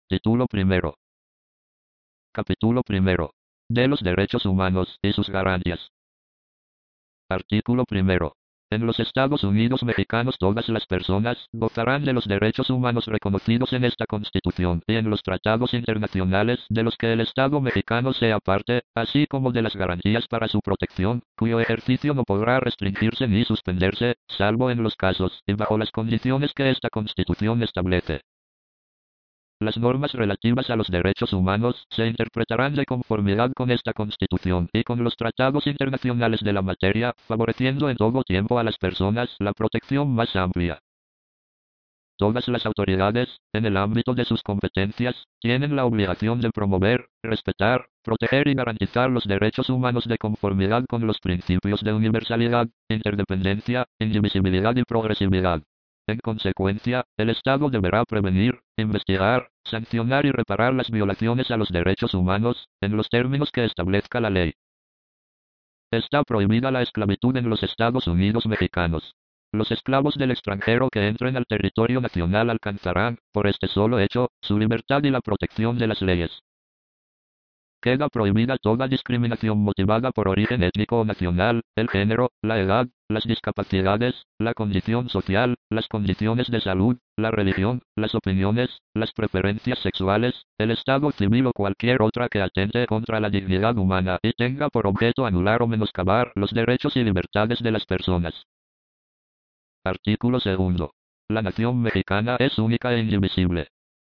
Título primero. Capítulo primero. De los derechos humanos y sus garantías. Artículo primero. En los Estados Unidos mexicanos todas las personas gozarán de los derechos humanos reconocidos en esta Constitución y en los tratados internacionales de los que el Estado mexicano sea parte, así como de las garantías para su protección, cuyo ejercicio no podrá restringirse ni suspenderse, salvo en los casos y bajo las condiciones que esta Constitución establece. Las normas relativas a los derechos humanos se interpretarán de conformidad con esta Constitución y con los tratados internacionales de la materia, favoreciendo en todo tiempo a las personas la protección más amplia. Todas las autoridades, en el ámbito de sus competencias, tienen la obligación de promover, respetar, proteger y garantizar los derechos humanos de conformidad con los principios de universalidad, interdependencia, indivisibilidad y progresividad. En consecuencia, el Estado deberá prevenir, investigar, sancionar y reparar las violaciones a los derechos humanos, en los términos que establezca la ley. Está prohibida la esclavitud en los Estados Unidos mexicanos. Los esclavos del extranjero que entren al territorio nacional alcanzarán, por este solo hecho, su libertad y la protección de las leyes. Queda prohibida toda discriminación motivada por origen étnico o nacional, el género, la edad, las discapacidades, la condición social, las condiciones de salud, la religión, las opiniones, las preferencias sexuales, el estado civil o cualquier otra que atente contra la dignidad humana y tenga por objeto anular o menoscabar los derechos y libertades de las personas. Artículo segundo. La nación mexicana es única e indivisible.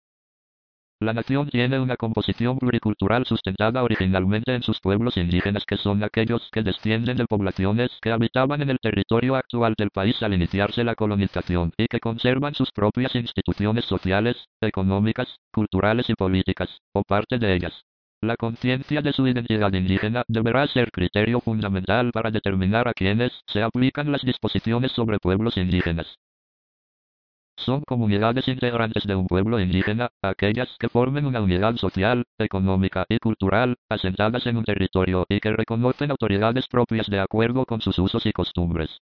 La nación tiene una composición pluricultural sustentada originalmente en sus pueblos indígenas que son aquellos que descienden de poblaciones que habitaban en el territorio actual del país al iniciarse la colonización y que conservan sus propias instituciones sociales, económicas, culturales y políticas, o parte de ellas. La conciencia de su identidad indígena deberá ser criterio fundamental para determinar a quienes se aplican las disposiciones sobre pueblos indígenas. Son comunidades integrantes de un pueblo indígena, aquellas que formen una unidad social, económica y cultural, asentadas en un territorio y que reconocen autoridades propias de acuerdo con sus usos y costumbres.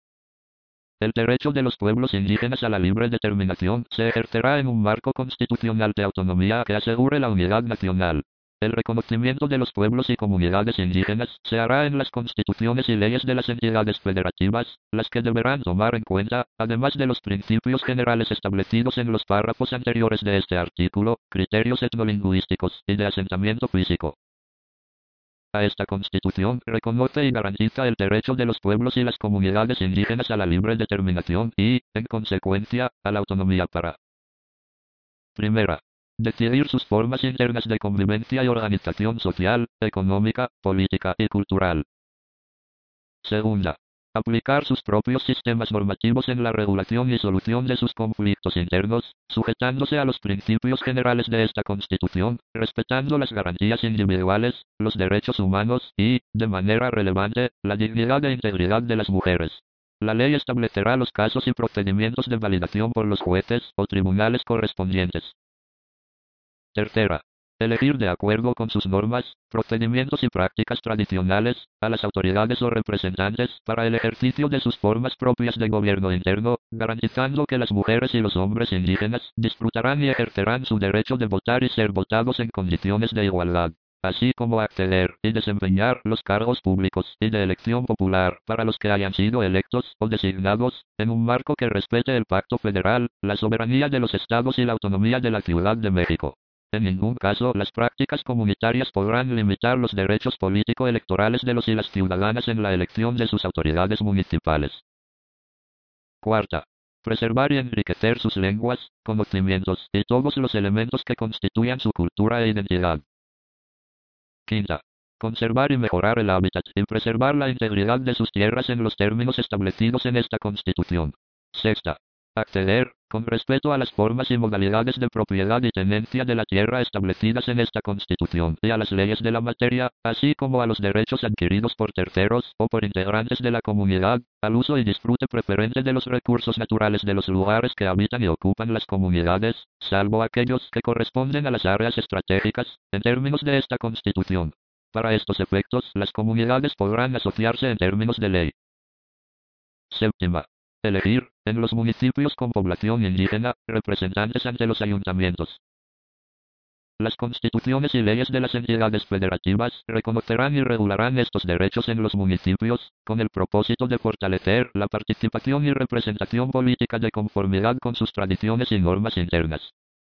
El derecho de los pueblos indígenas a la libre determinación se ejercerá en un marco constitucional de autonomía que asegure la unidad nacional. El reconocimiento de los pueblos y comunidades indígenas se hará en las constituciones y leyes de las entidades federativas, las que deberán tomar en cuenta, además de los principios generales establecidos en los párrafos anteriores de este artículo, criterios etnolingüísticos y de asentamiento físico. A esta Constitución reconoce y garantiza el derecho de los pueblos y las comunidades indígenas a la libre determinación y, en consecuencia, a la autonomía para: primera, decidir sus formas internas de convivencia y organización social, económica, política y cultural. Segunda, aplicar sus propios sistemas normativos en la regulación y solución de sus conflictos internos, sujetándose a los principios generales de esta Constitución, respetando las garantías individuales, los derechos humanos y, de manera relevante, la dignidad e integridad de las mujeres. La ley establecerá los casos y procedimientos de validación por los jueces o tribunales correspondientes. Tercera, elegir de acuerdo con sus normas, procedimientos y prácticas tradicionales, a las autoridades o representantes para el ejercicio de sus formas propias de gobierno interno, garantizando que las mujeres y los hombres indígenas disfrutarán y ejercerán su derecho de votar y ser votados en condiciones de igualdad, así como acceder y desempeñar los cargos públicos y de elección popular para los que hayan sido electos o designados, en un marco que respete el Pacto Federal, la soberanía de los estados y la autonomía de la Ciudad de México. En ningún caso las prácticas comunitarias podrán limitar los derechos político-electorales de los y las ciudadanas en la elección de sus autoridades municipales. Cuarta, preservar y enriquecer sus lenguas, conocimientos y todos los elementos que constituyan su cultura e identidad. Quinta, conservar y mejorar el hábitat y preservar la integridad de sus tierras en los términos establecidos en esta Constitución. Sexta, acceder, con respeto a las formas y modalidades de propiedad y tenencia de la tierra establecidas en esta Constitución y a las leyes de la materia, así como a los derechos adquiridos por terceros o por integrantes de la comunidad, al uso y disfrute preferente de los recursos naturales de los lugares que habitan y ocupan las comunidades, salvo aquellos que corresponden a las áreas estratégicas, en términos de esta Constitución. Para estos efectos, las comunidades podrán asociarse en términos de ley. Séptima, elegir, en los municipios con población indígena, representantes ante los ayuntamientos. Las constituciones y leyes de las entidades federativas reconocerán y regularán estos derechos en los municipios, con el propósito de fortalecer la participación y representación política de conformidad con sus tradiciones y normas internas.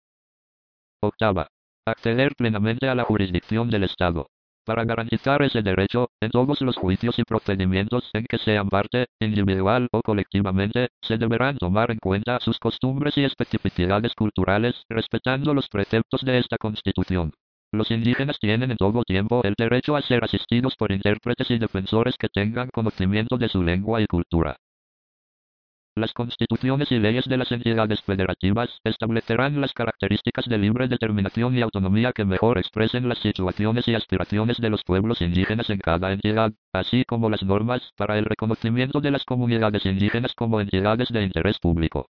Octava. Acceder plenamente a la jurisdicción del Estado. Para garantizar ese derecho, en todos los juicios y procedimientos en que sean parte, individual o colectivamente, se deberán tomar en cuenta sus costumbres y especificidades culturales, respetando los preceptos de esta Constitución. Los indígenas tienen en todo tiempo el derecho a ser asistidos por intérpretes y defensores que tengan conocimiento de su lengua y cultura. Las constituciones y leyes de las entidades federativas establecerán las características de libre determinación y autonomía que mejor expresen las situaciones y aspiraciones de los pueblos indígenas en cada entidad, así como las normas para el reconocimiento de las comunidades indígenas como entidades de interés público.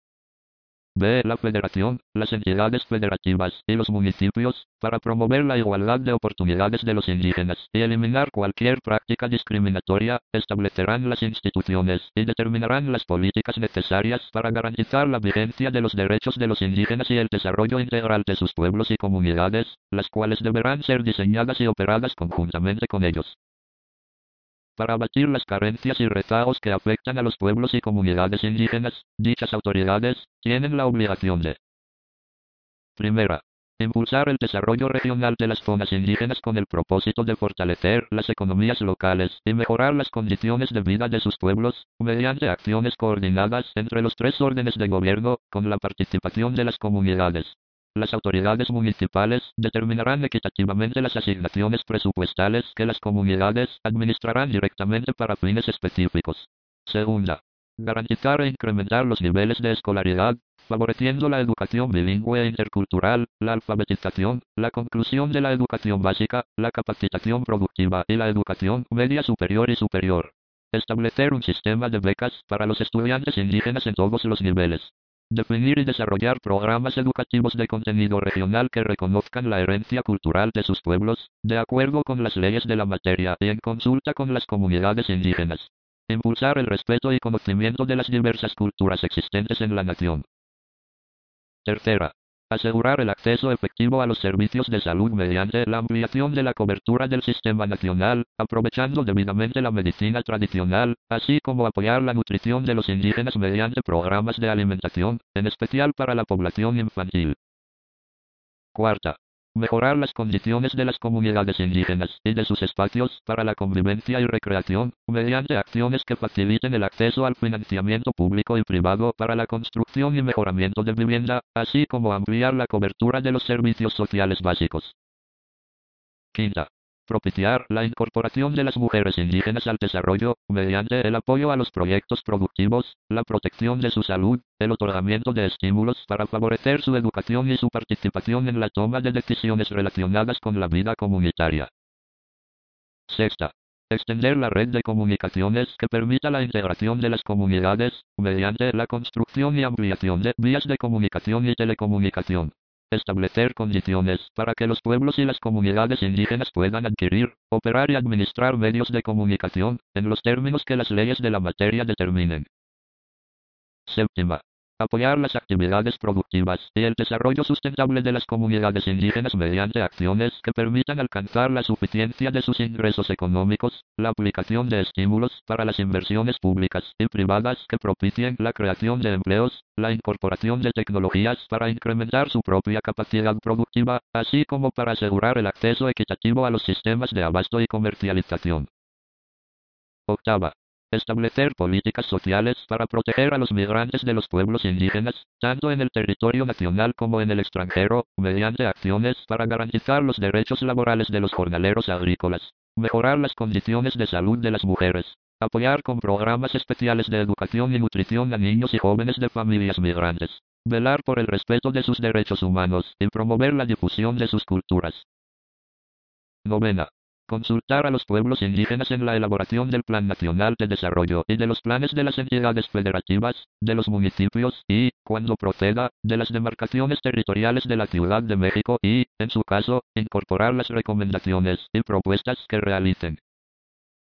B. La Federación, las entidades federativas y los municipios, para promover la igualdad de oportunidades de los indígenas y eliminar cualquier práctica discriminatoria, establecerán las instituciones y determinarán las políticas necesarias para garantizar la vigencia de los derechos de los indígenas y el desarrollo integral de sus pueblos y comunidades, las cuales deberán ser diseñadas y operadas conjuntamente con ellos. Para abatir las carencias y rezagos que afectan a los pueblos y comunidades indígenas, dichas autoridades tienen la obligación de: primera, impulsar el desarrollo regional de las zonas indígenas con el propósito de fortalecer las economías locales y mejorar las condiciones de vida de sus pueblos, mediante acciones coordinadas entre los tres órdenes de gobierno, con la participación de las comunidades. Las autoridades municipales determinarán equitativamente las asignaciones presupuestales que las comunidades administrarán directamente para fines específicos. Segunda, garantizar e incrementar los niveles de escolaridad, favoreciendo la educación bilingüe e intercultural, la alfabetización, la conclusión de la educación básica, la capacitación productiva y la educación media superior y superior. Establecer un sistema de becas para los estudiantes indígenas en todos los niveles. Definir y desarrollar programas educativos de contenido regional que reconozcan la herencia cultural de sus pueblos, de acuerdo con las leyes de la materia y en consulta con las comunidades indígenas. Impulsar el respeto y conocimiento de las diversas culturas existentes en la nación. Tercera. Asegurar el acceso efectivo a los servicios de salud mediante la ampliación de la cobertura del sistema nacional, aprovechando debidamente la medicina tradicional, así como apoyar la nutrición de los indígenas mediante programas de alimentación, en especial para la población infantil. Cuarta. Mejorar las condiciones de las comunidades indígenas y de sus espacios para la convivencia y recreación, mediante acciones que faciliten el acceso al financiamiento público y privado para la construcción y mejoramiento de vivienda, así como ampliar la cobertura de los servicios sociales básicos. Quinta. Propiciar la incorporación de las mujeres indígenas al desarrollo, mediante el apoyo a los proyectos productivos, la protección de su salud, el otorgamiento de estímulos para favorecer su educación y su participación en la toma de decisiones relacionadas con la vida comunitaria. Sexta. Extender la red de comunicaciones que permita la integración de las comunidades, mediante la construcción y ampliación de vías de comunicación y telecomunicación. Establecer condiciones para que los pueblos y las comunidades indígenas puedan adquirir, operar y administrar medios de comunicación, en los términos que las leyes de la materia determinen. Séptima. Apoyar las actividades productivas y el desarrollo sustentable de las comunidades indígenas mediante acciones que permitan alcanzar la suficiencia de sus ingresos económicos, la aplicación de estímulos para las inversiones públicas y privadas que propicien la creación de empleos, la incorporación de tecnologías para incrementar su propia capacidad productiva, así como para asegurar el acceso equitativo a los sistemas de abasto y comercialización. Octava. Establecer políticas sociales para proteger a los migrantes de los pueblos indígenas, tanto en el territorio nacional como en el extranjero, mediante acciones para garantizar los derechos laborales de los jornaleros agrícolas, mejorar las condiciones de salud de las mujeres, apoyar con programas especiales de educación y nutrición a niños y jóvenes de familias migrantes, velar por el respeto de sus derechos humanos y promover la difusión de sus culturas. Novena. Consultar a los pueblos indígenas en la elaboración del Plan Nacional de Desarrollo y de los planes de las entidades federativas, de los municipios y, cuando proceda, de las demarcaciones territoriales de la Ciudad de México y, en su caso, incorporar las recomendaciones y propuestas que realicen.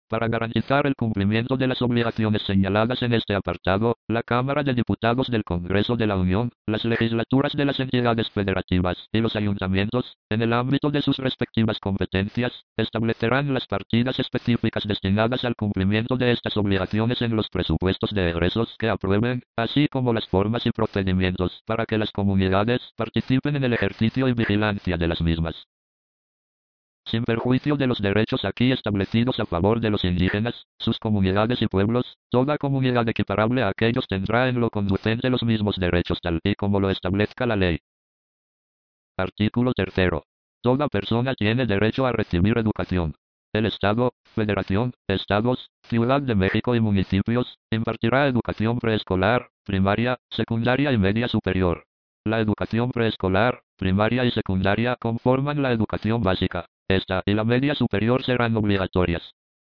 Para garantizar el cumplimiento de las obligaciones señaladas en este apartado, la Cámara de Diputados del Congreso de la Unión, las legislaturas de las entidades federativas y los ayuntamientos, en el ámbito de sus respectivas competencias, establecerán las partidas específicas destinadas al cumplimiento de estas obligaciones en los presupuestos de egresos que aprueben, así como las formas y procedimientos para que las comunidades participen en el ejercicio y vigilancia de las mismas. Sin perjuicio de los derechos aquí establecidos a favor de los indígenas, sus comunidades y pueblos, toda comunidad equiparable a aquellos tendrá en lo conducente los mismos derechos tal y como lo establezca la ley. Artículo 3. Toda persona tiene derecho a recibir educación. El Estado, Federación, Estados, Ciudad de México y municipios, impartirá educación preescolar, primaria, secundaria y media superior. La educación preescolar, primaria y secundaria conforman la educación básica. Esta y la media superior serán obligatorias.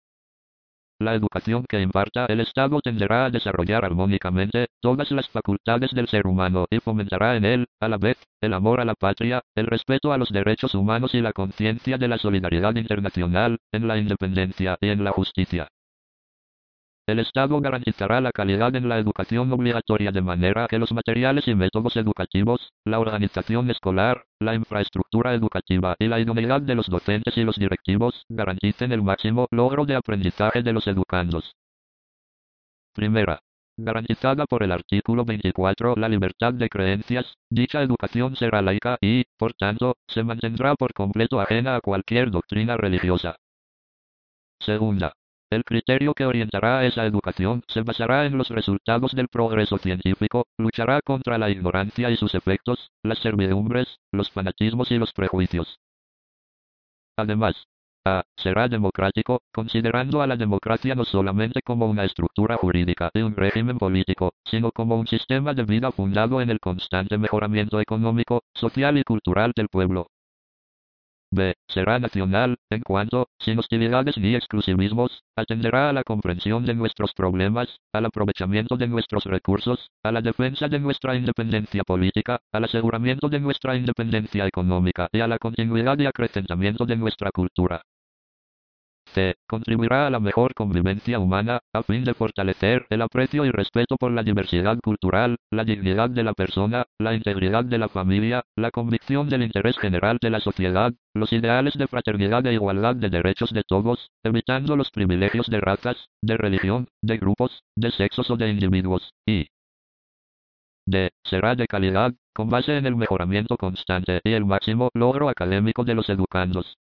La educación que imparta el Estado tenderá a desarrollar armónicamente todas las facultades del ser humano y fomentará en él, a la vez, el amor a la patria, el respeto a los derechos humanos y la conciencia de la solidaridad internacional, en la independencia y en la justicia. El Estado garantizará la calidad en la educación obligatoria de manera que los materiales y métodos educativos, la organización escolar, la infraestructura educativa y la idoneidad de los docentes y los directivos garanticen el máximo logro de aprendizaje de los educandos. Primera. Garantizada por el artículo 24 la libertad de creencias, dicha educación será laica y, por tanto, se mantendrá por completo ajena a cualquier doctrina religiosa. Segunda. El criterio que orientará a esa educación se basará en los resultados del progreso científico, luchará contra la ignorancia y sus efectos, las servidumbres, los fanatismos y los prejuicios. Además, A. Será democrático, considerando a la democracia no solamente como una estructura jurídica y un régimen político, sino como un sistema de vida fundado en el constante mejoramiento económico, social y cultural del pueblo. B. Será nacional, en cuanto, sin hostilidades ni exclusivismos, atenderá a la comprensión de nuestros problemas, al aprovechamiento de nuestros recursos, a la defensa de nuestra independencia política, al aseguramiento de nuestra independencia económica y a la continuidad y acrecentamiento de nuestra cultura. C. Contribuirá a la mejor convivencia humana, a fin de fortalecer el aprecio y respeto por la diversidad cultural, la dignidad de la persona, la integridad de la familia, la convicción del interés general de la sociedad, los ideales de fraternidad e igualdad de derechos de todos, evitando los privilegios de razas, de religión, de grupos, de sexos o de individuos, y D. Será de calidad, con base en el mejoramiento constante y el máximo logro académico de los educandos.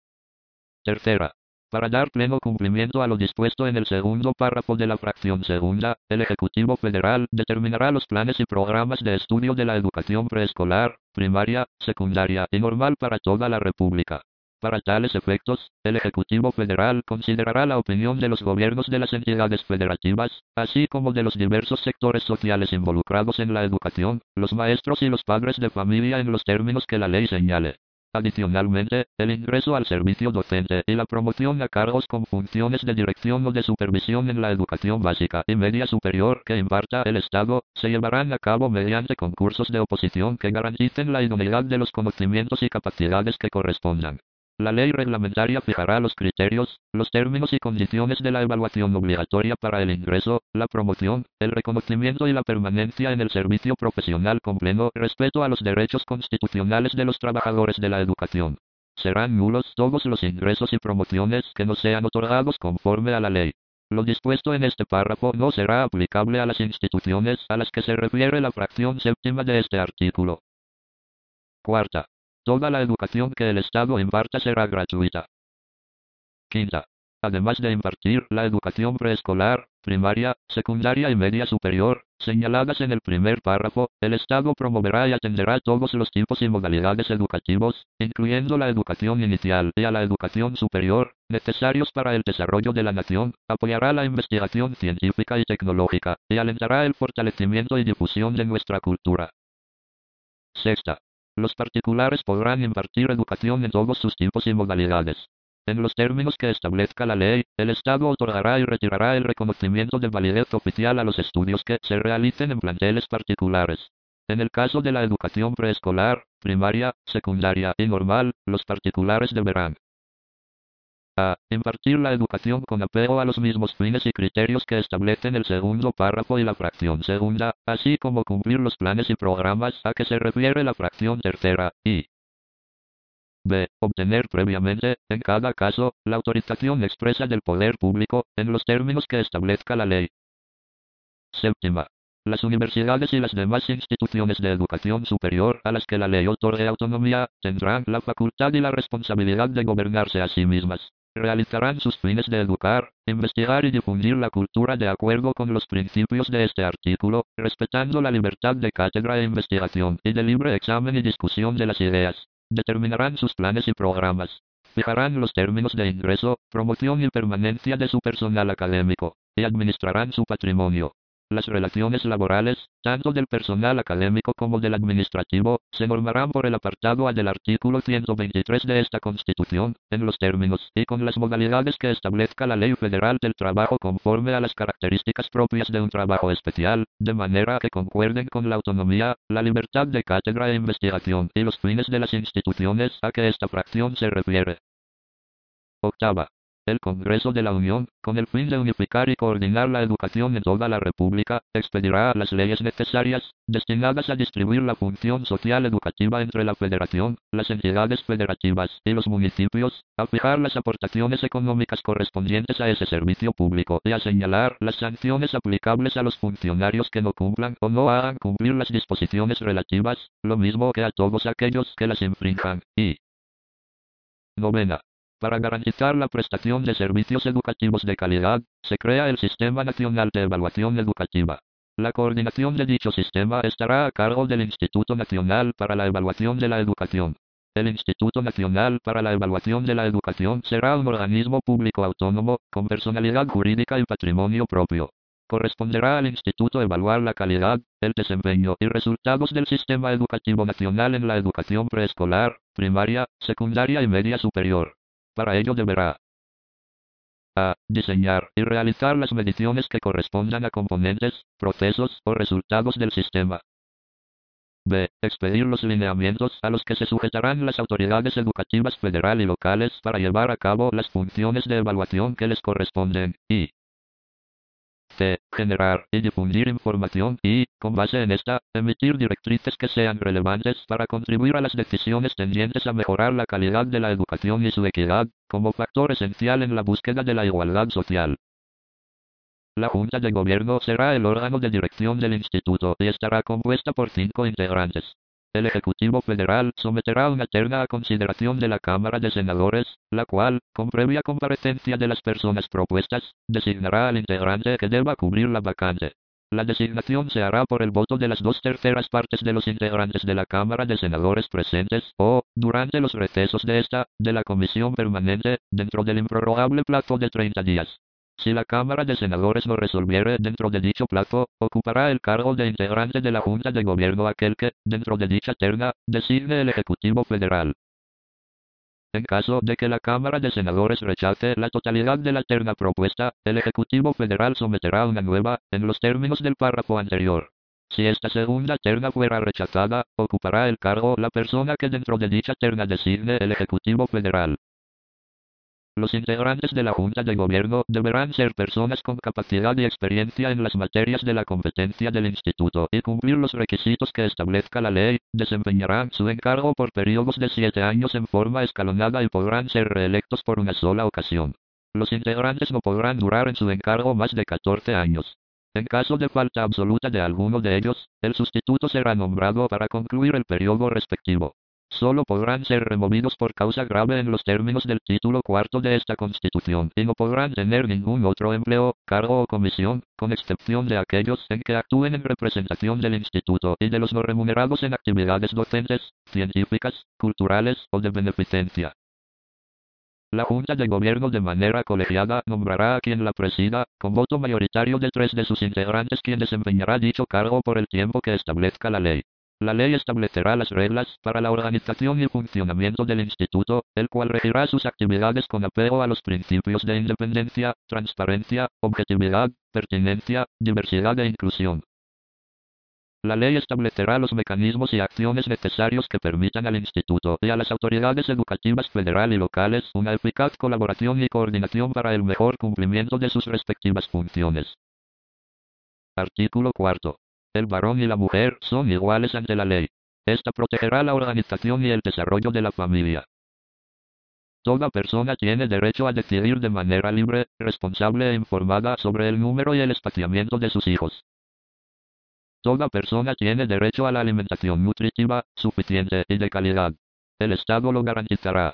Tercera. Para dar pleno cumplimiento a lo dispuesto en el segundo párrafo de la fracción segunda, el Ejecutivo Federal determinará los planes y programas de estudio de la educación preescolar, primaria, secundaria y normal para toda la República. Para tales efectos, el Ejecutivo Federal considerará la opinión de los gobiernos de las entidades federativas, así como de los diversos sectores sociales involucrados en la educación, los maestros y los padres de familia en los términos que la ley señale. Adicionalmente, el ingreso al servicio docente y la promoción a cargos con funciones de dirección o de supervisión en la educación básica y media superior que imparta el Estado, se llevarán a cabo mediante concursos de oposición que garanticen la idoneidad de los conocimientos y capacidades que correspondan. La ley reglamentaria fijará los criterios, los términos y condiciones de la evaluación obligatoria para el ingreso, la promoción, el reconocimiento y la permanencia en el servicio profesional con pleno respeto a los derechos constitucionales de los trabajadores de la educación. Serán nulos todos los ingresos y promociones que no sean otorgados conforme a la ley. Lo dispuesto en este párrafo no será aplicable a las instituciones a las que se refiere la fracción séptima de este artículo. Cuarta. Toda la educación que el Estado imparta será gratuita. Quinta. Además de impartir la educación preescolar, primaria, secundaria y media superior, señaladas en el primer párrafo, el Estado promoverá y atenderá todos los tipos y modalidades educativos, incluyendo la educación inicial y a la educación superior, necesarios para el desarrollo de la nación, apoyará la investigación científica y tecnológica, y alentará el fortalecimiento y difusión de nuestra cultura. Sexta. Los particulares podrán impartir educación en todos sus tipos y modalidades. En los términos que establezca la ley, el Estado otorgará y retirará el reconocimiento de validez oficial a los estudios que se realicen en planteles particulares. En el caso de la educación preescolar, primaria, secundaria y normal, los particulares deberán A. Impartir la educación con apego a los mismos fines y criterios que establecen el segundo párrafo y la fracción segunda, así como cumplir los planes y programas a que se refiere la fracción tercera, y B. Obtener previamente, en cada caso, la autorización expresa del poder público, en los términos que establezca la ley. Séptima. Las universidades y las demás instituciones de educación superior a las que la ley otorgue autonomía, tendrán la facultad y la responsabilidad de gobernarse a sí mismas. Realizarán sus fines de educar, investigar y difundir la cultura de acuerdo con los principios de este artículo, respetando la libertad de cátedra e investigación y de libre examen y discusión de las ideas. Determinarán sus planes y programas. Fijarán los términos de ingreso, promoción y permanencia de su personal académico, y administrarán su patrimonio. Las relaciones laborales, tanto del personal académico como del administrativo, se normarán por el apartado A del artículo 123 de esta Constitución, en los términos y con las modalidades que establezca la Ley Federal del Trabajo conforme a las características propias de un trabajo especial, de manera que concuerden con la autonomía, la libertad de cátedra e investigación y los fines de las instituciones a que esta fracción se refiere. Octava. El Congreso de la Unión, con el fin de unificar y coordinar la educación en toda la República, expedirá las leyes necesarias, destinadas a distribuir la función social educativa entre la Federación, las entidades federativas y los municipios, a fijar las aportaciones económicas correspondientes a ese servicio público y a señalar las sanciones aplicables a los funcionarios que no cumplan o no hagan cumplir las disposiciones relativas, lo mismo que a todos aquellos que las infrinjan, y novena. Para garantizar la prestación de servicios educativos de calidad, se crea el Sistema Nacional de Evaluación Educativa. La coordinación de dicho sistema estará a cargo del Instituto Nacional para la Evaluación de la Educación. El Instituto Nacional para la Evaluación de la Educación será un organismo público autónomo, con personalidad jurídica y patrimonio propio. Corresponderá al Instituto evaluar la calidad, el desempeño y resultados del sistema educativo nacional en la educación preescolar, primaria, secundaria y media superior. Para ello deberá a. Diseñar y realizar las mediciones que correspondan a componentes, procesos o resultados del sistema. B. Expedir los lineamientos a los que se sujetarán las autoridades educativas federal y locales para llevar a cabo las funciones de evaluación que les corresponden. Y C. Generar y difundir información y, con base en esta, emitir directrices que sean relevantes para contribuir a las decisiones tendientes a mejorar la calidad de la educación y su equidad, como factor esencial en la búsqueda de la igualdad social. La Junta de Gobierno será el órgano de dirección del instituto y estará compuesta por 5 integrantes. El Ejecutivo Federal someterá una terna a consideración de la Cámara de Senadores, la cual, con previa comparecencia de las personas propuestas, designará al integrante que deba cubrir la vacante. La designación se hará por el voto de las 2/3 partes de los integrantes de la Cámara de Senadores presentes o, durante los recesos de la Comisión Permanente, dentro del improrrogable plazo de 30 días. Si la Cámara de Senadores no resolviere dentro de dicho plazo, ocupará el cargo de integrante de la Junta de Gobierno aquel que, dentro de dicha terna, designe el Ejecutivo Federal. En caso de que la Cámara de Senadores rechace la totalidad de la terna propuesta, el Ejecutivo Federal someterá una nueva, en los términos del párrafo anterior. Si esta segunda terna fuera rechazada, ocupará el cargo la persona que dentro de dicha terna designe el Ejecutivo Federal. Los integrantes de la Junta de Gobierno deberán ser personas con capacidad y experiencia en las materias de la competencia del Instituto y cumplir los requisitos que establezca la ley. Desempeñarán su encargo por periodos de 7 años en forma escalonada y podrán ser reelectos por una sola ocasión. Los integrantes no podrán durar en su encargo más de 14 años. En caso de falta absoluta de alguno de ellos, el sustituto será nombrado para concluir el periodo respectivo. Solo podrán ser removidos por causa grave en los términos del título cuarto de esta Constitución y no podrán tener ningún otro empleo, cargo o comisión, con excepción de aquellos en que actúen en representación del Instituto y de los no remunerados en actividades docentes, científicas, culturales o de beneficencia. La Junta de Gobierno de manera colegiada nombrará a quien la presida, con voto mayoritario de 3 de sus integrantes, quien desempeñará dicho cargo por el tiempo que establezca la ley. La ley establecerá las reglas para la organización y funcionamiento del instituto, el cual regirá sus actividades con apego a los principios de independencia, transparencia, objetividad, pertinencia, diversidad e inclusión. La ley establecerá los mecanismos y acciones necesarios que permitan al Instituto y a las autoridades educativas federal y locales una eficaz colaboración y coordinación para el mejor cumplimiento de sus respectivas funciones. Artículo 4. El varón y la mujer son iguales ante la ley. Esta protegerá la organización y el desarrollo de la familia. Toda persona tiene derecho a decidir de manera libre, responsable e informada sobre el número y el espaciamiento de sus hijos. Toda persona tiene derecho a la alimentación nutritiva, suficiente y de calidad. El Estado lo garantizará.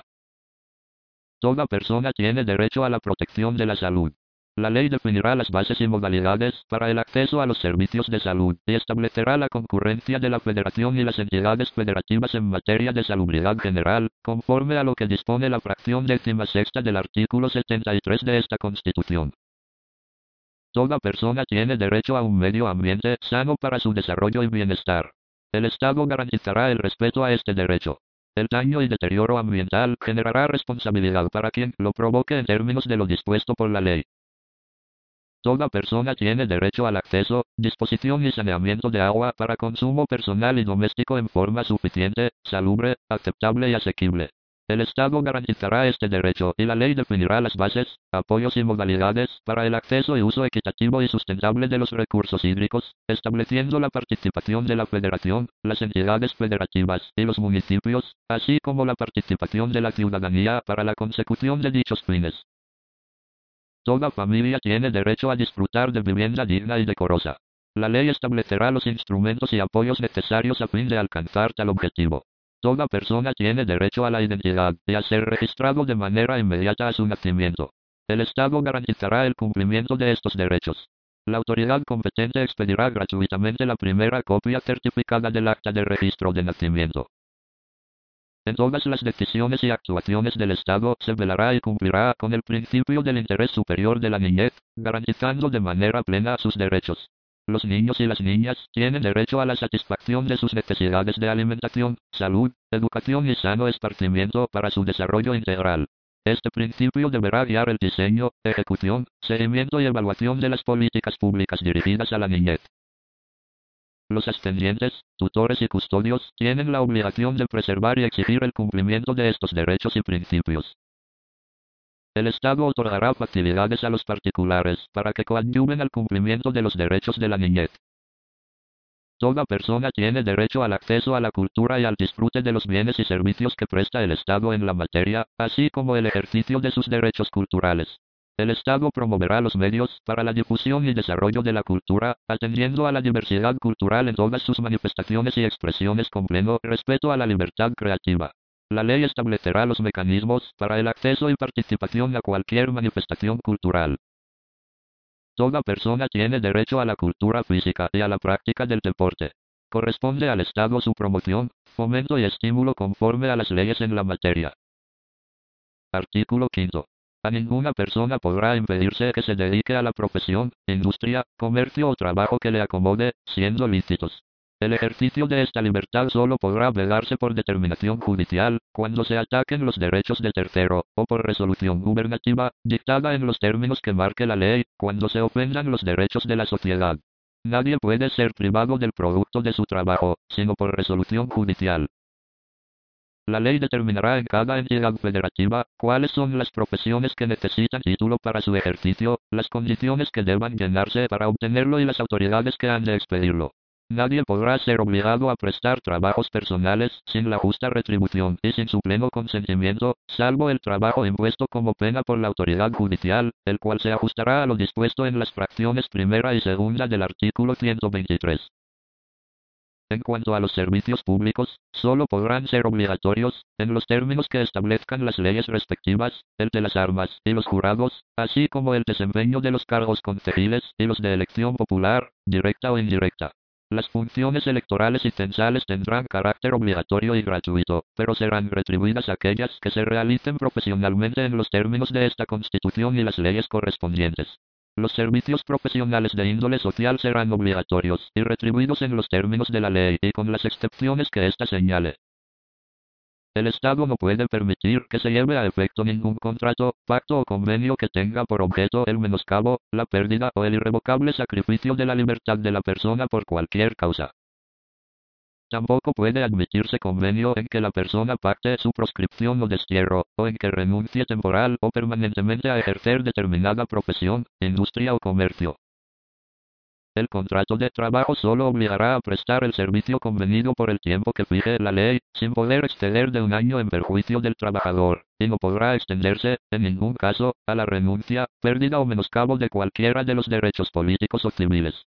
Toda persona tiene derecho a la protección de la salud. La ley definirá las bases y modalidades para el acceso a los servicios de salud y establecerá la concurrencia de la Federación y las entidades federativas en materia de salubridad general, conforme a lo que dispone la fracción 16 del artículo 73 de esta Constitución. Toda persona tiene derecho a un medio ambiente sano para su desarrollo y bienestar. El Estado garantizará el respeto a este derecho. El daño y deterioro ambiental generará responsabilidad para quien lo provoque en términos de lo dispuesto por la ley. Toda persona tiene derecho al acceso, disposición y saneamiento de agua para consumo personal y doméstico en forma suficiente, salubre, aceptable y asequible. El Estado garantizará este derecho y la ley definirá las bases, apoyos y modalidades para el acceso y uso equitativo y sustentable de los recursos hídricos, estableciendo la participación de la Federación, las entidades federativas y los municipios, así como la participación de la ciudadanía para la consecución de dichos fines. Toda familia tiene derecho a disfrutar de vivienda digna y decorosa. La ley establecerá los instrumentos y apoyos necesarios a fin de alcanzar tal objetivo. Toda persona tiene derecho a la identidad y a ser registrado de manera inmediata a su nacimiento. El Estado garantizará el cumplimiento de estos derechos. La autoridad competente expedirá gratuitamente la primera copia certificada del acta de registro de nacimiento. En todas las decisiones y actuaciones del Estado se velará y cumplirá con el principio del interés superior de la niñez, garantizando de manera plena sus derechos. Los niños y las niñas tienen derecho a la satisfacción de sus necesidades de alimentación, salud, educación y sano esparcimiento para su desarrollo integral. Este principio deberá guiar el diseño, ejecución, seguimiento y evaluación de las políticas públicas dirigidas a la niñez. Los ascendientes, tutores y custodios tienen la obligación de preservar y exigir el cumplimiento de estos derechos y principios. El Estado otorgará facilidades a los particulares para que coadyuven al cumplimiento de los derechos de la niñez. Toda persona tiene derecho al acceso a la cultura y al disfrute de los bienes y servicios que presta el Estado en la materia, así como el ejercicio de sus derechos culturales. El Estado promoverá los medios para la difusión y desarrollo de la cultura, atendiendo a la diversidad cultural en todas sus manifestaciones y expresiones con pleno respeto a la libertad creativa. La ley establecerá los mecanismos para el acceso y participación a cualquier manifestación cultural. Toda persona tiene derecho a la cultura física y a la práctica del deporte. Corresponde al Estado su promoción, fomento y estímulo conforme a las leyes en la materia. Artículo 5. A ninguna persona podrá impedirse que se dedique a la profesión, industria, comercio o trabajo que le acomode, siendo lícitos. El ejercicio de esta libertad solo podrá velarse por determinación judicial, cuando se ataquen los derechos de tercero, o por resolución gubernativa, dictada en los términos que marque la ley, cuando se ofendan los derechos de la sociedad. Nadie puede ser privado del producto de su trabajo, sino por resolución judicial. La ley determinará en cada entidad federativa cuáles son las profesiones que necesitan título para su ejercicio, las condiciones que deban llenarse para obtenerlo y las autoridades que han de expedirlo. Nadie podrá ser obligado a prestar trabajos personales sin la justa retribución y sin su pleno consentimiento, salvo el trabajo impuesto como pena por la autoridad judicial, el cual se ajustará a lo dispuesto en las fracciones primera y segunda del artículo 123. En cuanto a los servicios públicos, solo podrán ser obligatorios, en los términos que establezcan las leyes respectivas, el de las armas y los jurados, así como el desempeño de los cargos concejales y los de elección popular, directa o indirecta. Las funciones electorales y censales tendrán carácter obligatorio y gratuito, pero serán retribuidas aquellas que se realicen profesionalmente en los términos de esta Constitución y las leyes correspondientes. Los servicios profesionales de índole social serán obligatorios y retribuidos en los términos de la ley y con las excepciones que ésta señale. El Estado no puede permitir que se lleve a efecto ningún contrato, pacto o convenio que tenga por objeto el menoscabo, la pérdida o el irrevocable sacrificio de la libertad de la persona por cualquier causa. Tampoco puede admitirse convenio en que la persona pacte su proscripción o destierro, o en que renuncie temporal o permanentemente a ejercer determinada profesión, industria o comercio. El contrato de trabajo solo obligará a prestar el servicio convenido por el tiempo que fije la ley, sin poder exceder de 1 año en perjuicio del trabajador, y no podrá extenderse, en ningún caso, a la renuncia, pérdida o menoscabo de cualquiera de los derechos políticos o civiles.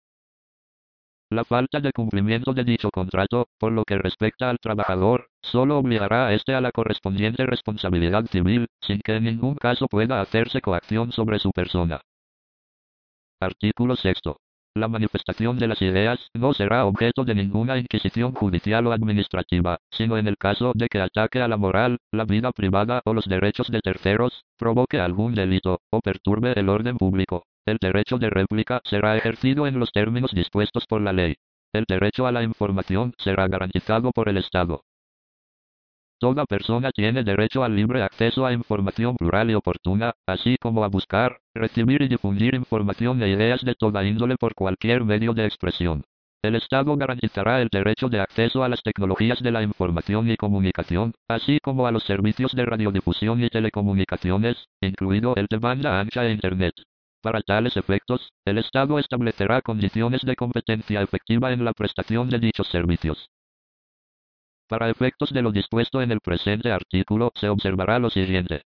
La falta de cumplimiento de dicho contrato, por lo que respecta al trabajador, solo obligará a éste a la correspondiente responsabilidad civil, sin que en ningún caso pueda hacerse coacción sobre su persona. Artículo 6. La manifestación de las ideas no será objeto de ninguna inquisición judicial o administrativa, sino en el caso de que ataque a la moral, la vida privada o los derechos de terceros, provoque algún delito, o perturbe el orden público. El derecho de réplica será ejercido en los términos dispuestos por la ley. El derecho a la información será garantizado por el Estado. Toda persona tiene derecho al libre acceso a información plural y oportuna, así como a buscar, recibir y difundir información e ideas de toda índole por cualquier medio de expresión. El Estado garantizará el derecho de acceso a las tecnologías de la información y comunicación, así como a los servicios de radiodifusión y telecomunicaciones, incluido el de banda ancha e Internet. Para tales efectos, el Estado establecerá condiciones de competencia efectiva en la prestación de dichos servicios. Para efectos de lo dispuesto en el presente artículo, se observará lo siguiente.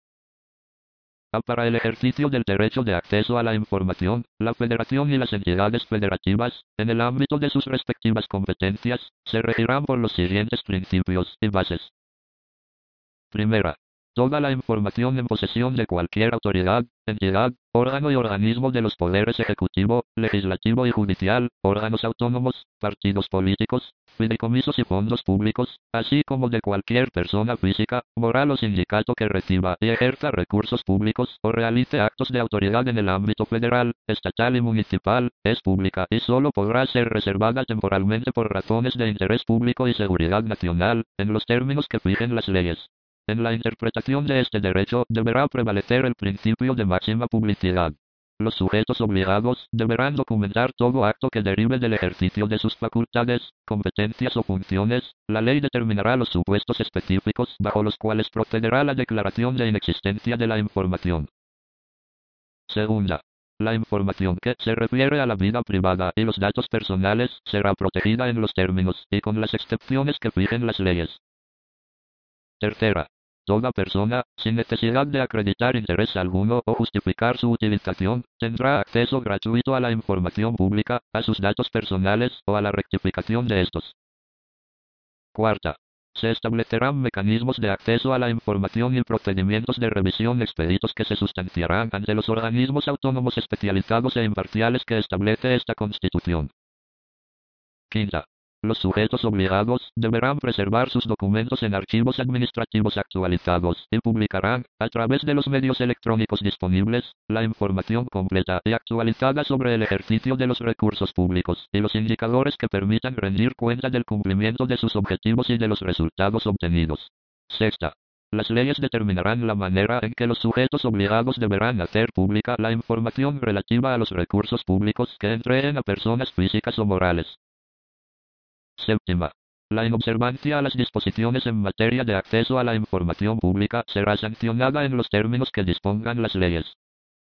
Para el ejercicio del derecho de acceso a la información, la Federación y las entidades federativas, en el ámbito de sus respectivas competencias, se regirán por los siguientes principios y bases. Primera. Toda la información en posesión de cualquier autoridad, entidad, órgano y organismo de los poderes ejecutivo, legislativo y judicial, órganos autónomos, partidos políticos, fideicomisos y fondos públicos, así como de cualquier persona física, moral o sindicato que reciba y ejerza recursos públicos o realice actos de autoridad en el ámbito federal, estatal y municipal, es pública y solo podrá ser reservada temporalmente por razones de interés público y seguridad nacional, en los términos que fijen las leyes. En la interpretación de este derecho deberá prevalecer el principio de máxima publicidad. Los sujetos obligados deberán documentar todo acto que derive del ejercicio de sus facultades, competencias o funciones. La ley determinará los supuestos específicos bajo los cuales procederá la declaración de inexistencia de la información. Segunda. La información que se refiere a la vida privada y los datos personales será protegida en los términos y con las excepciones que fijen las leyes. Tercera. Toda persona, sin necesidad de acreditar interés alguno o justificar su utilización, tendrá acceso gratuito a la información pública, a sus datos personales o a la rectificación de estos. Cuarta. Se establecerán mecanismos de acceso a la información y procedimientos de revisión expeditos que se sustanciarán ante los organismos autónomos especializados e imparciales que establece esta Constitución. Quinta. Los sujetos obligados deberán preservar sus documentos en archivos administrativos actualizados y publicarán, a través de los medios electrónicos disponibles, la información completa y actualizada sobre el ejercicio de los recursos públicos y los indicadores que permitan rendir cuenta del cumplimiento de sus objetivos y de los resultados obtenidos. Sexta. Las leyes determinarán la manera en que los sujetos obligados deberán hacer pública la información relativa a los recursos públicos que entreguen a personas físicas o morales. Séptima. La inobservancia a las disposiciones en materia de acceso a la información pública será sancionada en los términos que dispongan las leyes.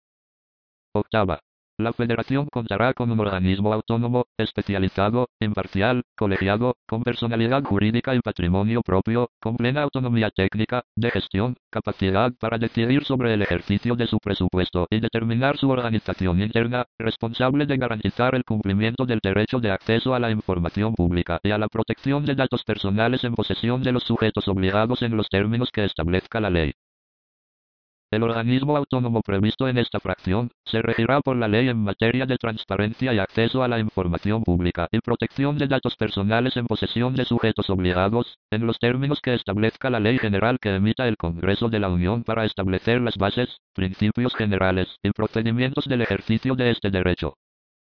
Octava. La Federación contará con un organismo autónomo, especializado, imparcial, colegiado, con personalidad jurídica y patrimonio propio, con plena autonomía técnica, de gestión, capacidad para decidir sobre el ejercicio de su presupuesto y determinar su organización interna, responsable de garantizar el cumplimiento del derecho de acceso a la información pública y a la protección de datos personales en posesión de los sujetos obligados en los términos que establezca la ley. El organismo autónomo previsto en esta fracción se regirá por la ley en materia de transparencia y acceso a la información pública y protección de datos personales en posesión de sujetos obligados, en los términos que establezca la ley general que emita el Congreso de la Unión para establecer las bases, principios generales y procedimientos del ejercicio de este derecho.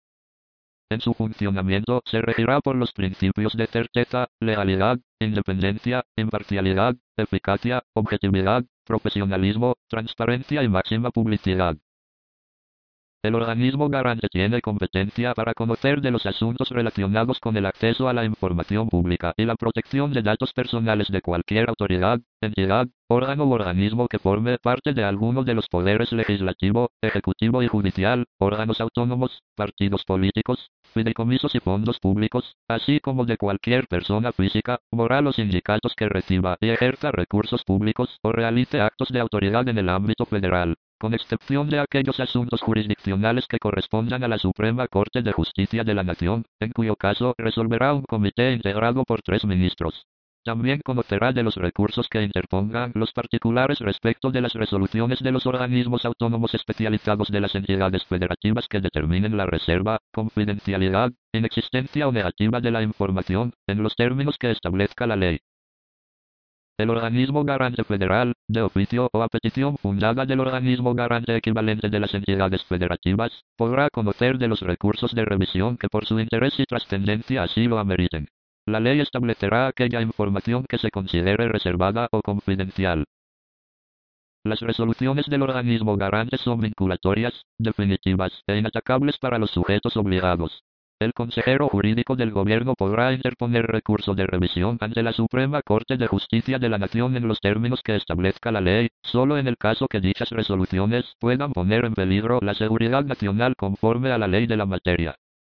En su funcionamiento se regirá por los principios de certeza, legalidad, independencia, imparcialidad, eficacia, objetividad, profesionalismo, transparencia y máxima publicidad. El organismo garante tiene competencia para conocer de los asuntos relacionados con el acceso a la información pública y la protección de datos personales de cualquier autoridad, entidad, órgano u organismo que forme parte de alguno de los poderes legislativo, ejecutivo y judicial, órganos autónomos, partidos políticos, fideicomisos y fondos públicos, así como de cualquier persona física, moral o sindicatos que reciba y ejerza recursos públicos o realice actos de autoridad en el ámbito federal, con excepción de aquellos asuntos jurisdiccionales que correspondan a la Suprema Corte de Justicia de la Nación, en cuyo caso resolverá un comité integrado por 3 ministros. También conocerá de los recursos que interpongan los particulares respecto de las resoluciones de los organismos autónomos especializados de las entidades federativas que determinen la reserva, confidencialidad, inexistencia o negativa de la información, en los términos que establezca la ley. El organismo garante federal, de oficio o a petición fundada del organismo garante equivalente de las entidades federativas, podrá conocer de los recursos de revisión que por su interés y trascendencia así lo ameriten. La ley establecerá aquella información que se considere reservada o confidencial. Las resoluciones del organismo garante son vinculatorias, definitivas e inatacables para los sujetos obligados. El consejero jurídico del gobierno podrá interponer recurso de revisión ante la Suprema Corte de Justicia de la Nación en los términos que establezca la ley, solo en el caso que dichas resoluciones puedan poner en peligro la seguridad nacional conforme a la ley de la materia.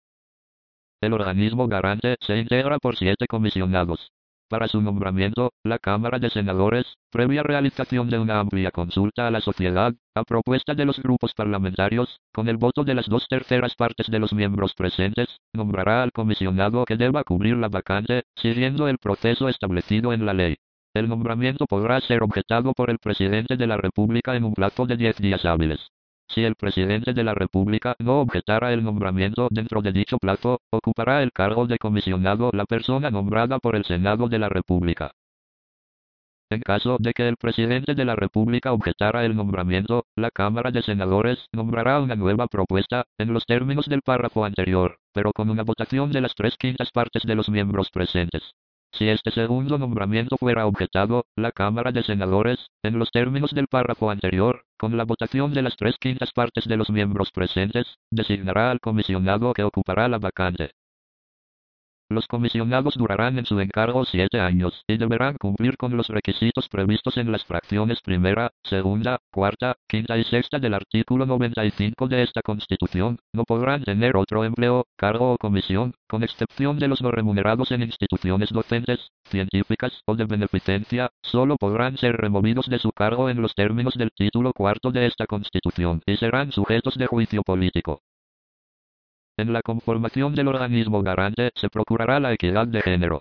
El organismo garante se integra por 7 comisionados. Para su nombramiento, la Cámara de Senadores, previa realización de una amplia consulta a la sociedad, a propuesta de los grupos parlamentarios, con el voto de las 2/3 partes de los miembros presentes, nombrará al comisionado que deba cubrir la vacante, siguiendo el proceso establecido en la ley. El nombramiento podrá ser objetado por el presidente de la República en un plazo de 10 días hábiles. Si el presidente de la República no objetara el nombramiento dentro de dicho plazo, ocupará el cargo de comisionado la persona nombrada por el Senado de la República. En caso de que el presidente de la República objetara el nombramiento, la Cámara de Senadores nombrará una nueva propuesta, en los términos del párrafo anterior, pero con una votación de las 3/5 partes de los miembros presentes. Si este segundo nombramiento fuera objetado, la Cámara de Senadores, en los términos del párrafo anterior, con la votación de las 3/5 partes de los miembros presentes, designará al comisionado que ocupará la vacante. Los comisionados durarán en su encargo 7 años y deberán cumplir con los requisitos previstos en las fracciones primera, segunda, cuarta, quinta y sexta del artículo 95 de esta Constitución. No podrán tener otro empleo, cargo o comisión, con excepción de los no remunerados en instituciones docentes, científicas o de beneficencia. Solo podrán ser removidos de su cargo en los términos del título cuarto de esta Constitución y serán sujetos de juicio político. En la conformación del organismo garante se procurará la equidad de género.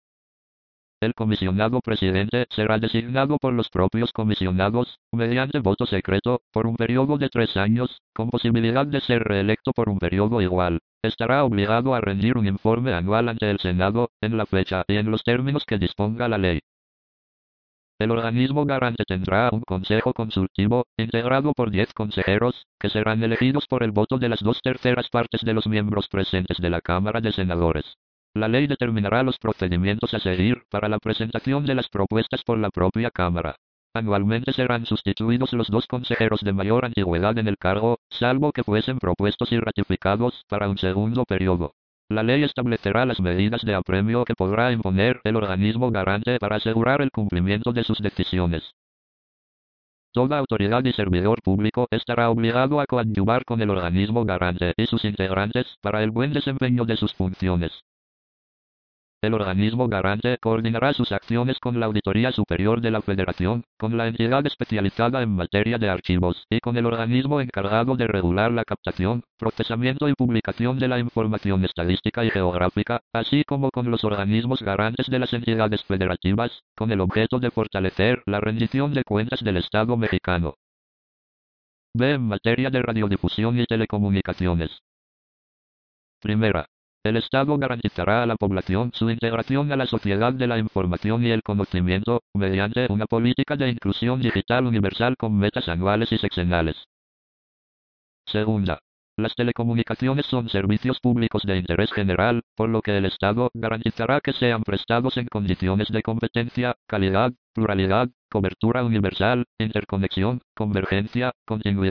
El comisionado presidente será designado por los propios comisionados, mediante voto secreto, por un periodo de 3 años, con posibilidad de ser reelecto por un periodo igual. Estará obligado a rendir un informe anual ante el Senado, en la fecha y en los términos que disponga la ley. El organismo garante tendrá un consejo consultivo, integrado por 10 consejeros, que serán elegidos por el voto de las 2/3 partes de los miembros presentes de la Cámara de Senadores. La ley determinará los procedimientos a seguir para la presentación de las propuestas por la propia Cámara. Anualmente serán sustituidos los 2 consejeros de mayor antigüedad en el cargo, salvo que fuesen propuestos y ratificados para un segundo periodo. La ley establecerá las medidas de apremio que podrá imponer el organismo garante para asegurar el cumplimiento de sus decisiones. Toda autoridad y servidor público estará obligado a coadyuvar con el organismo garante y sus integrantes para el buen desempeño de sus funciones. El organismo garante coordinará sus acciones con la Auditoría Superior de la Federación, con la entidad especializada en materia de archivos y con el organismo encargado de regular la captación, procesamiento y publicación de la información estadística y geográfica, así como con los organismos garantes de las entidades federativas, con el objeto de fortalecer la rendición de cuentas del Estado mexicano. B. En materia de radiodifusión y telecomunicaciones. Primera. El Estado garantizará a la población su integración a la sociedad de la información y el conocimiento, mediante una política de inclusión digital universal con metas anuales y sexenales. Segunda. Las telecomunicaciones son servicios públicos de interés general, por lo que el Estado garantizará que sean prestados en condiciones de competencia, calidad, pluralidad, cobertura universal, interconexión, convergencia, continuidad,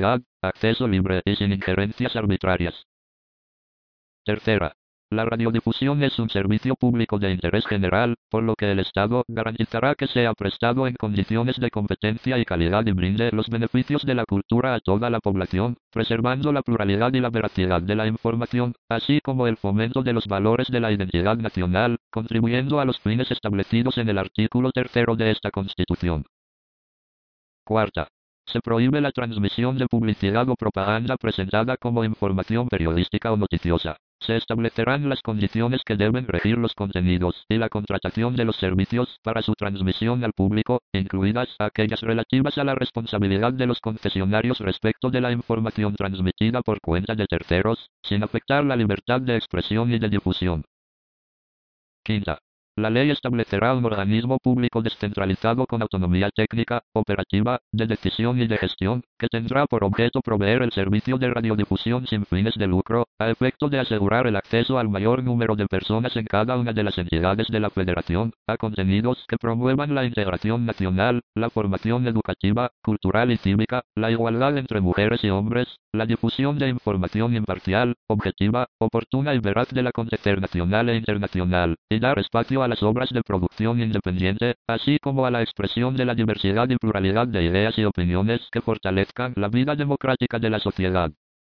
acceso libre y sin injerencias arbitrarias. Tercera. La radiodifusión es un servicio público de interés general, por lo que el Estado garantizará que sea prestado en condiciones de competencia y calidad y brinde los beneficios de la cultura a toda la población, preservando la pluralidad y la veracidad de la información, así como el fomento de los valores de la identidad nacional, contribuyendo a los fines establecidos en el artículo 3 de esta Constitución. Cuarta. Se prohíbe la transmisión de publicidad o propaganda presentada como información periodística o noticiosa. Se establecerán las condiciones que deben regir los contenidos y la contratación de los servicios para su transmisión al público, incluidas aquellas relativas a la responsabilidad de los concesionarios respecto de la información transmitida por cuenta de terceros, sin afectar la libertad de expresión y de difusión. Quinta. La ley establecerá un organismo público descentralizado con autonomía técnica, operativa, de decisión y de gestión, que tendrá por objeto proveer el servicio de radiodifusión sin fines de lucro, a efecto de asegurar el acceso al mayor número de personas en cada una de las entidades de la Federación, a contenidos que promuevan la integración nacional, la formación educativa, cultural y cívica, la igualdad entre mujeres y hombres, la difusión de información imparcial, objetiva, oportuna y veraz del acontecer nacional e internacional, y dar espacio a las obras de producción independiente, así como a la expresión de la diversidad y pluralidad de ideas y opiniones que fortalezcan la vida democrática de la sociedad.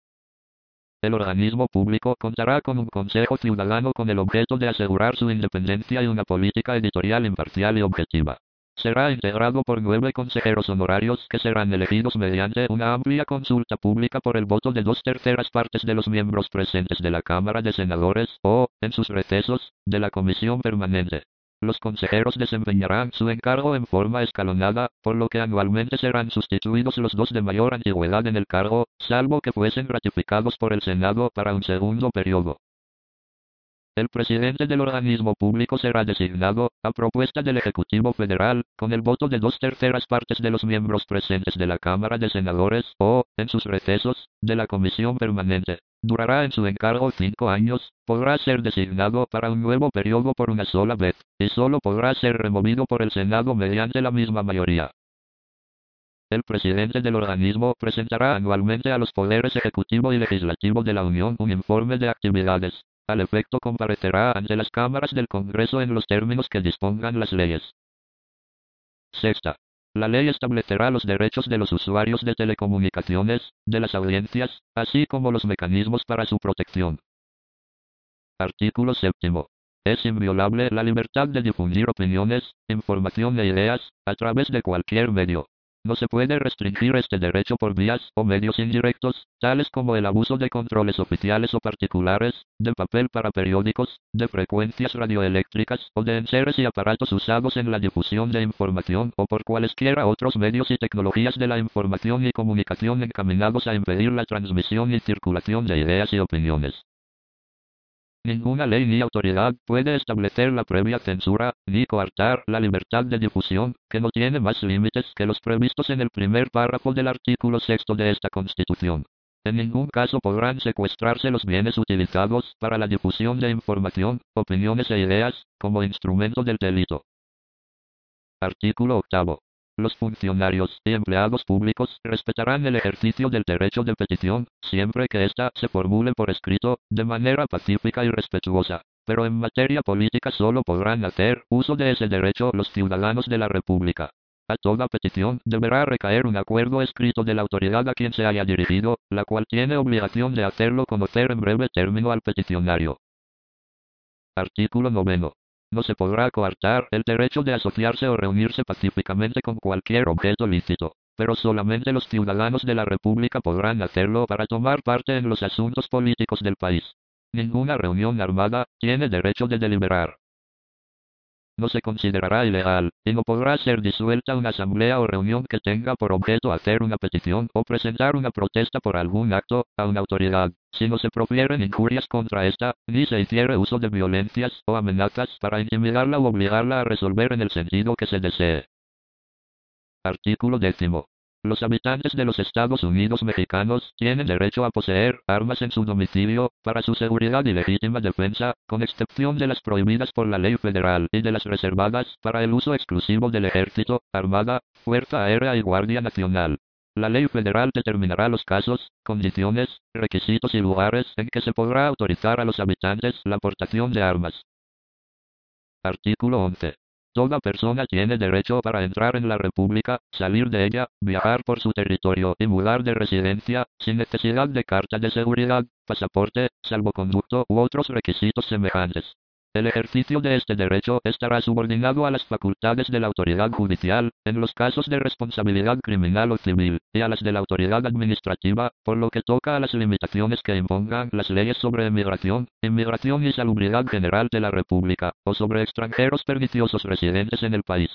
El organismo público contará con un Consejo Ciudadano con el objeto de asegurar su independencia y una política editorial imparcial y objetiva. Será integrado por 9 consejeros honorarios que serán elegidos mediante una amplia consulta pública por el voto de 2/3 partes de los miembros presentes de la Cámara de Senadores o, en sus recesos, de la Comisión Permanente. Los consejeros desempeñarán su encargo en forma escalonada, por lo que anualmente serán sustituidos los 2 de mayor antigüedad en el cargo, salvo que fuesen ratificados por el Senado para un segundo periodo. El presidente del organismo público será designado, a propuesta del Ejecutivo Federal, con el voto de 2/3 partes de los miembros presentes de la Cámara de Senadores o, en sus recesos, de la Comisión Permanente. Durará en su encargo 5 años, podrá ser designado para un nuevo periodo por una sola vez, y solo podrá ser removido por el Senado mediante la misma mayoría. El presidente del organismo presentará anualmente a los poderes ejecutivo y legislativo de la Unión un informe de actividades. Al efecto comparecerá ante las cámaras del Congreso en los términos que dispongan las leyes. Sexta. La ley establecerá los derechos de los usuarios de telecomunicaciones, de las audiencias, así como los mecanismos para su protección. Artículo 7. Es inviolable la libertad de difundir opiniones, información e ideas, a través de cualquier medio. No se puede restringir este derecho por vías o medios indirectos, tales como el abuso de controles oficiales o particulares, de papel para periódicos, de frecuencias radioeléctricas o de enseres y aparatos usados en la difusión de información o por cualesquiera otros medios y tecnologías de la información y comunicación encaminados a impedir la transmisión y circulación de ideas y opiniones. Ninguna ley ni autoridad puede establecer la previa censura, ni coartar la libertad de difusión, que no tiene más límites que los previstos en el primer párrafo del artículo 6 de esta Constitución. En ningún caso podrán secuestrarse los bienes utilizados para la difusión de información, opiniones e ideas, como instrumento del delito. Artículo 8. Los funcionarios y empleados públicos respetarán el ejercicio del derecho de petición, siempre que ésta se formule por escrito, de manera pacífica y respetuosa. Pero en materia política solo podrán hacer uso de ese derecho los ciudadanos de la República. A toda petición deberá recaer un acuerdo escrito de la autoridad a quien se haya dirigido, la cual tiene obligación de hacerlo conocer en breve término al peticionario. Artículo 9. No se podrá coartar el derecho de asociarse o reunirse pacíficamente con cualquier objeto lícito, pero solamente los ciudadanos de la República podrán hacerlo para tomar parte en los asuntos políticos del país. Ninguna reunión armada tiene derecho de deliberar. No se considerará ilegal, y no podrá ser disuelta una asamblea o reunión que tenga por objeto hacer una petición o presentar una protesta por algún acto, a una autoridad, si no se profieren injurias contra esta, ni se hiciere uso de violencias o amenazas para intimidarla o obligarla a resolver en el sentido que se desee. Artículo 10. Los habitantes de los Estados Unidos mexicanos tienen derecho a poseer armas en su domicilio, para su seguridad y legítima defensa, con excepción de las prohibidas por la ley federal y de las reservadas para el uso exclusivo del Ejército, Armada, Fuerza Aérea y Guardia Nacional. La ley federal determinará los casos, condiciones, requisitos y lugares en que se podrá autorizar a los habitantes la portación de armas. Artículo 11. Toda persona tiene derecho para entrar en la República, salir de ella, viajar por su territorio y mudar de residencia, sin necesidad de carta de seguridad, pasaporte, salvoconducto u otros requisitos semejantes. El ejercicio de este derecho estará subordinado a las facultades de la autoridad judicial, en los casos de responsabilidad criminal o civil, y a las de la autoridad administrativa, por lo que toca a las limitaciones que impongan las leyes sobre emigración, inmigración y salubridad general de la República, o sobre extranjeros perniciosos residentes en el país.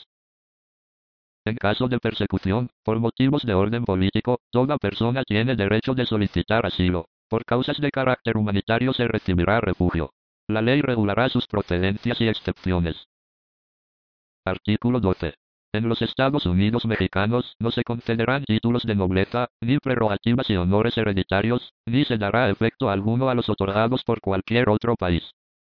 En caso de persecución, por motivos de orden político, toda persona tiene derecho de solicitar asilo. Por causas de carácter humanitario se recibirá refugio. La ley regulará sus procedencias y excepciones. Artículo 12. En los Estados Unidos mexicanos no se concederán títulos de nobleza, ni prerrogativas y honores hereditarios, ni se dará efecto alguno a los otorgados por cualquier otro país.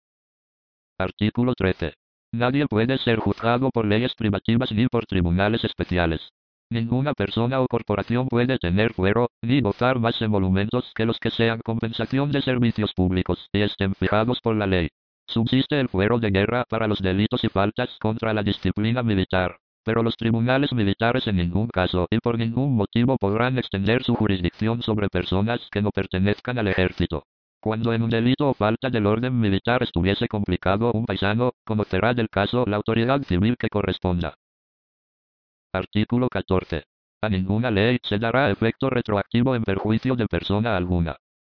Artículo 13. Nadie puede ser juzgado por leyes privativas ni por tribunales especiales. Ninguna persona o corporación puede tener fuero, ni gozar más emolumentos que los que sean compensación de servicios públicos y estén fijados por la ley. Subsiste el fuero de guerra para los delitos y faltas contra la disciplina militar, pero los tribunales militares en ningún caso y por ningún motivo podrán extender su jurisdicción sobre personas que no pertenezcan al ejército. Cuando en un delito o falta del orden militar estuviese complicado un paisano, conocerá del caso la autoridad civil que corresponda. Artículo 14. A ninguna ley se dará efecto retroactivo en perjuicio de persona alguna.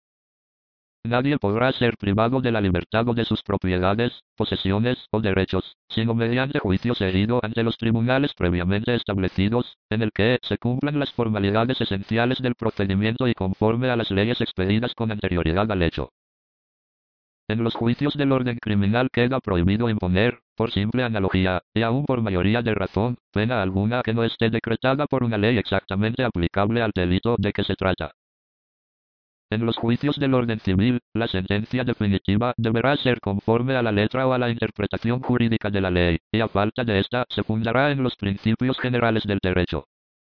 Nadie podrá ser privado de la libertad o de sus propiedades, posesiones o derechos, sino mediante juicio seguido ante los tribunales previamente establecidos, en el que se cumplan las formalidades esenciales del procedimiento y conforme a las leyes expedidas con anterioridad al hecho. En los juicios del orden criminal queda prohibido imponer, por simple analogía, y aún por mayoría de razón, pena alguna que no esté decretada por una ley exactamente aplicable al delito de que se trata. En los juicios del orden civil, la sentencia definitiva deberá ser conforme a la letra o a la interpretación jurídica de la ley, y a falta de esta, se fundará en los principios generales del derecho.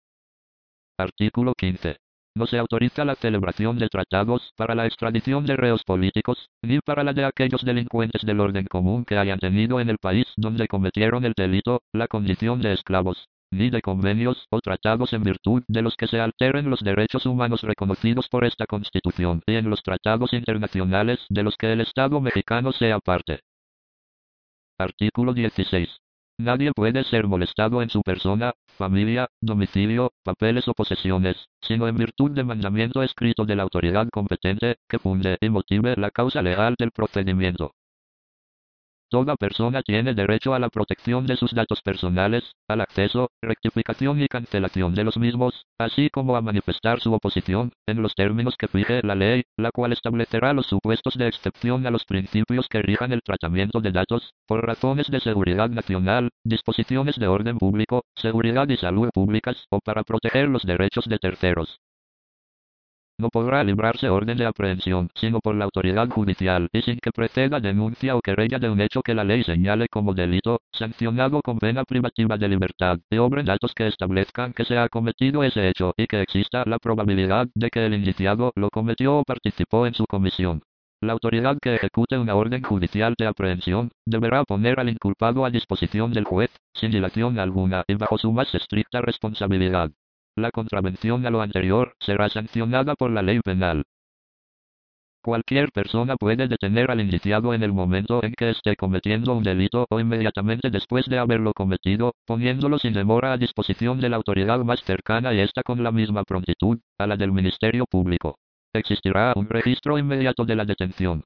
Artículo 15. No se autoriza la celebración de tratados para la extradición de reos políticos, ni para la de aquellos delincuentes del orden común que hayan tenido en el país donde cometieron el delito, la condición de esclavos, ni de convenios o tratados en virtud de los que se alteren los derechos humanos reconocidos por esta Constitución y en los tratados internacionales de los que el Estado mexicano sea parte. Artículo 16. Nadie puede ser molestado en su persona, familia, domicilio, papeles o posesiones, sino en virtud de mandamiento escrito de la autoridad competente, que funde y motive la causa legal del procedimiento. Toda persona tiene derecho a la protección de sus datos personales, al acceso, rectificación y cancelación de los mismos, así como a manifestar su oposición, en los términos que fije la ley, la cual establecerá los supuestos de excepción a los principios que rijan el tratamiento de datos, por razones de seguridad nacional, disposiciones de orden público, seguridad y salud públicas, o para proteger los derechos de terceros. No podrá librarse orden de aprehensión, sino por la autoridad judicial, y sin que preceda denuncia o querella de un hecho que la ley señale como delito, sancionado con pena privativa de libertad, y obren datos que establezcan que se ha cometido ese hecho, y que exista la probabilidad de que el indiciado lo cometió o participó en su comisión. La autoridad que ejecute una orden judicial de aprehensión, deberá poner al inculpado a disposición del juez, sin dilación alguna, y bajo su más estricta responsabilidad. La contravención a lo anterior será sancionada por la ley penal. Cualquier persona puede detener al indiciado en el momento en que esté cometiendo un delito o inmediatamente después de haberlo cometido, poniéndolo sin demora a disposición de la autoridad más cercana y esta con la misma prontitud, a la del Ministerio Público. Existirá un registro inmediato de la detención.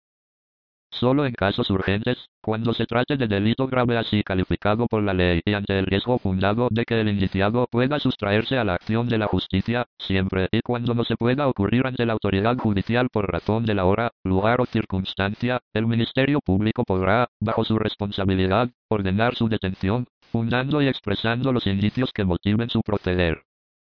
Solo en casos urgentes, cuando se trate de delito grave así calificado por la ley y ante el riesgo fundado de que el indiciado pueda sustraerse a la acción de la justicia, siempre y cuando no se pueda ocurrir ante la autoridad judicial por razón de la hora, lugar o circunstancia, el Ministerio Público podrá, bajo su responsabilidad, ordenar su detención, fundando y expresando los indicios que motiven su proceder.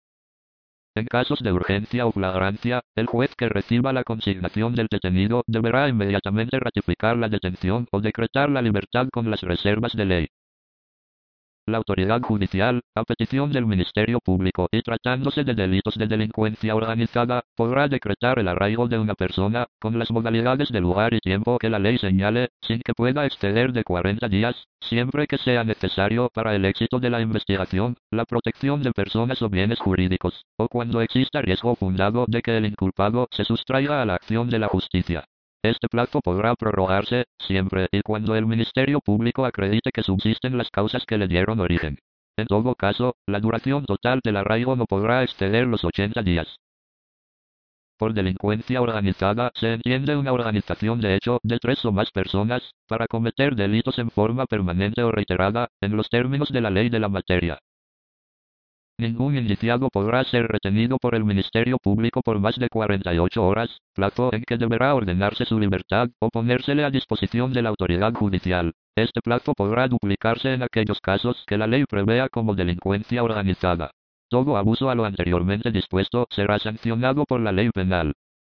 En casos de urgencia o flagrancia, el juez que reciba la consignación del detenido deberá inmediatamente ratificar la detención o decretar la libertad con las reservas de ley. La autoridad judicial, a petición del Ministerio Público y tratándose de delitos de delincuencia organizada, podrá decretar el arraigo de una persona, con las modalidades de lugar y tiempo que la ley señale, sin que pueda exceder de 40 días, siempre que sea necesario para el éxito de la investigación, la protección de personas o bienes jurídicos, o cuando exista riesgo fundado de que el inculpado se sustraiga a la acción de la justicia. Este plazo podrá prorrogarse, siempre y cuando el Ministerio Público acredite que subsisten las causas que le dieron origen. En todo caso, la duración total del arraigo no podrá exceder los 80 días. Por delincuencia organizada se entiende una organización de hecho de 3 o más personas, para cometer delitos en forma permanente o reiterada, en los términos de la ley de la materia. Ningún indiciado podrá ser retenido por el Ministerio Público por más de 48 horas, plazo en que deberá ordenarse su libertad o ponérsele a disposición de la autoridad judicial. Este plazo podrá duplicarse en aquellos casos que la ley prevea como delincuencia organizada. Todo abuso a lo anteriormente dispuesto será sancionado por la ley penal.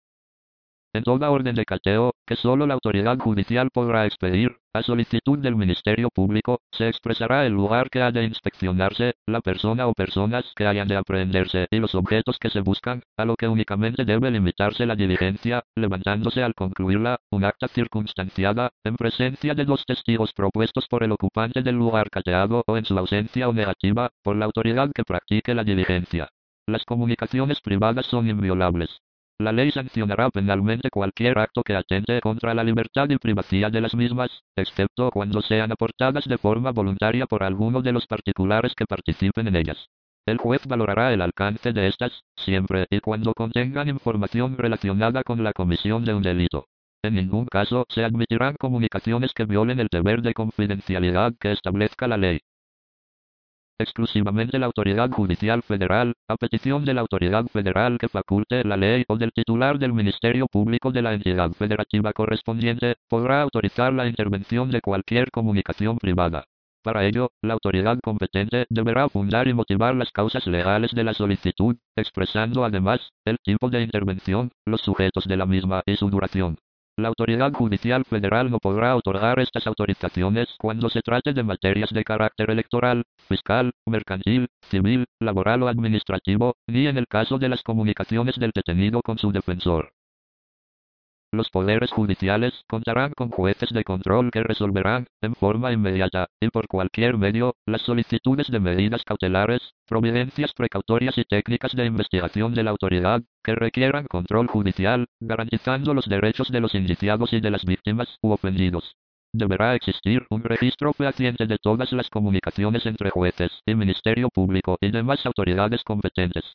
En toda orden de cateo, que solo la autoridad judicial podrá expedir, a solicitud del Ministerio Público, se expresará el lugar que ha de inspeccionarse, la persona o personas que hayan de aprehenderse y los objetos que se buscan, a lo que únicamente debe limitarse la diligencia, levantándose al concluirla, un acta circunstanciada, en presencia de 2 testigos propuestos por el ocupante del lugar cateado o en su ausencia o negativa, por la autoridad que practique la diligencia. Las comunicaciones privadas son inviolables. La ley sancionará penalmente cualquier acto que atente contra la libertad y privacidad de las mismas, excepto cuando sean aportadas de forma voluntaria por alguno de los particulares que participen en ellas. El juez valorará el alcance de estas, siempre y cuando contengan información relacionada con la comisión de un delito. En ningún caso se admitirán comunicaciones que violen el deber de confidencialidad que establezca la ley. Exclusivamente la autoridad judicial federal, a petición de la autoridad federal que faculte la ley o del titular del Ministerio Público de la entidad federativa correspondiente, podrá autorizar la intervención de cualquier comunicación privada. Para ello, la autoridad competente deberá fundar y motivar las causas legales de la solicitud, expresando además el tipo de intervención, los sujetos de la misma y su duración. La autoridad judicial federal no podrá otorgar estas autorizaciones cuando se trate de materias de carácter electoral, fiscal, mercantil, civil, laboral o administrativo, ni en el caso de las comunicaciones del detenido con su defensor. Los poderes judiciales contarán con jueces de control que resolverán, en forma inmediata, y por cualquier medio, las solicitudes de medidas cautelares, providencias precautorias y técnicas de investigación de la autoridad, que requieran control judicial, garantizando los derechos de los indiciados y de las víctimas u ofendidos. Deberá existir un registro fehaciente de todas las comunicaciones entre jueces y Ministerio Público y demás autoridades competentes.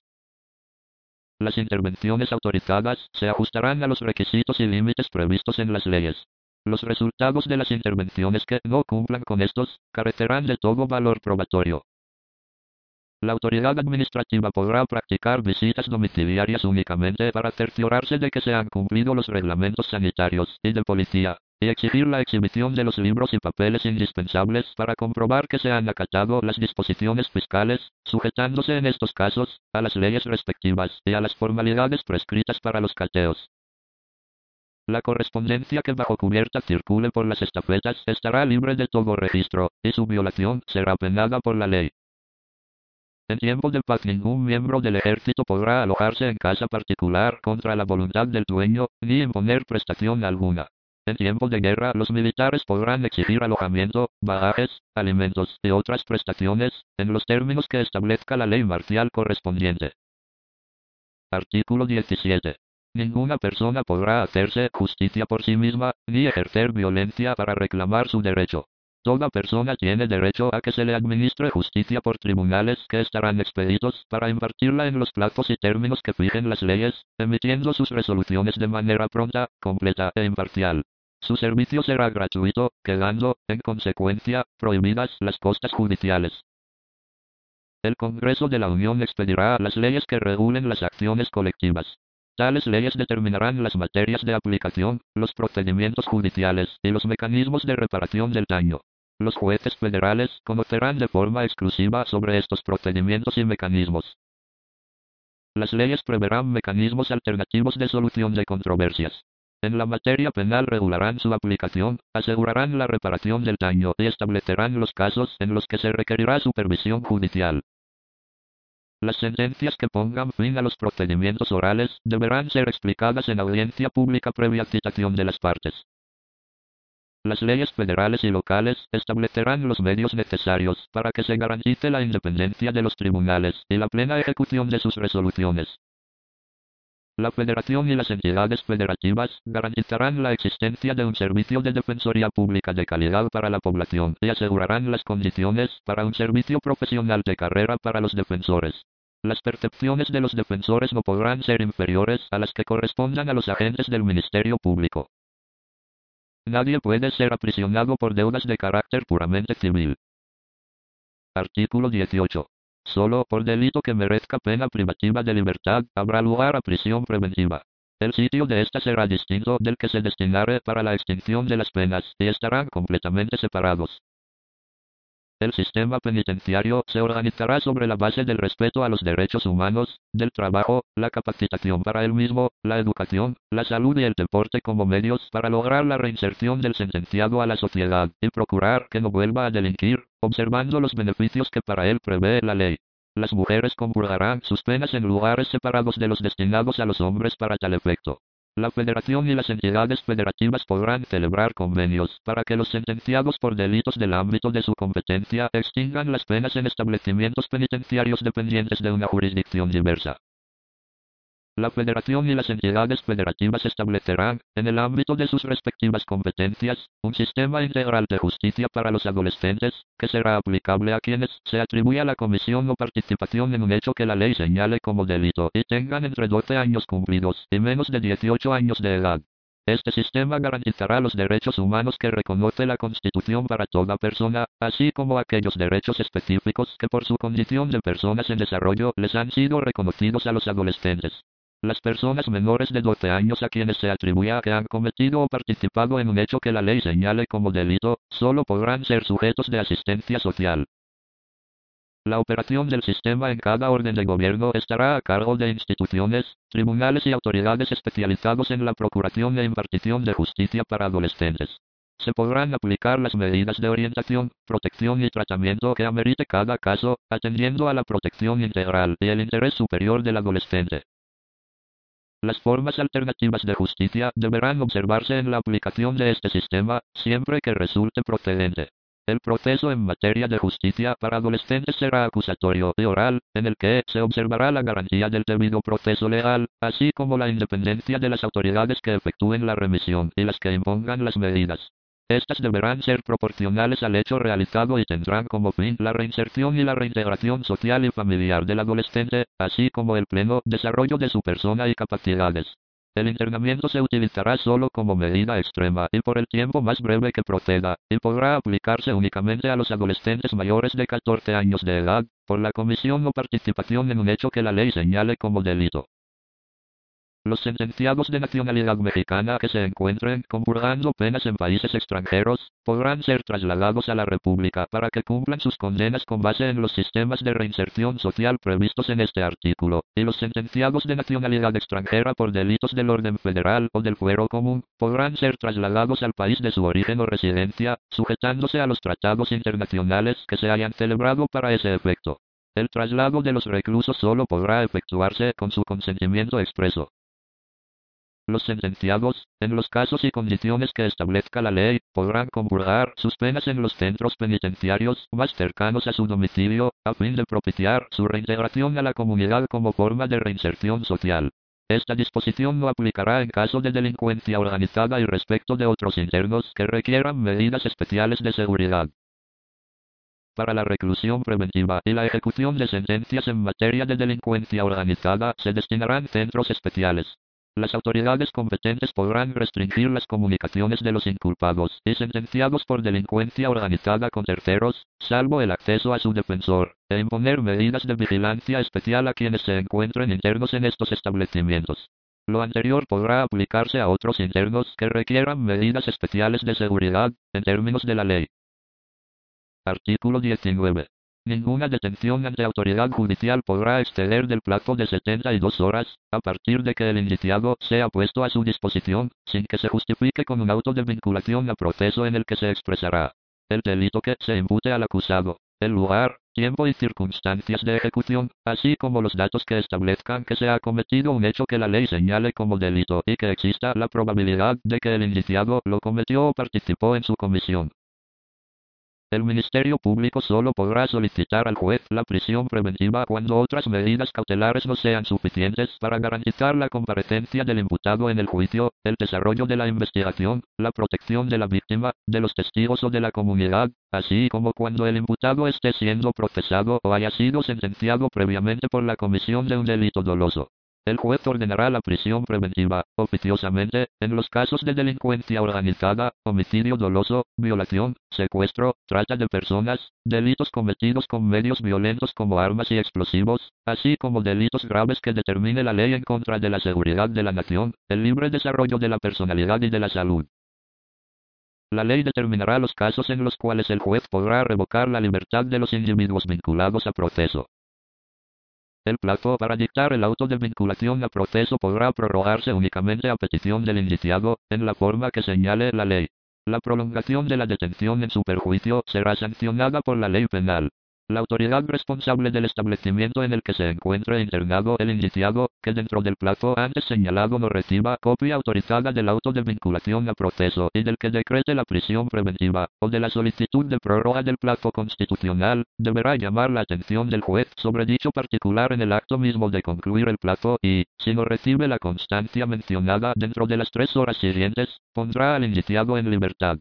Las intervenciones autorizadas se ajustarán a los requisitos y límites previstos en las leyes. Los resultados de las intervenciones que no cumplan con estos, carecerán de todo valor probatorio. La autoridad administrativa podrá practicar visitas domiciliarias únicamente para cerciorarse de que se han cumplido los reglamentos sanitarios y de policía, y exigir la exhibición de los libros y papeles indispensables para comprobar que se han acatado las disposiciones fiscales, sujetándose en estos casos a las leyes respectivas y a las formalidades prescritas para los cateos. La correspondencia que bajo cubierta circule por las estafetas estará libre de todo registro, y su violación será penada por la ley. En tiempo de paz ningún miembro del ejército podrá alojarse en casa particular contra la voluntad del dueño, ni imponer prestación alguna. En tiempo de guerra los militares podrán exigir alojamiento, bagajes, alimentos y otras prestaciones, en los términos que establezca la ley marcial correspondiente. Artículo 17. Ninguna persona podrá hacerse justicia por sí misma, ni ejercer violencia para reclamar su derecho. Toda persona tiene derecho a que se le administre justicia por tribunales que estarán expeditos para impartirla en los plazos y términos que fijen las leyes, emitiendo sus resoluciones de manera pronta, completa e imparcial. Su servicio será gratuito, quedando, en consecuencia, prohibidas las costas judiciales. El Congreso de la Unión expedirá las leyes que regulen las acciones colectivas. Tales leyes determinarán las materias de aplicación, los procedimientos judiciales y los mecanismos de reparación del daño. Los jueces federales conocerán de forma exclusiva sobre estos procedimientos y mecanismos. Las leyes preverán mecanismos alternativos de solución de controversias. En la materia penal regularán su aplicación, asegurarán la reparación del daño y establecerán los casos en los que se requerirá supervisión judicial. Las sentencias que pongan fin a los procedimientos orales deberán ser explicadas en audiencia pública previa citación de las partes. Las leyes federales y locales establecerán los medios necesarios para que se garantice la independencia de los tribunales y la plena ejecución de sus resoluciones. La Federación y las entidades federativas garantizarán la existencia de un servicio de defensoría pública de calidad para la población y asegurarán las condiciones para un servicio profesional de carrera para los defensores. Las percepciones de los defensores no podrán ser inferiores a las que correspondan a los agentes del Ministerio Público. Nadie puede ser aprisionado por deudas de carácter puramente civil. Artículo 18. Solo por delito que merezca pena privativa de libertad habrá lugar a prisión preventiva. El sitio de esta será distinto del que se destinare para la extinción de las penas y estarán completamente separados. El sistema penitenciario se organizará sobre la base del respeto a los derechos humanos, del trabajo, la capacitación para el mismo, la educación, la salud y el deporte como medios para lograr la reinserción del sentenciado a la sociedad y procurar que no vuelva a delinquir, observando los beneficios que para él prevé la ley. Las mujeres compurgarán sus penas en lugares separados de los destinados a los hombres para tal efecto. La Federación y las entidades federativas podrán celebrar convenios para que los sentenciados por delitos del ámbito de su competencia extingan las penas en establecimientos penitenciarios dependientes de una jurisdicción diversa. La Federación y las entidades federativas establecerán, en el ámbito de sus respectivas competencias, un sistema integral de justicia para los adolescentes, que será aplicable a quienes se atribuya la comisión o participación en un hecho que la ley señale como delito y tengan entre 12 años cumplidos y menos de 18 años de edad. Este sistema garantizará los derechos humanos que reconoce la Constitución para toda persona, así como aquellos derechos específicos que por su condición de personas en desarrollo les han sido reconocidos a los adolescentes. Las personas menores de 12 años a quienes se atribuya que han cometido o participado en un hecho que la ley señale como delito, solo podrán ser sujetos de asistencia social. La operación del sistema en cada orden de gobierno estará a cargo de instituciones, tribunales y autoridades especializados en la procuración e impartición de justicia para adolescentes. Se podrán aplicar las medidas de orientación, protección y tratamiento que amerite cada caso, atendiendo a la protección integral y el interés superior del adolescente. Las formas alternativas de justicia deberán observarse en la aplicación de este sistema, siempre que resulte procedente. El proceso en materia de justicia para adolescentes será acusatorio y oral, en el que se observará la garantía del debido proceso legal, así como la independencia de las autoridades que efectúen la remisión y las que impongan las medidas. Estas deberán ser proporcionales al hecho realizado y tendrán como fin la reinserción y la reintegración social y familiar del adolescente, así como el pleno desarrollo de su persona y capacidades. El internamiento se utilizará solo como medida extrema y por el tiempo más breve que proceda, y podrá aplicarse únicamente a los adolescentes mayores de 14 años de edad, por la comisión o participación en un hecho que la ley señale como delito. Los sentenciados de nacionalidad mexicana que se encuentren compurgando penas en países extranjeros, podrán ser trasladados a la República para que cumplan sus condenas con base en los sistemas de reinserción social previstos en este artículo, y los sentenciados de nacionalidad extranjera por delitos del orden federal o del fuero común, podrán ser trasladados al país de su origen o residencia, sujetándose a los tratados internacionales que se hayan celebrado para ese efecto. El traslado de los reclusos solo podrá efectuarse con su consentimiento expreso. Los sentenciados, en los casos y condiciones que establezca la ley, podrán compurgar sus penas en los centros penitenciarios más cercanos a su domicilio, a fin de propiciar su reintegración a la comunidad como forma de reinserción social. Esta disposición no aplicará en caso de delincuencia organizada y respecto de otros internos que requieran medidas especiales de seguridad. Para la reclusión preventiva y la ejecución de sentencias en materia de delincuencia organizada se destinarán centros especiales. Las autoridades competentes podrán restringir las comunicaciones de los inculpados y sentenciados por delincuencia organizada con terceros, salvo el acceso a su defensor, e imponer medidas de vigilancia especial a quienes se encuentren internos en estos establecimientos. Lo anterior podrá aplicarse a otros internos que requieran medidas especiales de seguridad, en términos de la ley. Artículo 19. Ninguna detención ante autoridad judicial podrá exceder del plazo de 72 horas, a partir de que el indiciado sea puesto a su disposición, sin que se justifique con un auto de vinculación a proceso en el que se expresará el delito que se impute al acusado, el lugar, tiempo y circunstancias de ejecución, así como los datos que establezcan que se ha cometido un hecho que la ley señale como delito y que exista la probabilidad de que el indiciado lo cometió o participó en su comisión. El Ministerio Público solo podrá solicitar al juez la prisión preventiva cuando otras medidas cautelares no sean suficientes para garantizar la comparecencia del imputado en el juicio, el desarrollo de la investigación, la protección de la víctima, de los testigos o de la comunidad, así como cuando el imputado esté siendo procesado o haya sido sentenciado previamente por la comisión de un delito doloso. El juez ordenará la prisión preventiva, oficiosamente, en los casos de delincuencia organizada, homicidio doloso, violación, secuestro, trata de personas, delitos cometidos con medios violentos como armas y explosivos, así como delitos graves que determine la ley en contra de la seguridad de la nación, el libre desarrollo de la personalidad y de la salud. La ley determinará los casos en los cuales el juez podrá revocar la libertad de los individuos vinculados a proceso. El plazo para dictar el auto de vinculación a proceso podrá prorrogarse únicamente a petición del indiciado, en la forma que señale la ley. La prolongación de la detención en su perjuicio será sancionada por la ley penal. La autoridad responsable del establecimiento en el que se encuentre internado el indiciado, que dentro del plazo antes señalado no reciba copia autorizada del auto de vinculación a proceso y del que decrete la prisión preventiva, o de la solicitud de prórroga del plazo constitucional, deberá llamar la atención del juez sobre dicho particular en el acto mismo de concluir el plazo y, si no recibe la constancia mencionada dentro de las 3 horas siguientes, pondrá al indiciado en libertad.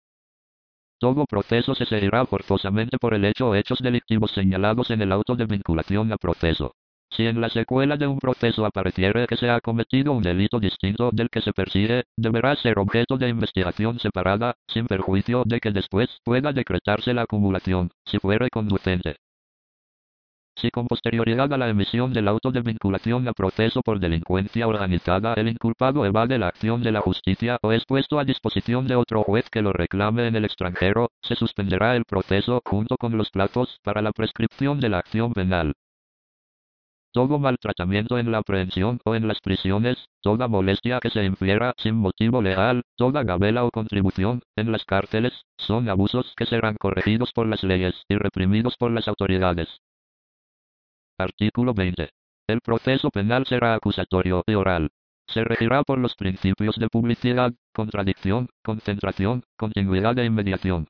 Todo proceso se seguirá forzosamente por el hecho o hechos delictivos señalados en el auto de vinculación a proceso. Si en la secuela de un proceso apareciere que se ha cometido un delito distinto del que se persigue, deberá ser objeto de investigación separada, sin perjuicio de que después pueda decretarse la acumulación, si fuere conducente. Si con posterioridad a la emisión del auto de vinculación a proceso por delincuencia organizada el inculpado evade la acción de la justicia o es puesto a disposición de otro juez que lo reclame en el extranjero, se suspenderá el proceso junto con los plazos para la prescripción de la acción penal. Todo maltratamiento en la aprehensión o en las prisiones, toda molestia que se infiera sin motivo legal, toda gabela o contribución, en las cárceles, son abusos que serán corregidos por las leyes y reprimidos por las autoridades. Artículo 20. El proceso penal será acusatorio y oral. Se regirá por los principios de publicidad, contradicción, concentración, continuidad e inmediación.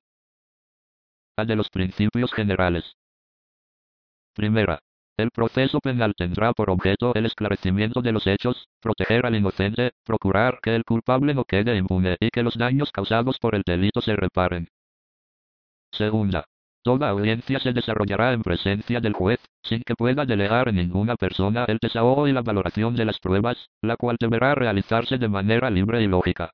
A de los principios generales. Primera. El proceso penal tendrá por objeto el esclarecimiento de los hechos, proteger al inocente, procurar que el culpable no quede impune y que los daños causados por el delito se reparen. Segunda. Toda audiencia se desarrollará en presencia del juez, sin que pueda delegar en ninguna persona el desahogo y la valoración de las pruebas, la cual deberá realizarse de manera libre y lógica.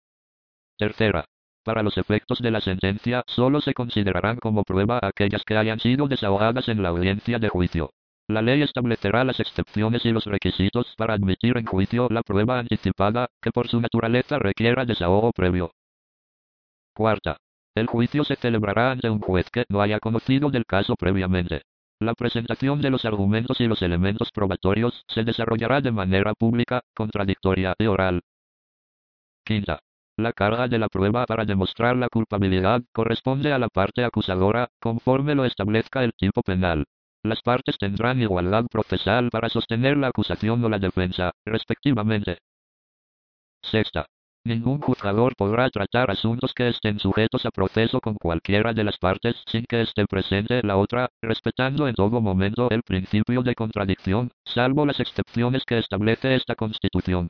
Tercera. Para los efectos de la sentencia, solo se considerarán como prueba aquellas que hayan sido desahogadas en la audiencia de juicio. La ley establecerá las excepciones y los requisitos para admitir en juicio la prueba anticipada, que por su naturaleza requiera desahogo previo. Cuarta. El juicio se celebrará ante un juez que no haya conocido del caso previamente. La presentación de los argumentos y los elementos probatorios se desarrollará de manera pública, contradictoria y oral. Quinta. La carga de la prueba para demostrar la culpabilidad corresponde a la parte acusadora, conforme lo establezca el tipo penal. Las partes tendrán igualdad procesal para sostener la acusación o la defensa, respectivamente. Sexta. Ningún juzgador podrá tratar asuntos que estén sujetos a proceso con cualquiera de las partes sin que esté presente la otra, respetando en todo momento el principio de contradicción, salvo las excepciones que establece esta Constitución.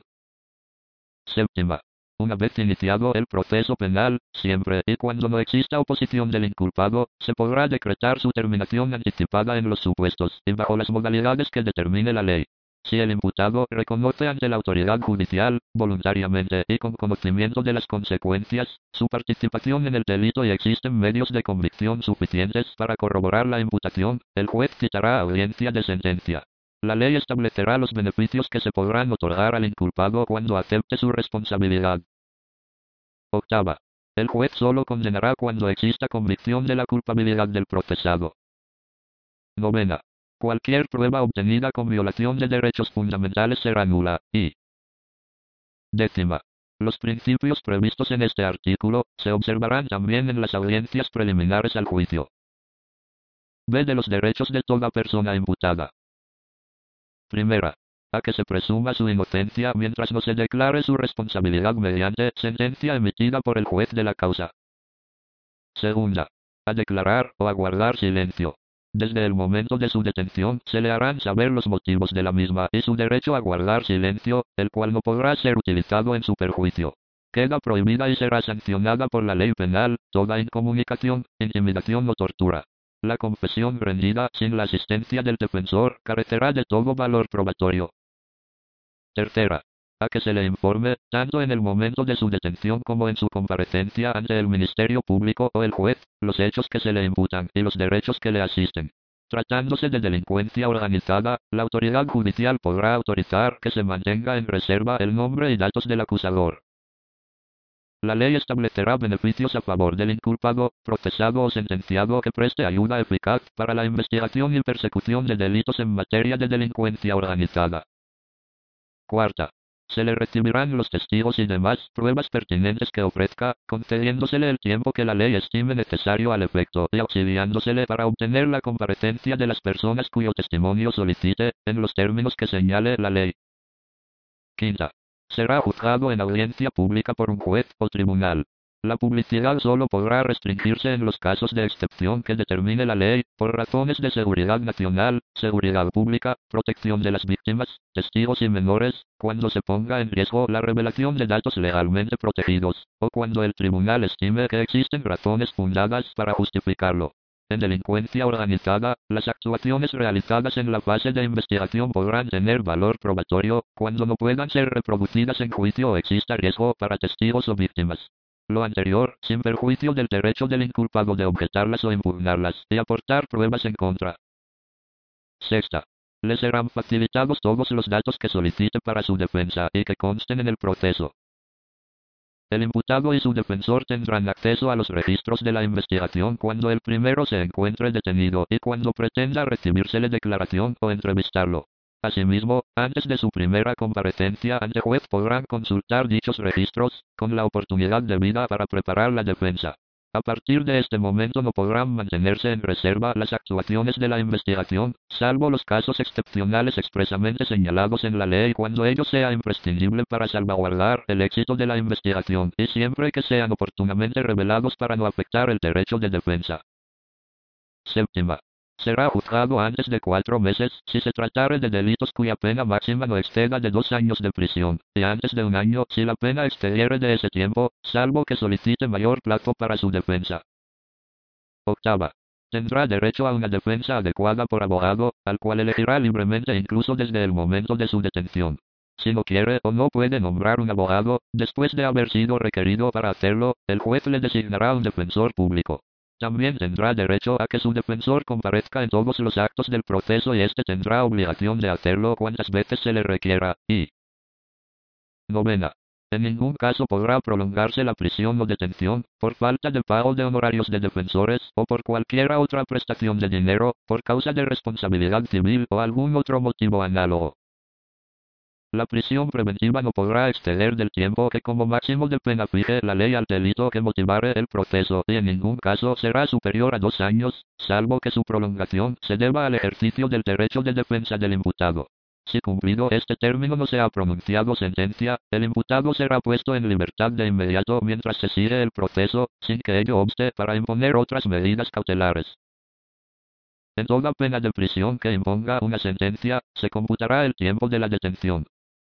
Séptima. Una vez iniciado el proceso penal, siempre y cuando no exista oposición del inculpado, se podrá decretar su terminación anticipada en los supuestos y bajo las modalidades que determine la ley. Si el imputado reconoce ante la autoridad judicial, voluntariamente y con conocimiento de las consecuencias, su participación en el delito y existen medios de convicción suficientes para corroborar la imputación, el juez citará audiencia de sentencia. La ley establecerá los beneficios que se podrán otorgar al inculpado cuando acepte su responsabilidad. Octava. El juez solo condenará cuando exista convicción de la culpabilidad del procesado. Novena. Cualquier prueba obtenida con violación de derechos fundamentales será nula. Y décima. Los principios previstos en este artículo se observarán también en las audiencias preliminares al juicio. B. De los derechos de toda persona imputada. Primera. A que se presuma su inocencia mientras no se declare su responsabilidad mediante sentencia emitida por el juez de la causa. Segunda. A declarar o a guardar silencio. Desde el momento de su detención se le harán saber los motivos de la misma y su derecho a guardar silencio, el cual no podrá ser utilizado en su perjuicio. Queda prohibida y será sancionada por la ley penal toda incomunicación, intimidación o tortura. La confesión rendida sin la asistencia del defensor carecerá de todo valor probatorio. Tercera. A que se le informe, tanto en el momento de su detención como en su comparecencia ante el Ministerio Público o el juez, los hechos que se le imputan y los derechos que le asisten. Tratándose de delincuencia organizada, la autoridad judicial podrá autorizar que se mantenga en reserva el nombre y datos del acusador. La ley establecerá beneficios a favor del inculpado, procesado o sentenciado que preste ayuda eficaz para la investigación y persecución de delitos en materia de delincuencia organizada. Cuarta. Se le recibirán los testigos y demás pruebas pertinentes que ofrezca, concediéndosele el tiempo que la ley estime necesario al efecto y auxiliándosele para obtener la comparecencia de las personas cuyo testimonio solicite, en los términos que señale la ley. Quinta. Será juzgado en audiencia pública por un juez o tribunal. La publicidad solo podrá restringirse en los casos de excepción que determine la ley, por razones de seguridad nacional, seguridad pública, protección de las víctimas, testigos y menores, cuando se ponga en riesgo la revelación de datos legalmente protegidos, o cuando el tribunal estime que existen razones fundadas para justificarlo. En delincuencia organizada, las actuaciones realizadas en la fase de investigación podrán tener valor probatorio, cuando no puedan ser reproducidas en juicio o exista riesgo para testigos o víctimas. Lo anterior, sin perjuicio del derecho del inculpado de objetarlas o impugnarlas, y aportar pruebas en contra. Sexta. Le serán facilitados todos los datos que solicite para su defensa y que consten en el proceso. El imputado y su defensor tendrán acceso a los registros de la investigación cuando el primero se encuentre detenido y cuando pretenda recibírsele declaración o entrevistarlo. Asimismo, antes de su primera comparecencia ante juez podrán consultar dichos registros, con la oportunidad debida para preparar la defensa. A partir de este momento no podrán mantenerse en reserva las actuaciones de la investigación, salvo los casos excepcionales expresamente señalados en la ley cuando ello sea imprescindible para salvaguardar el éxito de la investigación y siempre que sean oportunamente revelados para no afectar el derecho de defensa. Séptima. Será juzgado antes de 4 meses si se tratare de delitos cuya pena máxima no exceda de 2 años de prisión, y antes de 1 año si la pena excediere de ese tiempo, salvo que solicite mayor plazo para su defensa. Octava. Tendrá derecho a una defensa adecuada por abogado, al cual elegirá libremente incluso desde el momento de su detención. Si no quiere o no puede nombrar un abogado, después de haber sido requerido para hacerlo, el juez le designará un defensor público. También tendrá derecho a que su defensor comparezca en todos los actos del proceso y éste tendrá obligación de hacerlo cuantas veces se le requiera. Y novena. En ningún caso podrá prolongarse la prisión o detención, por falta de pago de honorarios de defensores, o por cualquier otra prestación de dinero, por causa de responsabilidad civil o algún otro motivo análogo. La prisión preventiva no podrá exceder del tiempo que como máximo de pena fije la ley al delito que motivare el proceso y en ningún caso será superior a 2 años, salvo que su prolongación se deba al ejercicio del derecho de defensa del imputado. Si cumplido este término no se ha pronunciado sentencia, el imputado será puesto en libertad de inmediato mientras se sigue el proceso, sin que ello obste para imponer otras medidas cautelares. En toda pena de prisión que imponga una sentencia, se computará el tiempo de la detención.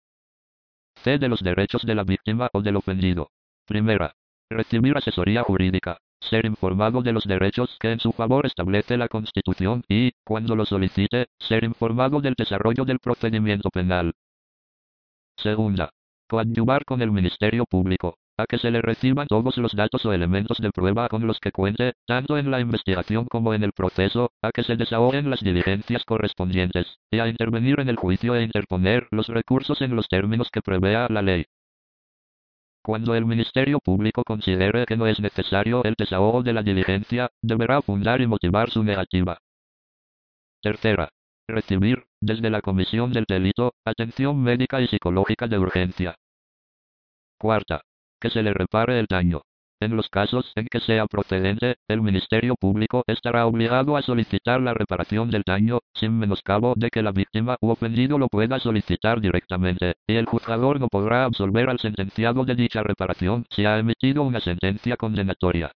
C. De los derechos de la víctima o del ofendido. Primera. Recibir asesoría jurídica. Ser informado de los derechos que en su favor establece la Constitución y, cuando lo solicite, ser informado del desarrollo del procedimiento penal. Segunda. Coadyuvar con el Ministerio Público. A que se le reciban todos los datos o elementos de prueba con los que cuente, tanto en la investigación como en el proceso, a que se desahoguen las diligencias correspondientes, y a intervenir en el juicio e interponer los recursos en los términos que prevea la ley. Cuando el Ministerio Público considere que no es necesario el desahogo de la diligencia, deberá fundar y motivar su negativa. Tercera, recibir, desde la comisión del delito, atención médica y psicológica de urgencia. Cuarta, que se le repare el daño. En los casos en que sea procedente, el Ministerio Público estará obligado a solicitar la reparación del daño, sin menoscabo de que la víctima u ofendido lo pueda solicitar directamente, y el juzgador no podrá absolver al sentenciado de dicha reparación si ha emitido una sentencia condenatoria.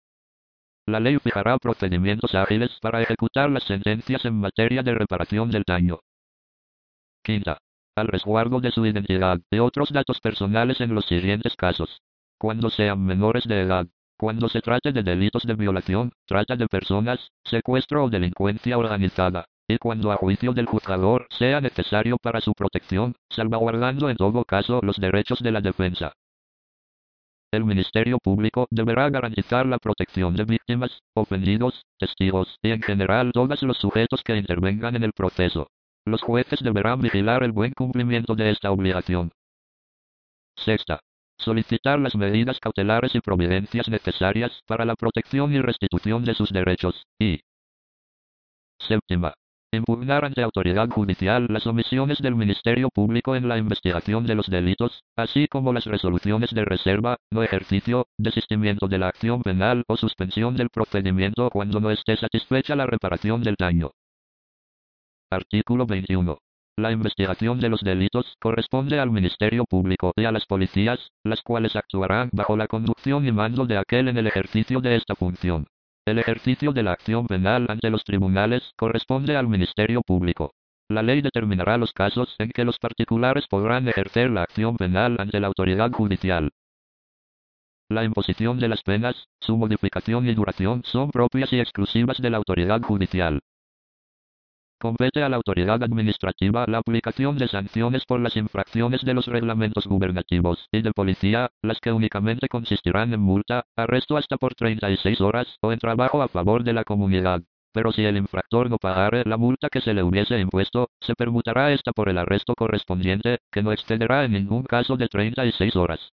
La ley fijará procedimientos ágiles para ejecutar las sentencias en materia de reparación del daño. Quinta, al resguardo de su identidad y otros datos personales en los siguientes casos. Cuando sean menores de edad, cuando se trate de delitos de violación, trata de personas, secuestro o delincuencia organizada, y cuando a juicio del juzgador sea necesario para su protección, salvaguardando en todo caso los derechos de la defensa. El Ministerio Público deberá garantizar la protección de víctimas, ofendidos, testigos y en general todos los sujetos que intervengan en el proceso. Los jueces deberán vigilar el buen cumplimiento de esta obligación. Sexta, solicitar las medidas cautelares y providencias necesarias para la protección y restitución de sus derechos, y séptima, impugnar ante autoridad judicial las omisiones del Ministerio Público en la investigación de los delitos, así como las resoluciones de reserva, no ejercicio, desistimiento de la acción penal o suspensión del procedimiento cuando no esté satisfecha la reparación del daño. Artículo 21. La investigación de los delitos corresponde al Ministerio Público y a las policías, las cuales actuarán bajo la conducción y mando de aquel en el ejercicio de esta función. El ejercicio de la acción penal ante los tribunales corresponde al Ministerio Público. La ley determinará los casos en que los particulares podrán ejercer la acción penal ante la autoridad judicial. La imposición de las penas, su modificación y duración son propias y exclusivas de la autoridad judicial. Compete a la autoridad administrativa la aplicación de sanciones por las infracciones de los reglamentos gubernativos y de policía, las que únicamente consistirán en multa, arresto hasta por 36 horas o en trabajo a favor de la comunidad. Pero si el infractor no pagare la multa que se le hubiese impuesto, se permutará esta por el arresto correspondiente, que no excederá en ningún caso de 36 horas.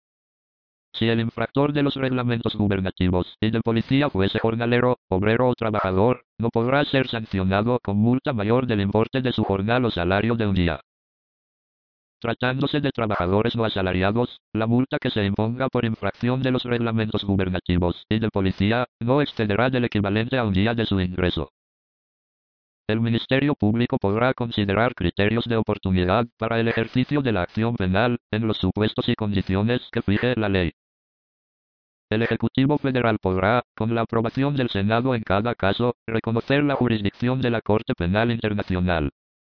Si el infractor de los reglamentos gubernativos y de policía fuese jornalero, obrero o trabajador, no podrá ser sancionado con multa mayor del importe de su jornal o salario de un día. Tratándose de trabajadores no asalariados, la multa que se imponga por infracción de los reglamentos gubernativos y de policía, no excederá del equivalente a un día de su ingreso. El Ministerio Público podrá considerar criterios de oportunidad para el ejercicio de la acción penal, en los supuestos y condiciones que fije la ley. El Ejecutivo Federal podrá, con la aprobación del Senado en cada caso, reconocer la jurisdicción de la Corte Penal Internacional.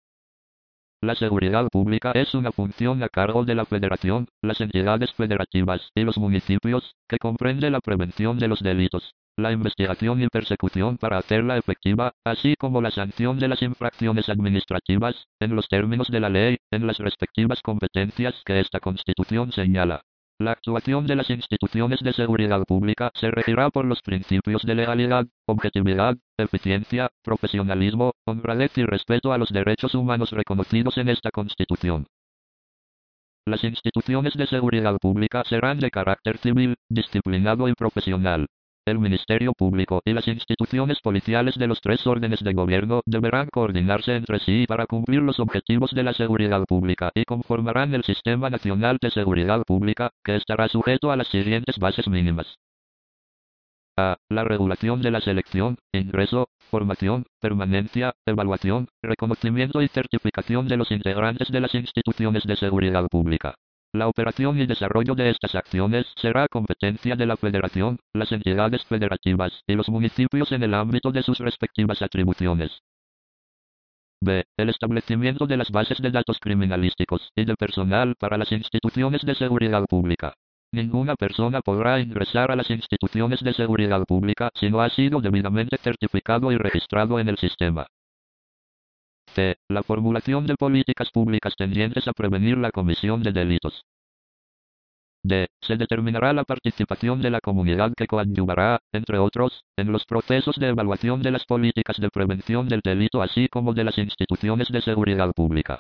La seguridad pública es una función a cargo de la Federación, las entidades federativas y los municipios, que comprende la prevención de los delitos, la investigación y persecución para hacerla efectiva, así como la sanción de las infracciones administrativas, en los términos de la ley, en las respectivas competencias que esta Constitución señala. La actuación de las instituciones de seguridad pública se regirá por los principios de legalidad, objetividad, eficiencia, profesionalismo, honradez y respeto a los derechos humanos reconocidos en esta Constitución. Las instituciones de seguridad pública serán de carácter civil, disciplinado y profesional. El Ministerio Público y las instituciones policiales de los tres órdenes de gobierno deberán coordinarse entre sí para cumplir los objetivos de la seguridad pública y conformarán el Sistema Nacional de Seguridad Pública, que estará sujeto a las siguientes bases mínimas. A. La regulación de la selección, ingreso, formación, permanencia, evaluación, reconocimiento y certificación de los integrantes de las instituciones de seguridad pública. La operación y desarrollo de estas acciones será competencia de la Federación, las entidades federativas y los municipios en el ámbito de sus respectivas atribuciones. B. El establecimiento de las bases de datos criminalísticos y de personal para las instituciones de seguridad pública. Ninguna persona podrá ingresar a las instituciones de seguridad pública si no ha sido debidamente certificado y registrado en el sistema. C. La formulación de políticas públicas tendientes a prevenir la comisión de delitos. D. Se determinará la participación de la comunidad que coadyuvará, entre otros, en los procesos de evaluación de las políticas de prevención del delito así como de las instituciones de seguridad pública.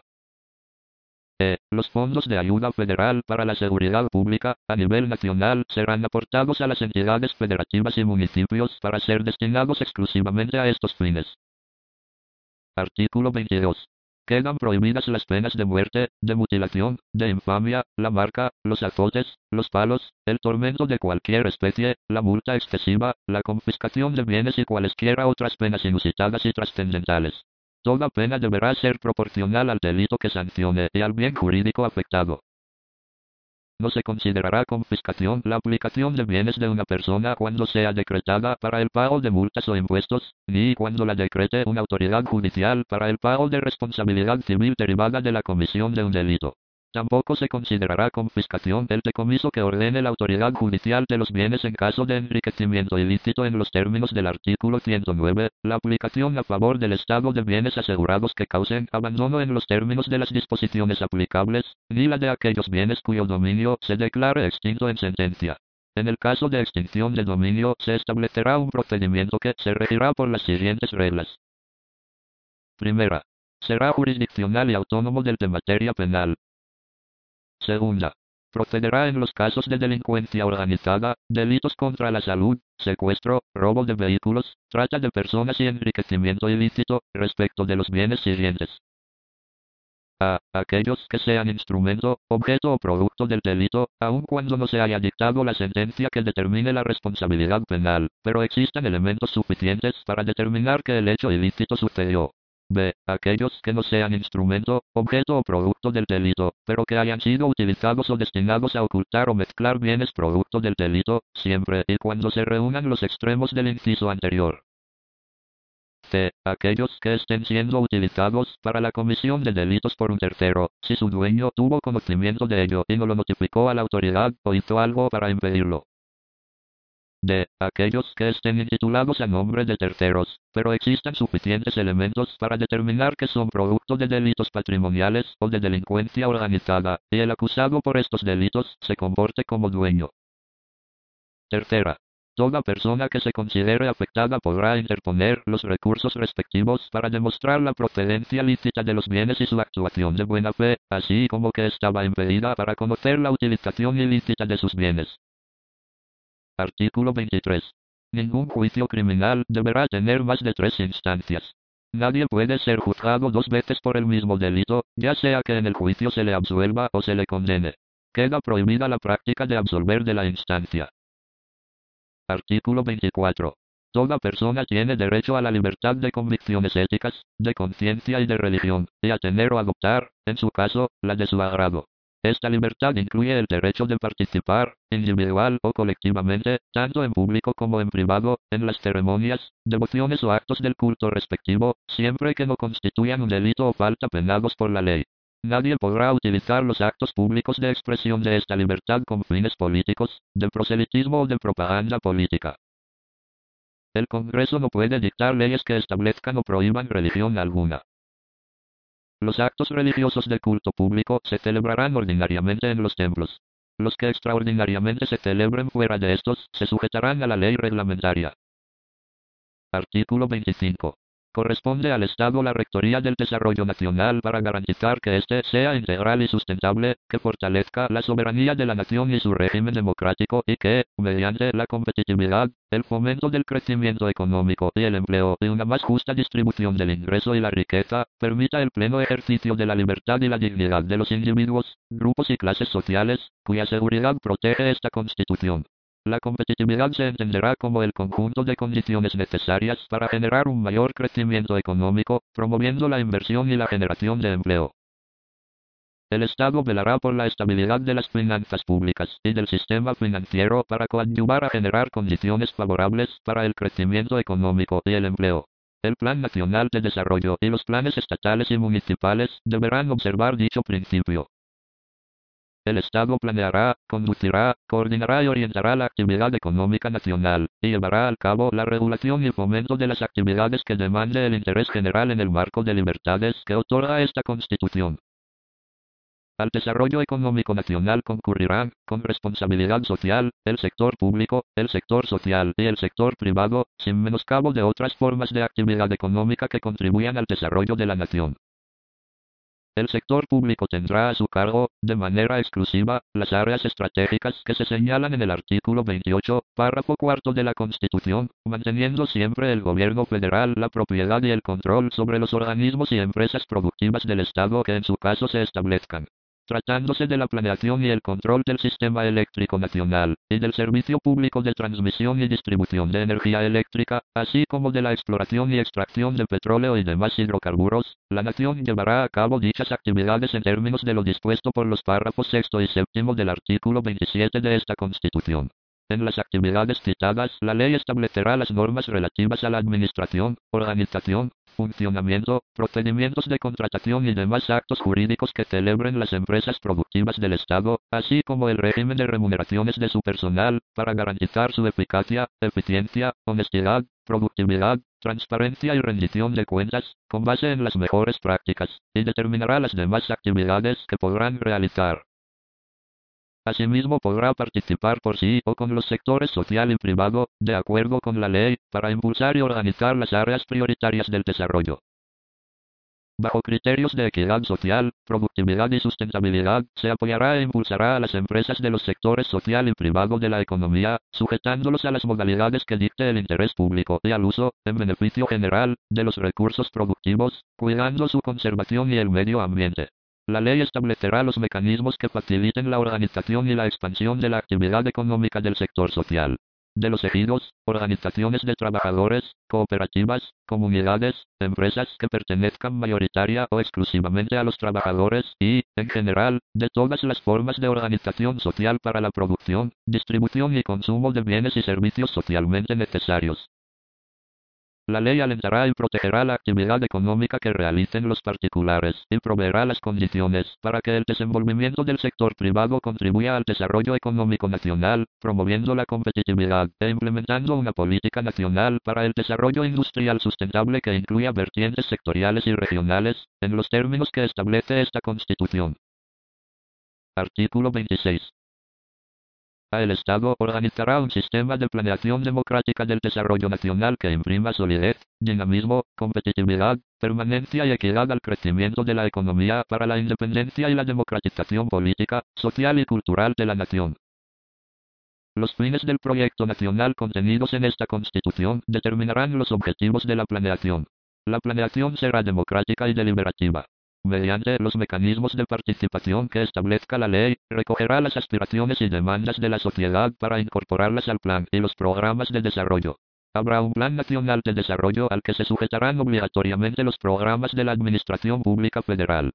E. Los fondos de ayuda federal para la seguridad pública, a nivel nacional, serán aportados a las entidades federativas y municipios para ser destinados exclusivamente a estos fines. Artículo 22. Quedan prohibidas las penas de muerte, de mutilación, de infamia, la marca, los azotes, los palos, el tormento de cualquier especie, la multa excesiva, la confiscación de bienes y cualesquiera otras penas inusitadas y trascendentales. Toda pena deberá ser proporcional al delito que sancione y al bien jurídico afectado. No se considerará confiscación la aplicación de bienes de una persona cuando sea decretada para el pago de multas o impuestos, ni cuando la decrete una autoridad judicial para el pago de responsabilidad civil derivada de la comisión de un delito. Tampoco se considerará confiscación el decomiso que ordene la autoridad judicial de los bienes en caso de enriquecimiento ilícito en los términos del artículo 109, la aplicación a favor del Estado de bienes asegurados que causen abandono en los términos de las disposiciones aplicables, ni la de aquellos bienes cuyo dominio se declare extinto en sentencia. En el caso de extinción de dominio, se establecerá un procedimiento que se regirá por las siguientes reglas. Primera. Será jurisdiccional y autónomo del de materia penal. Segunda. Procederá en los casos de delincuencia organizada, delitos contra la salud, secuestro, robo de vehículos, trata de personas y enriquecimiento ilícito, respecto de los bienes siguientes. A. Aquellos que sean instrumento, objeto o producto del delito, aun cuando no se haya dictado la sentencia que determine la responsabilidad penal, pero existan elementos suficientes para determinar que el hecho ilícito sucedió. B. Aquellos que no sean instrumento, objeto o producto del delito, pero que hayan sido utilizados o destinados a ocultar o mezclar bienes producto del delito, siempre y cuando se reúnan los extremos del inciso anterior. C. Aquellos que estén siendo utilizados para la comisión de delitos por un tercero, si su dueño tuvo conocimiento de ello y no lo notificó a la autoridad o hizo algo para impedirlo. D. Aquellos que estén intitulados a nombre de terceros, pero existan suficientes elementos para determinar que son producto de delitos patrimoniales o de delincuencia organizada, y el acusado por estos delitos se comporte como dueño. Tercera. Toda persona que se considere afectada podrá interponer los recursos respectivos para demostrar la procedencia lícita de los bienes y su actuación de buena fe, así como que estaba impedida para conocer la utilización ilícita de sus bienes. Artículo 23. Ningún juicio criminal deberá tener más de 3 instancias. Nadie puede ser juzgado 2 veces por el mismo delito, ya sea que en el juicio se le absuelva o se le condene. Queda prohibida la práctica de absolver de la instancia. Artículo 24. Toda persona tiene derecho a la libertad de convicciones éticas, de conciencia y de religión, y a tener o adoptar, en su caso, la de su agrado. Esta libertad incluye el derecho de participar, individual o colectivamente, tanto en público como en privado, en las ceremonias, devociones o actos del culto respectivo, siempre que no constituyan un delito o falta penados por la ley. Nadie podrá utilizar los actos públicos de expresión de esta libertad con fines políticos, de proselitismo o de propaganda política. El Congreso no puede dictar leyes que establezcan o prohíban religión alguna. Los actos religiosos de culto público se celebrarán ordinariamente en los templos. Los que extraordinariamente se celebren fuera de estos se sujetarán a la ley reglamentaria. Artículo 25. Corresponde al Estado la Rectoría del Desarrollo Nacional para garantizar que éste sea integral y sustentable, que fortalezca la soberanía de la nación y su régimen democrático y que, mediante la competitividad, el fomento del crecimiento económico y el empleo y una más justa distribución del ingreso y la riqueza, permita el pleno ejercicio de la libertad y la dignidad de los individuos, grupos y clases sociales, cuya seguridad protege esta Constitución. La competitividad se entenderá como el conjunto de condiciones necesarias para generar un mayor crecimiento económico, promoviendo la inversión y la generación de empleo. El Estado velará por la estabilidad de las finanzas públicas y del sistema financiero para coadyuvar a generar condiciones favorables para el crecimiento económico y el empleo. El Plan Nacional de Desarrollo y los planes estatales y municipales deberán observar dicho principio. El Estado planeará, conducirá, coordinará y orientará la actividad económica nacional, y llevará al cabo la regulación y fomento de las actividades que demande el interés general en el marco de libertades que otorga esta Constitución. Al desarrollo económico nacional concurrirán, con responsabilidad social, el sector público, el sector social y el sector privado, sin menoscabo de otras formas de actividad económica que contribuyan al desarrollo de la nación. El sector público tendrá a su cargo, de manera exclusiva, las áreas estratégicas que se señalan en el artículo 28, párrafo cuarto de la Constitución, manteniendo siempre el gobierno federal la propiedad y el control sobre los organismos y empresas productivas del Estado que en su caso se establezcan. Tratándose de la planeación y el control del sistema eléctrico nacional, y del servicio público de transmisión y distribución de energía eléctrica, así como de la exploración y extracción de petróleo y demás hidrocarburos, la nación llevará a cabo dichas actividades en términos de lo dispuesto por los párrafos sexto y séptimo del artículo 27 de esta Constitución. En las actividades citadas, la ley establecerá las normas relativas a la administración, organización, funcionamiento, procedimientos de contratación y demás actos jurídicos que celebren las empresas productivas del Estado, así como el régimen de remuneraciones de su personal, para garantizar su eficacia, eficiencia, honestidad, productividad, transparencia y rendición de cuentas, con base en las mejores prácticas, y determinará las demás actividades que podrán realizar. Asimismo podrá participar por sí o con los sectores social y privado, de acuerdo con la ley, para impulsar y organizar las áreas prioritarias del desarrollo. Bajo criterios de equidad social, productividad y sustentabilidad, se apoyará e impulsará a las empresas de los sectores social y privado de la economía, sujetándolos a las modalidades que dicte el interés público y al uso, en beneficio general, de los recursos productivos, cuidando su conservación y el medio ambiente. La ley establecerá los mecanismos que faciliten la organización y la expansión de la actividad económica del sector social, de los ejidos, organizaciones de trabajadores, cooperativas, comunidades, empresas que pertenezcan mayoritaria o exclusivamente a los trabajadores y, en general, de todas las formas de organización social para la producción, distribución y consumo de bienes y servicios socialmente necesarios. La ley alentará y protegerá la actividad económica que realicen los particulares y proveerá las condiciones para que el desenvolvimiento del sector privado contribuya al desarrollo económico nacional, promoviendo la competitividad e implementando una política nacional para el desarrollo industrial sustentable que incluya vertientes sectoriales y regionales, en los términos que establece esta Constitución. Artículo 26. El Estado organizará un sistema de planeación democrática del desarrollo nacional que imprima solidez, dinamismo, competitividad, permanencia y equidad al crecimiento de la economía para la independencia y la democratización política, social y cultural de la nación. Los fines del proyecto nacional contenidos en esta Constitución determinarán los objetivos de la planeación. La planeación será democrática y deliberativa. Mediante los mecanismos de participación que establezca la ley, recogerá las aspiraciones y demandas de la sociedad para incorporarlas al plan y los programas de desarrollo. Habrá un plan nacional de desarrollo al que se sujetarán obligatoriamente los programas de la Administración Pública Federal.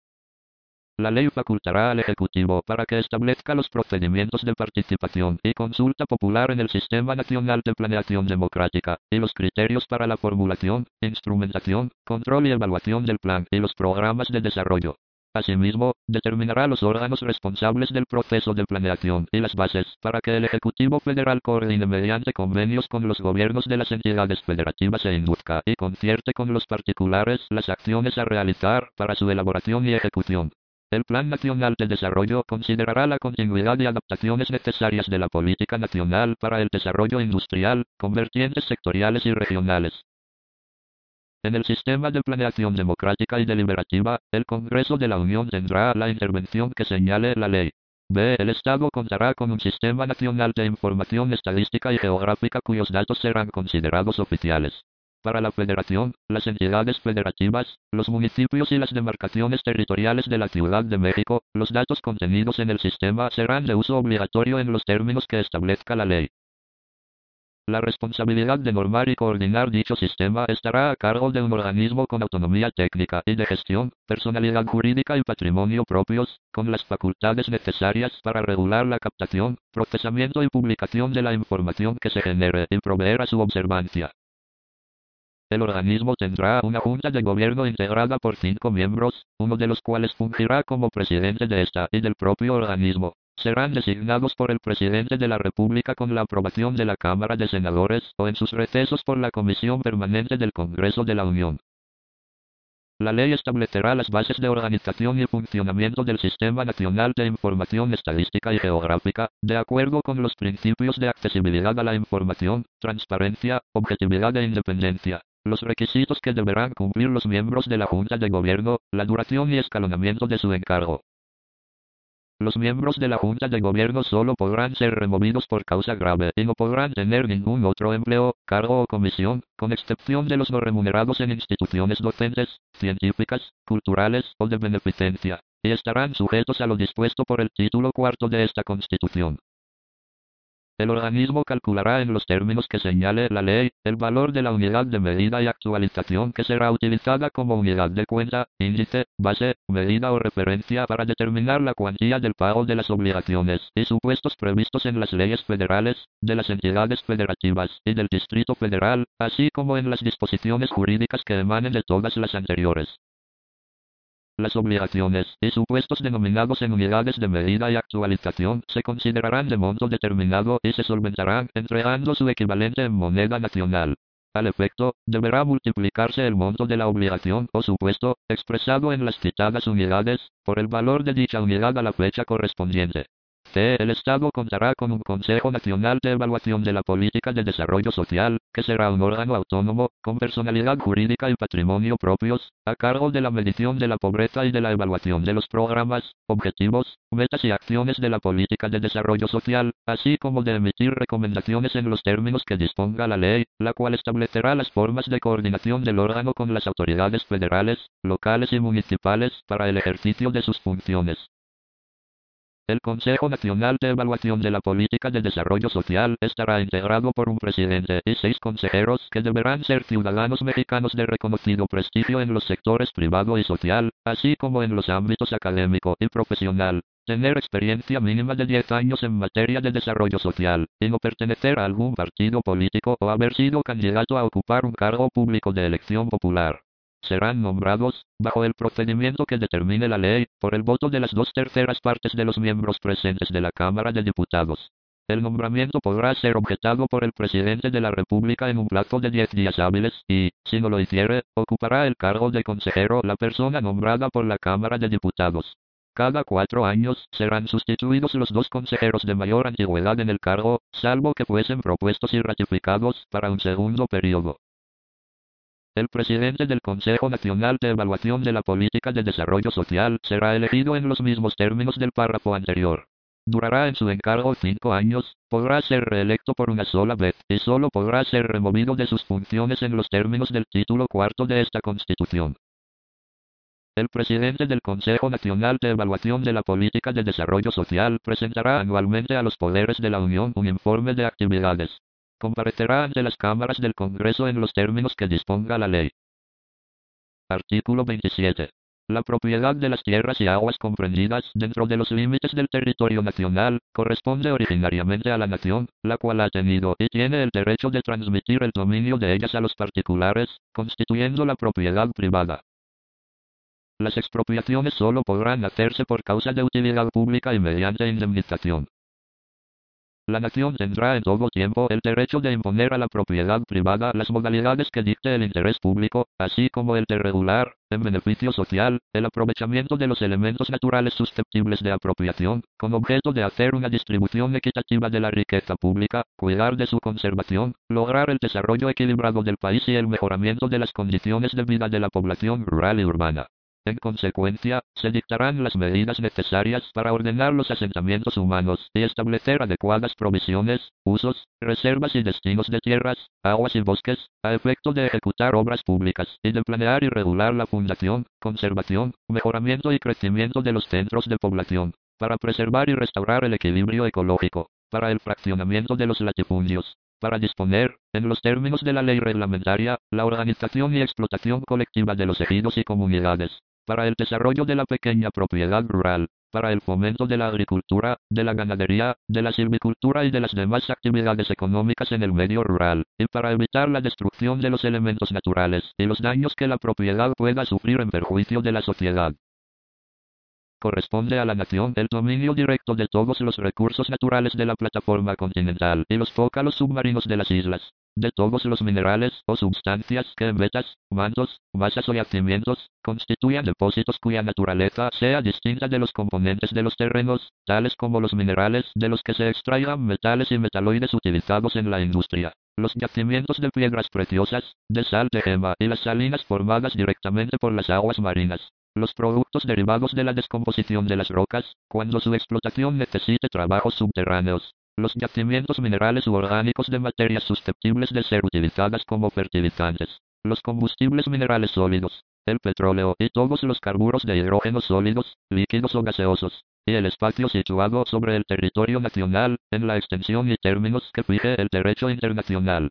La ley facultará al Ejecutivo para que establezca los procedimientos de participación y consulta popular en el Sistema Nacional de Planeación Democrática, y los criterios para la formulación, instrumentación, control y evaluación del plan y los programas de desarrollo. Asimismo, determinará los órganos responsables del proceso de planeación y las bases para que el Ejecutivo Federal coordine mediante convenios con los gobiernos de las entidades federativas e induzca y concierte con los particulares las acciones a realizar para su elaboración y ejecución. El Plan Nacional de Desarrollo considerará la continuidad y adaptaciones necesarias de la política nacional para el desarrollo industrial, con vertientes sectoriales y regionales. En el sistema de planeación democrática y deliberativa, el Congreso de la Unión tendrá la intervención que señale la ley. B. El Estado contará con un sistema nacional de información estadística y geográfica cuyos datos serán considerados oficiales. Para la Federación, las entidades federativas, los municipios y las demarcaciones territoriales de la Ciudad de México, los datos contenidos en el sistema serán de uso obligatorio en los términos que establezca la ley. La responsabilidad de normar y coordinar dicho sistema estará a cargo de un organismo con autonomía técnica y de gestión, personalidad jurídica y patrimonio propios, con las facultades necesarias para regular la captación, procesamiento y publicación de la información que se genere y proveer a su observancia. El organismo tendrá una junta de gobierno integrada por 5 miembros, uno de los cuales fungirá como presidente de esta y del propio organismo. Serán designados por el presidente de la República con la aprobación de la Cámara de Senadores o en sus recesos por la Comisión Permanente del Congreso de la Unión. La ley establecerá las bases de organización y funcionamiento del Sistema Nacional de Información Estadística y Geográfica, de acuerdo con los principios de accesibilidad a la información, transparencia, objetividad e independencia. Los requisitos que deberán cumplir los miembros de la Junta de Gobierno, la duración y escalonamiento de su encargo. Los miembros de la Junta de Gobierno solo podrán ser removidos por causa grave y no podrán tener ningún otro empleo, cargo o comisión, con excepción de los no remunerados en instituciones docentes, científicas, culturales o de beneficencia, y estarán sujetos a lo dispuesto por el título cuarto de esta Constitución. El organismo calculará en los términos que señale la ley, el valor de la unidad de medida y actualización que será utilizada como unidad de cuenta, índice, base, medida o referencia para determinar la cuantía del pago de las obligaciones y supuestos previstos en las leyes federales, de las entidades federativas y del Distrito Federal, así como en las disposiciones jurídicas que emanen de todas las anteriores. Las obligaciones y supuestos denominados en unidades de medida y actualización se considerarán de monto determinado y se solventarán entregando su equivalente en moneda nacional. Al efecto, deberá multiplicarse el monto de la obligación o supuesto, expresado en las citadas unidades, por el valor de dicha unidad a la fecha correspondiente. C. El Estado contará con un Consejo Nacional de Evaluación de la Política de Desarrollo Social, que será un órgano autónomo, con personalidad jurídica y patrimonio propios, a cargo de la medición de la pobreza y de la evaluación de los programas, objetivos, metas y acciones de la política de desarrollo social, así como de emitir recomendaciones en los términos que disponga la ley, la cual establecerá las formas de coordinación del órgano con las autoridades federales, locales y municipales para el ejercicio de sus funciones. El Consejo Nacional de Evaluación de la Política de Desarrollo Social estará integrado por un presidente y 6 consejeros que deberán ser ciudadanos mexicanos de reconocido prestigio en los sectores privado y social, así como en los ámbitos académico y profesional, tener experiencia mínima de 10 años en materia de desarrollo social, y no pertenecer a algún partido político o haber sido candidato a ocupar un cargo público de elección popular. Serán nombrados, bajo el procedimiento que determine la ley, por el voto de las 2/3 partes de los miembros presentes de la Cámara de Diputados. El nombramiento podrá ser objetado por el presidente de la República en un plazo de 10 días hábiles y, si no lo hiciere, ocupará el cargo de consejero la persona nombrada por la Cámara de Diputados. Cada 4 años serán sustituidos los 2 consejeros de mayor antigüedad en el cargo, salvo que fuesen propuestos y ratificados para un segundo periodo. El presidente del Consejo Nacional de Evaluación de la Política de Desarrollo Social será elegido en los mismos términos del párrafo anterior. Durará en su encargo 5 años, podrá ser reelecto por una sola vez, y solo podrá ser removido de sus funciones en los términos del título cuarto de esta Constitución. El presidente del Consejo Nacional de Evaluación de la Política de Desarrollo Social presentará anualmente a los poderes de la Unión un informe de actividades. Comparecerá ante las cámaras del Congreso en los términos que disponga la ley. Artículo 27. La propiedad de las tierras y aguas comprendidas dentro de los límites del territorio nacional corresponde originariamente a la nación, la cual ha tenido y tiene el derecho de transmitir el dominio de ellas a los particulares, constituyendo la propiedad privada. Las expropiaciones solo podrán hacerse por causa de utilidad pública y mediante indemnización. La nación tendrá en todo tiempo el derecho de imponer a la propiedad privada las modalidades que dicte el interés público, así como el de regular, en beneficio social, el aprovechamiento de los elementos naturales susceptibles de apropiación, con objeto de hacer una distribución equitativa de la riqueza pública, cuidar de su conservación, lograr el desarrollo equilibrado del país y el mejoramiento de las condiciones de vida de la población rural y urbana. En consecuencia, se dictarán las medidas necesarias para ordenar los asentamientos humanos y establecer adecuadas provisiones, usos, reservas y destinos de tierras, aguas y bosques, a efecto de ejecutar obras públicas y de planear y regular la fundación, conservación, mejoramiento y crecimiento de los centros de población, para preservar y restaurar el equilibrio ecológico, para el fraccionamiento de los latifundios, para disponer, en los términos de la ley reglamentaria, la organización y explotación colectiva de los ejidos y comunidades, para el desarrollo de la pequeña propiedad rural, para el fomento de la agricultura, de la ganadería, de la silvicultura y de las demás actividades económicas en el medio rural, y para evitar la destrucción de los elementos naturales y los daños que la propiedad pueda sufrir en perjuicio de la sociedad. Corresponde a la nación el dominio directo de todos los recursos naturales de la plataforma continental y los zócalos submarinos de las islas, de todos los minerales o sustancias que en vetas, mantos, masas o yacimientos constituyan depósitos cuya naturaleza sea distinta de los componentes de los terrenos, tales como los minerales de los que se extraigan metales y metaloides utilizados en la industria. Los yacimientos de piedras preciosas, de sal de gema y las salinas formadas directamente por las aguas marinas. Los productos derivados de la descomposición de las rocas, cuando su explotación necesite trabajos subterráneos. Los yacimientos minerales u orgánicos de materias susceptibles de ser utilizadas como fertilizantes. Los combustibles minerales sólidos, el petróleo y todos los carburos de hidrógeno sólidos, líquidos o gaseosos, y el espacio situado sobre el territorio nacional, en la extensión y términos que fije el derecho internacional.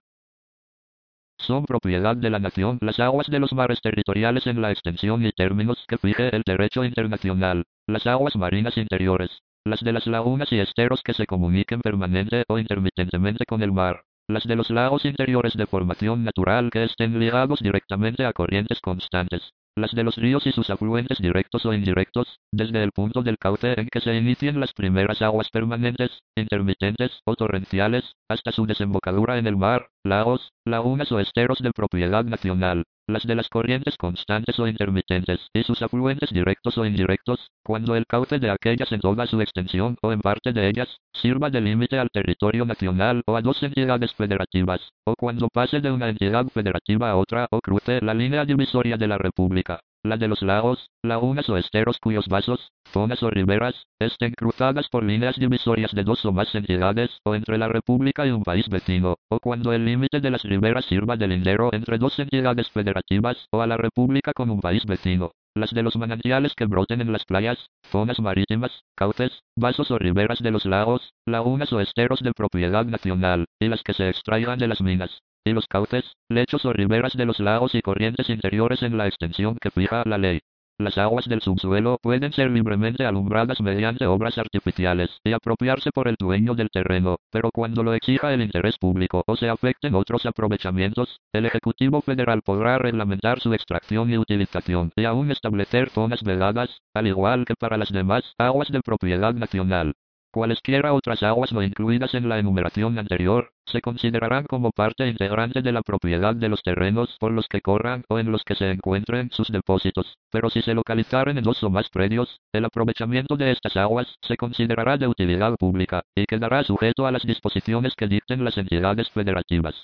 Son propiedad de la nación las aguas de los mares territoriales en la extensión y términos que fije el derecho internacional, las aguas marinas interiores, las de las lagunas y esteros que se comuniquen permanente o intermitentemente con el mar, las de los lagos interiores de formación natural que estén ligados directamente a corrientes constantes, las de los ríos y sus afluentes directos o indirectos, desde el punto del cauce en que se inicien las primeras aguas permanentes, intermitentes o torrenciales, hasta su desembocadura en el mar, lagos, lagunas o esteros de propiedad nacional, las de las corrientes constantes o intermitentes y sus afluentes directos o indirectos, cuando el cauce de aquellas en toda su extensión o en parte de ellas, sirva de límite al territorio nacional o a dos entidades federativas, o cuando pase de una entidad federativa a otra o cruce la línea divisoria de la República. La de los lagos, lagunas o esteros cuyos vasos, zonas o riberas, estén cruzadas por líneas divisorias de dos o más entidades, o entre la República y un país vecino, o cuando el límite de las riberas sirva de lindero entre dos entidades federativas, o a la República con un país vecino. Las de los manantiales que broten en las playas, zonas marítimas, cauces, vasos o riberas de los lagos, lagunas o esteros de propiedad nacional, y las que se extraigan de las minas y los cauces, lechos o riberas de los lagos y corrientes interiores en la extensión que fija la ley. Las aguas del subsuelo pueden ser libremente alumbradas mediante obras artificiales y apropiarse por el dueño del terreno, pero cuando lo exija el interés público o se afecten otros aprovechamientos, el Ejecutivo Federal podrá reglamentar su extracción y utilización y aún establecer zonas vedadas, al igual que para las demás aguas de propiedad nacional. Cualesquiera otras aguas no incluidas en la enumeración anterior, se considerarán como parte integrante de la propiedad de los terrenos por los que corran o en los que se encuentren sus depósitos, pero si se localizaren en dos o más predios, el aprovechamiento de estas aguas se considerará de utilidad pública, y quedará sujeto a las disposiciones que dicten las entidades federativas.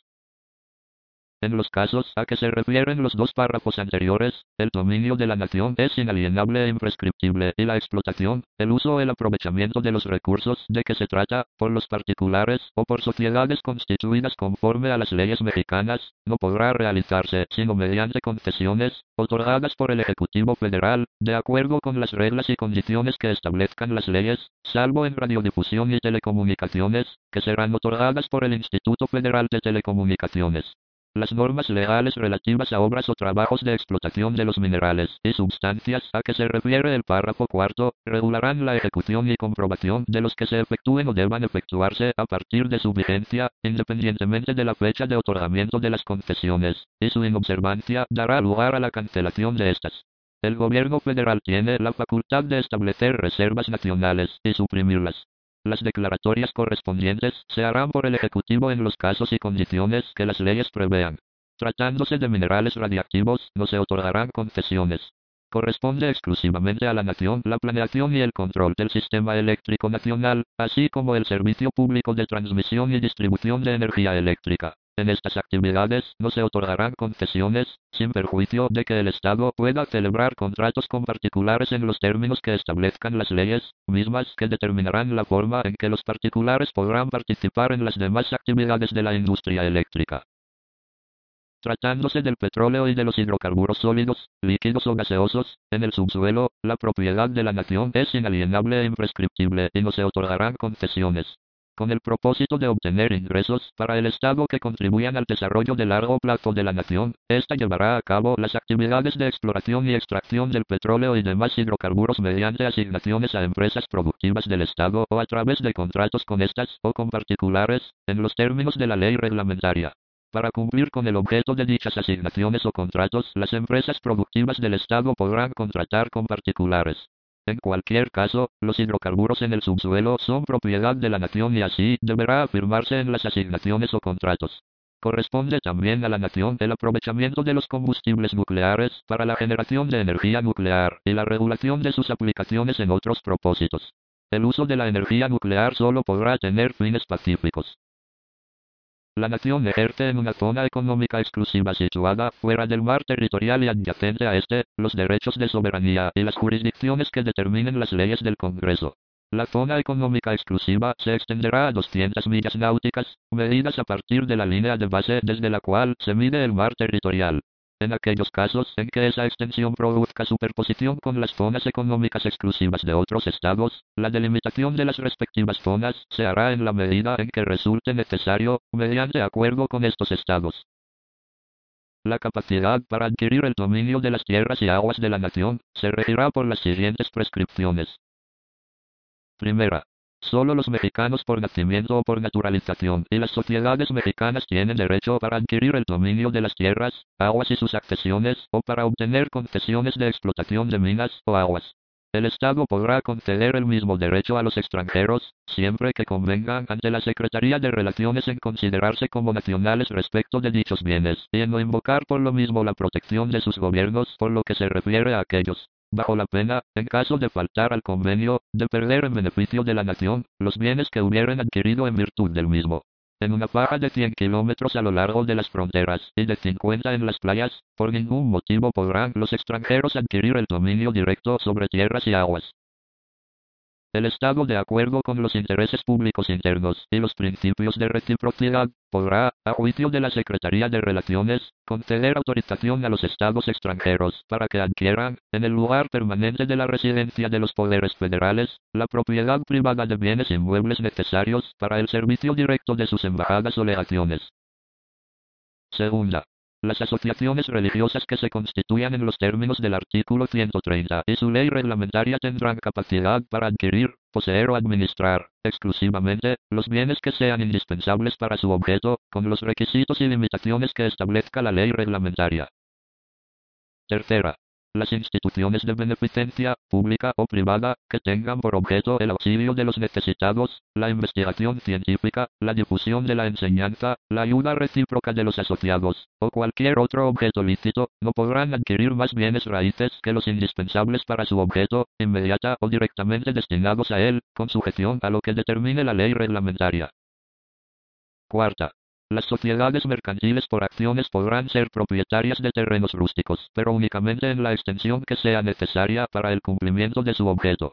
En los casos a que se refieren los dos párrafos anteriores, el dominio de la nación es inalienable e imprescriptible y la explotación, el uso o el aprovechamiento de los recursos de que se trata, por los particulares o por sociedades constituidas conforme a las leyes mexicanas, no podrá realizarse sino mediante concesiones, otorgadas por el Ejecutivo Federal, de acuerdo con las reglas y condiciones que establezcan las leyes, salvo en radiodifusión y telecomunicaciones, que serán otorgadas por el Instituto Federal de Telecomunicaciones. Las normas legales relativas a obras o trabajos de explotación de los minerales y sustancias a que se refiere el párrafo cuarto, regularán la ejecución y comprobación de los que se efectúen o deban efectuarse a partir de su vigencia, independientemente de la fecha de otorgamiento de las concesiones, y su inobservancia dará lugar a la cancelación de estas. El gobierno federal tiene la facultad de establecer reservas nacionales y suprimirlas. Las declaratorias correspondientes se harán por el Ejecutivo en los casos y condiciones que las leyes prevean. Tratándose de minerales radiactivos, no se otorgarán concesiones. Corresponde exclusivamente a la nación la planeación y el control del sistema eléctrico nacional, así como el servicio público de transmisión y distribución de energía eléctrica. En estas actividades no se otorgarán concesiones, sin perjuicio de que el Estado pueda celebrar contratos con particulares en los términos que establezcan las leyes, mismas que determinarán la forma en que los particulares podrán participar en las demás actividades de la industria eléctrica. Tratándose del petróleo y de los hidrocarburos sólidos, líquidos o gaseosos, en el subsuelo, la propiedad de la nación es inalienable e imprescriptible y no se otorgarán concesiones. Con el propósito de obtener ingresos para el Estado que contribuyan al desarrollo de largo plazo de la nación, ésta llevará a cabo las actividades de exploración y extracción del petróleo y demás hidrocarburos mediante asignaciones a empresas productivas del Estado o a través de contratos con estas o con particulares, en los términos de la ley reglamentaria. Para cumplir con el objeto de dichas asignaciones o contratos, las empresas productivas del Estado podrán contratar con particulares. En cualquier caso, los hidrocarburos en el subsuelo son propiedad de la nación y así deberá afirmarse en las asignaciones o contratos. Corresponde también a la nación el aprovechamiento de los combustibles nucleares para la generación de energía nuclear y la regulación de sus aplicaciones en otros propósitos. El uso de la energía nuclear solo podrá tener fines pacíficos. La nación ejerce en una zona económica exclusiva situada fuera del mar territorial y adyacente a este, los derechos de soberanía y las jurisdicciones que determinen las leyes del Congreso. La zona económica exclusiva se extenderá a 200 millas náuticas, medidas a partir de la línea de base desde la cual se mide el mar territorial. En aquellos casos en que esa extensión produzca superposición con las zonas económicas exclusivas de otros estados, la delimitación de las respectivas zonas se hará en la medida en que resulte necesario, mediante acuerdo con estos estados. La capacidad para adquirir el dominio de las tierras y aguas de la nación se regirá por las siguientes prescripciones. Primera. Solo los mexicanos por nacimiento o por naturalización y las sociedades mexicanas tienen derecho para adquirir el dominio de las tierras, aguas y sus accesiones, o para obtener concesiones de explotación de minas o aguas. El Estado podrá conceder el mismo derecho a los extranjeros, siempre que convengan ante la Secretaría de Relaciones en considerarse como nacionales respecto de dichos bienes, y en no invocar por lo mismo la protección de sus gobiernos por lo que se refiere a aquellos, bajo la pena, en caso de faltar al convenio, de perder en beneficio de la nación, los bienes que hubieran adquirido en virtud del mismo. En una faja de 100 kilómetros a lo largo de las fronteras y de 50 en las playas, por ningún motivo podrán los extranjeros adquirir el dominio directo sobre tierras y aguas. El Estado, de acuerdo con los intereses públicos internos y los principios de reciprocidad, podrá, a juicio de la Secretaría de Relaciones, conceder autorización a los estados extranjeros para que adquieran, en el lugar permanente de la residencia de los poderes federales, la propiedad privada de bienes inmuebles necesarios para el servicio directo de sus embajadas o legaciones. Segunda. Las asociaciones religiosas que se constituyan en los términos del artículo 130 y su ley reglamentaria tendrán capacidad para adquirir, poseer o administrar, exclusivamente, los bienes que sean indispensables para su objeto, con los requisitos y limitaciones que establezca la ley reglamentaria. Tercera. Las instituciones de beneficencia, pública o privada, que tengan por objeto el auxilio de los necesitados, la investigación científica, la difusión de la enseñanza, la ayuda recíproca de los asociados, o cualquier otro objeto lícito, no podrán adquirir más bienes raíces que los indispensables para su objeto, inmediata o directamente destinados a él, con sujeción a lo que determine la ley reglamentaria. Cuarta. Las sociedades mercantiles por acciones podrán ser propietarias de terrenos rústicos, pero únicamente en la extensión que sea necesaria para el cumplimiento de su objeto.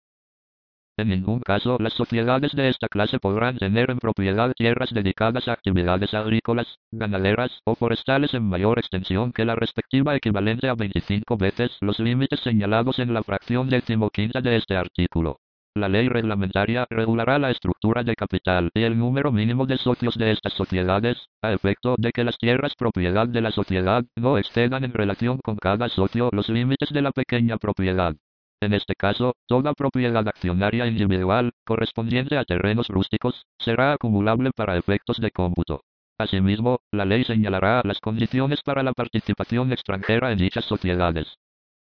En ningún caso las sociedades de esta clase podrán tener en propiedad tierras dedicadas a actividades agrícolas, ganaderas o forestales en mayor extensión que la respectiva equivalente a 25 veces los límites señalados en la fracción 15ª de este artículo. La ley reglamentaria regulará la estructura de capital y el número mínimo de socios de estas sociedades, a efecto de que las tierras propiedad de la sociedad no excedan en relación con cada socio los límites de la pequeña propiedad. En este caso, toda propiedad accionaria individual, correspondiente a terrenos rústicos, será acumulable para efectos de cómputo. Asimismo, la ley señalará las condiciones para la participación extranjera en dichas sociedades.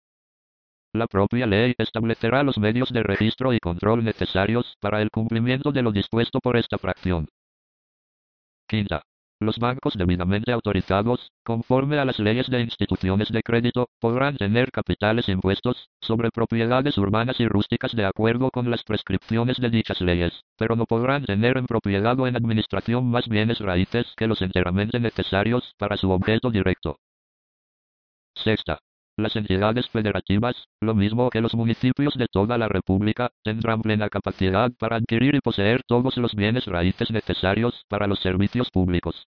La propia ley establecerá los medios de registro y control necesarios para el cumplimiento de lo dispuesto por esta fracción. Quinta. Los bancos debidamente autorizados, conforme a las leyes de instituciones de crédito, podrán tener capitales impuestos sobre propiedades urbanas y rústicas de acuerdo con las prescripciones de dichas leyes, pero no podrán tener en propiedad o en administración más bienes raíces que los enteramente necesarios para su objeto directo. Sexta. Las entidades federativas, lo mismo que los municipios de toda la República, tendrán plena capacidad para adquirir y poseer todos los bienes raíces necesarios para los servicios públicos.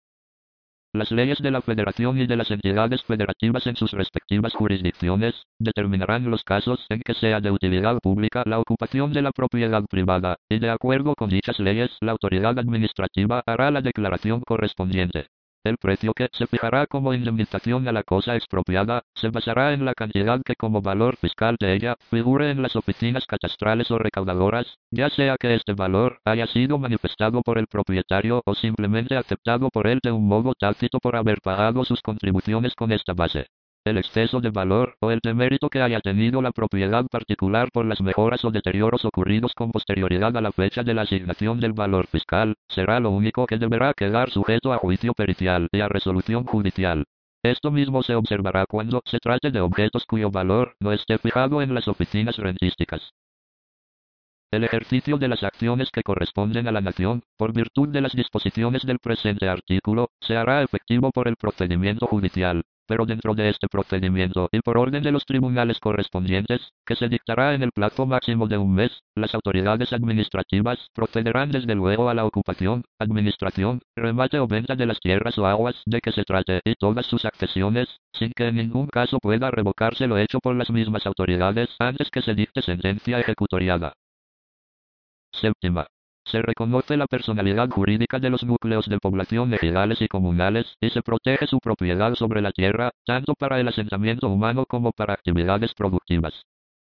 Las leyes de la Federación y de las entidades federativas en sus respectivas jurisdicciones determinarán los casos en que sea de utilidad pública la ocupación de la propiedad privada, y de acuerdo con dichas leyes la autoridad administrativa hará la declaración correspondiente. El precio que se fijará como indemnización a la cosa expropiada se basará en la cantidad que como valor fiscal de ella figure en las oficinas catastrales o recaudadoras, ya sea que este valor haya sido manifestado por el propietario o simplemente aceptado por él de un modo tácito por haber pagado sus contribuciones con esta base. El exceso de valor o el demérito que haya tenido la propiedad particular por las mejoras o deterioros ocurridos con posterioridad a la fecha de la asignación del valor fiscal, será lo único que deberá quedar sujeto a juicio pericial y a resolución judicial. Esto mismo se observará cuando se trate de objetos cuyo valor no esté fijado en las oficinas rentísticas. El ejercicio de las acciones que corresponden a la nación, por virtud de las disposiciones del presente artículo, se hará efectivo por el procedimiento judicial, pero dentro de este procedimiento y por orden de los tribunales correspondientes, que se dictará en el plazo máximo de un mes, las autoridades administrativas procederán desde luego a la ocupación, administración, remate o venta de las tierras o aguas de que se trate y todas sus accesiones, sin que en ningún caso pueda revocarse lo hecho por las mismas autoridades antes que se dicte sentencia ejecutoriada. Séptima. Se reconoce la personalidad jurídica de los núcleos de población ejidales y comunales, y se protege su propiedad sobre la tierra, tanto para el asentamiento humano como para actividades productivas.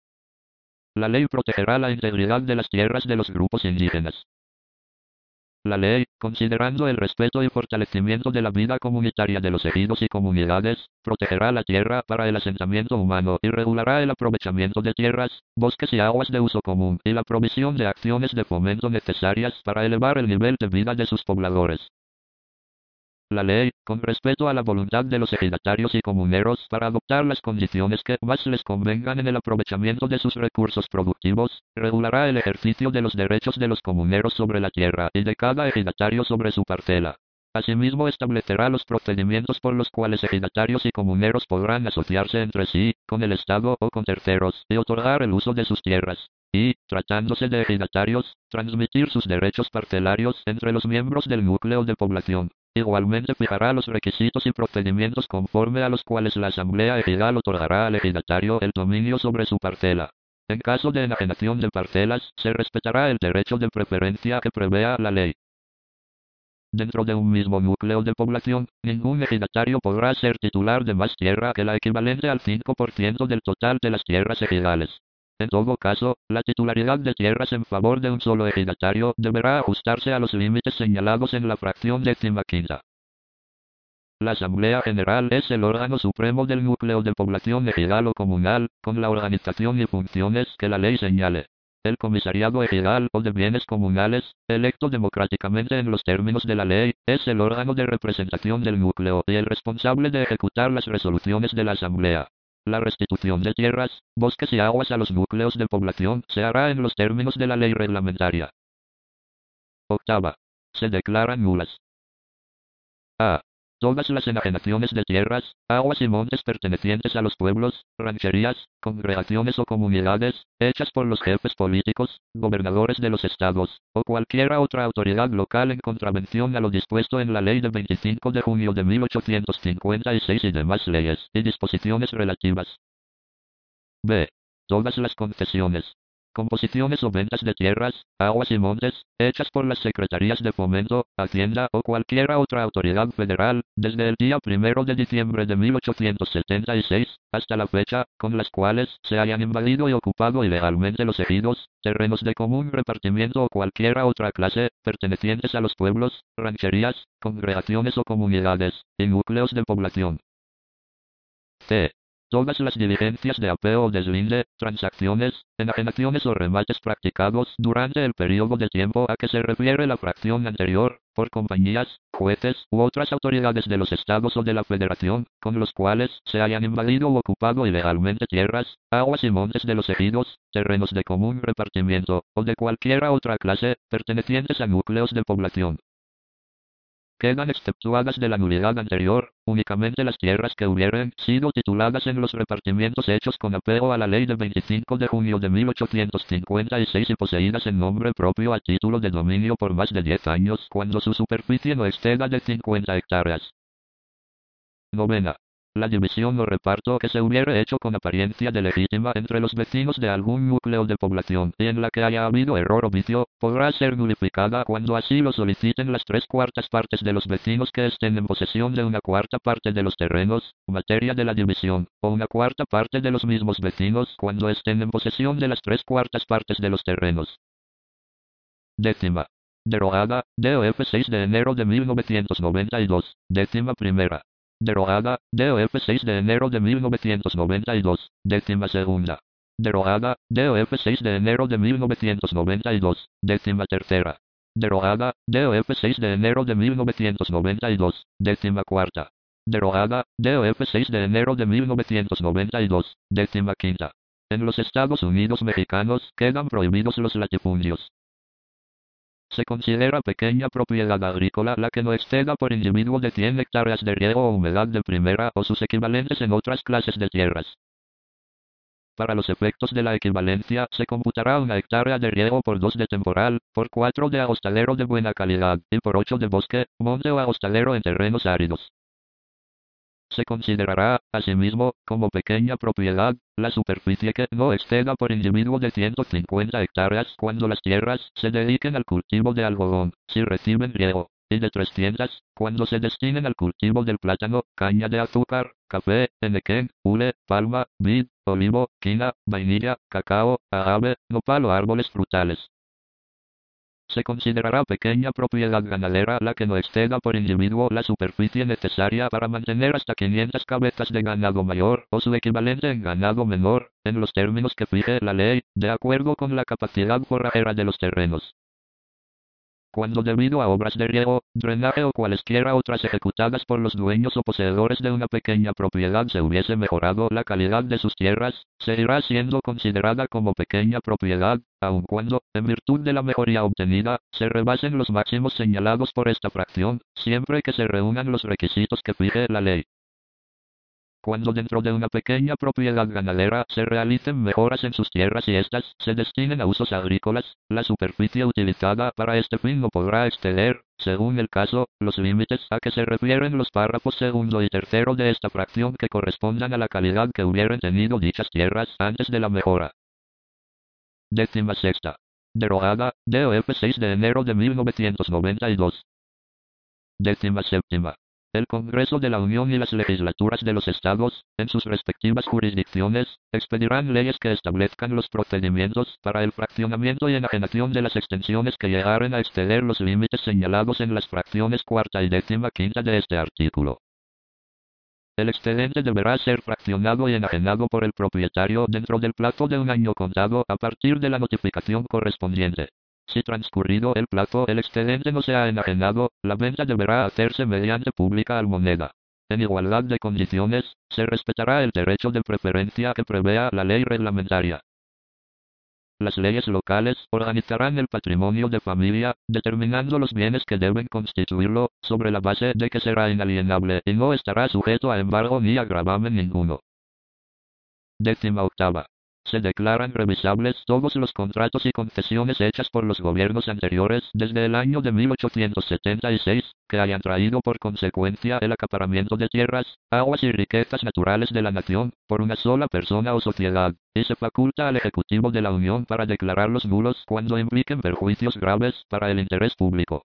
La ley protegerá la integridad de las tierras de los grupos indígenas. La ley, considerando el respeto y fortalecimiento de la vida comunitaria de los ejidos y comunidades, protegerá la tierra para el asentamiento humano y regulará el aprovechamiento de tierras, bosques y aguas de uso común y la provisión de acciones de fomento necesarias para elevar el nivel de vida de sus pobladores. La ley, con respeto a la voluntad de los ejidatarios y comuneros para adoptar las condiciones que más les convengan en el aprovechamiento de sus recursos productivos, regulará el ejercicio de los derechos de los comuneros sobre la tierra y de cada ejidatario sobre su parcela. Asimismo establecerá los procedimientos por los cuales ejidatarios y comuneros podrán asociarse entre sí, con el Estado o con terceros, y otorgar el uso de sus tierras. Y, tratándose de ejidatarios, transmitir sus derechos parcelarios entre los miembros del núcleo de población. Igualmente fijará los requisitos y procedimientos conforme a los cuales la Asamblea Ejidal otorgará al ejidatario el dominio sobre su parcela. En caso de enajenación de parcelas, se respetará el derecho de preferencia que prevea la ley. Dentro de un mismo núcleo de población, ningún ejidatario podrá ser titular de más tierra que la equivalente al 5% del total de las tierras ejidales. En todo caso, la titularidad de tierras en favor de un solo ejidatario deberá ajustarse a los límites señalados en la fracción 15ª. La Asamblea General es el órgano supremo del núcleo de población ejidal o comunal, con la organización y funciones que la ley señale. El comisariado ejidal o de bienes comunales, electo democráticamente en los términos de la ley, es el órgano de representación del núcleo y el responsable de ejecutar las resoluciones de la Asamblea. La restitución de tierras, bosques y aguas a los núcleos de población se hará en los términos de la ley reglamentaria. Octava. Se declaran nulas. A. Todas las enajenaciones de tierras, aguas y montes pertenecientes a los pueblos, rancherías, congregaciones o comunidades, hechas por los jefes políticos, gobernadores de los estados, o cualquiera otra autoridad local en contravención a lo dispuesto en la ley de 25 de junio de 1856 y demás leyes y disposiciones relativas. B. Todas las concesiones, composiciones o ventas de tierras, aguas y montes, hechas por las Secretarías de Fomento, Hacienda o cualquiera otra autoridad federal, desde el día 1 de diciembre de 1876, hasta la fecha, con las cuales se hayan invadido y ocupado ilegalmente los ejidos, terrenos de común repartimiento o cualquiera otra clase, pertenecientes a los pueblos, rancherías, congregaciones o comunidades, y núcleos de población. C. Todas las diligencias de apeo o deslinde, transacciones, enajenaciones o remates practicados durante el periodo de tiempo a que se refiere la fracción anterior, por compañías, jueces u otras autoridades de los estados o de la federación, con los cuales se hayan invadido o ocupado ilegalmente tierras, aguas y montes de los ejidos, terrenos de común repartimiento, o de cualquiera otra clase, pertenecientes a núcleos de población. Quedan exceptuadas de la nulidad anterior, únicamente las tierras que hubieran sido tituladas en los repartimientos hechos con apego a la ley de 25 de junio de 1856 y poseídas en nombre propio a título de dominio por más de 10 años cuando su superficie no exceda de 50 hectáreas. Novena. La división o reparto que se hubiere hecho con apariencia de legítima entre los vecinos de algún núcleo de población y en la que haya habido error o vicio, podrá ser nulificada cuando así lo soliciten las 3/4 partes de los vecinos que estén en posesión de 1/4 parte de los terrenos, materia de la división, o 1/4 parte de los mismos vecinos cuando estén en posesión de las 3/4 partes de los terrenos. Décima. Derogada, DOF 6 de enero de 1992, 11ª. Derogada, DOF 6 de enero de 1992, 12ª. Derogada, DOF 6 de enero de 1992, 13ª. Derogada, DOF 6 de enero de 1992, 14ª. Derogada, DOF 6 de enero de 1992, 15ª. En los Estados Unidos mexicanos quedan prohibidos los latifundios. Se considera pequeña propiedad agrícola la que no exceda por individuo de 100 hectáreas de riego o humedad de primera o sus equivalentes en otras clases de tierras. Para los efectos de la equivalencia, se computará una hectárea de riego por 2 de temporal, por 4 de agostalero de buena calidad, y por 8 de bosque, monte o agostalero en terrenos áridos. Se considerará, asimismo, como pequeña propiedad, la superficie que no exceda por individuo de 150 hectáreas cuando las tierras se dediquen al cultivo de algodón, si reciben riego, y de 300, cuando se destinen al cultivo del plátano, caña de azúcar, café, enequén, hule, palma, vid, olivo, quina, vainilla, cacao, agave, nopal o árboles frutales. Se considerará pequeña propiedad ganadera la que no exceda por individuo la superficie necesaria para mantener hasta 500 cabezas de ganado mayor o su equivalente en ganado menor, en los términos que fije la ley, de acuerdo con la capacidad forrajera de los terrenos. Cuando debido a obras de riego, drenaje o cualesquiera otras ejecutadas por los dueños o poseedores de una pequeña propiedad se hubiese mejorado la calidad de sus tierras, se irá siendo considerada como pequeña propiedad, aun cuando, en virtud de la mejoría obtenida, se rebasen los máximos señalados por esta fracción, siempre que se reúnan los requisitos que fije la ley. Cuando dentro de una pequeña propiedad ganadera se realicen mejoras en sus tierras y éstas se destinen a usos agrícolas, la superficie utilizada para este fin no podrá exceder, según el caso, los límites a que se refieren los párrafos segundo y tercero de esta fracción que correspondan a la calidad que hubieran tenido dichas tierras antes de la mejora. 16ª. Derogada, DOF 6 de enero de 1992. 17ª. El Congreso de la Unión y las legislaturas de los estados, en sus respectivas jurisdicciones, expedirán leyes que establezcan los procedimientos para el fraccionamiento y enajenación de las extensiones que llegaren a exceder los límites señalados en las fracciones cuarta y 15ª de este artículo. El excedente deberá ser fraccionado y enajenado por el propietario dentro del plazo de un año contado a partir de la notificación correspondiente. Si transcurrido el plazo el excedente no se ha enajenado, la venta deberá hacerse mediante pública almoneda. En igualdad de condiciones, se respetará el derecho de preferencia que prevea la ley reglamentaria. Las leyes locales organizarán el patrimonio de familia, determinando los bienes que deben constituirlo, sobre la base de que será inalienable y no estará sujeto a embargo ni a gravamen ninguno. 18ª. Se declaran revisables todos los contratos y concesiones hechas por los gobiernos anteriores desde el año de 1876, que hayan traído por consecuencia el acaparamiento de tierras, aguas y riquezas naturales de la nación, por una sola persona o sociedad, y se faculta al Ejecutivo de la Unión para declararlos nulos cuando impliquen perjuicios graves para el interés público.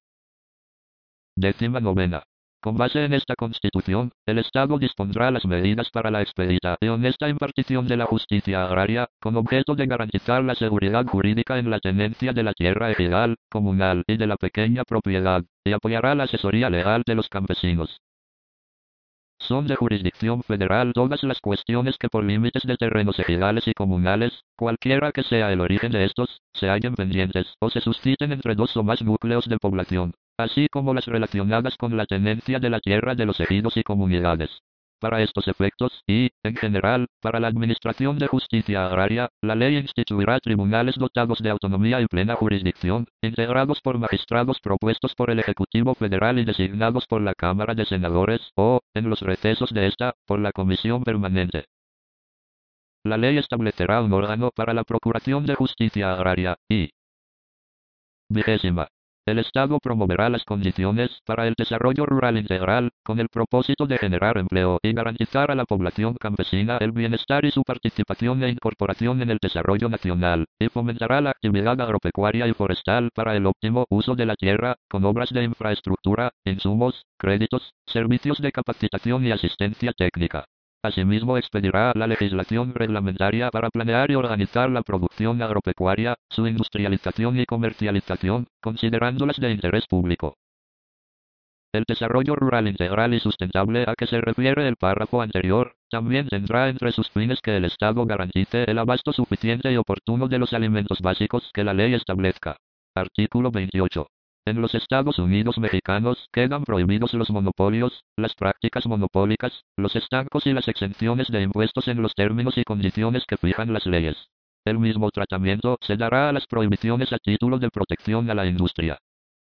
19ª. Con base en esta Constitución, el Estado dispondrá las medidas para la expedita y honesta impartición de la justicia agraria, con objeto de garantizar la seguridad jurídica en la tenencia de la tierra ejidal, comunal y de la pequeña propiedad, y apoyará la asesoría legal de los campesinos. Son de jurisdicción federal todas las cuestiones que por límites de terrenos ejidales y comunales, cualquiera que sea el origen de estos, se hallen pendientes o se susciten entre dos o más núcleos de población, así como las relacionadas con la tenencia de la tierra de los ejidos y comunidades. Para estos efectos, y, en general, para la administración de justicia agraria, la ley instituirá tribunales dotados de autonomía y plena jurisdicción, integrados por magistrados propuestos por el Ejecutivo Federal y designados por la Cámara de Senadores, o, en los recesos de esta, por la Comisión Permanente. La ley establecerá un órgano para la procuración de justicia agraria, y 20ª. El Estado promoverá las condiciones para el desarrollo rural integral, con el propósito de generar empleo y garantizar a la población campesina el bienestar y su participación e incorporación en el desarrollo nacional, y fomentará la actividad agropecuaria y forestal para el óptimo uso de la tierra, con obras de infraestructura, insumos, créditos, servicios de capacitación y asistencia técnica. Asimismo expedirá la legislación reglamentaria para planear y organizar la producción agropecuaria, su industrialización y comercialización, considerándolas de interés público. El desarrollo rural integral y sustentable a que se refiere el párrafo anterior, también tendrá entre sus fines que el Estado garantice el abasto suficiente y oportuno de los alimentos básicos que la ley establezca. Artículo 28. En los Estados Unidos mexicanos quedan prohibidos los monopolios, las prácticas monopólicas, los estancos y las exenciones de impuestos en los términos y condiciones que fijan las leyes. El mismo tratamiento se dará a las prohibiciones a título de protección a la industria.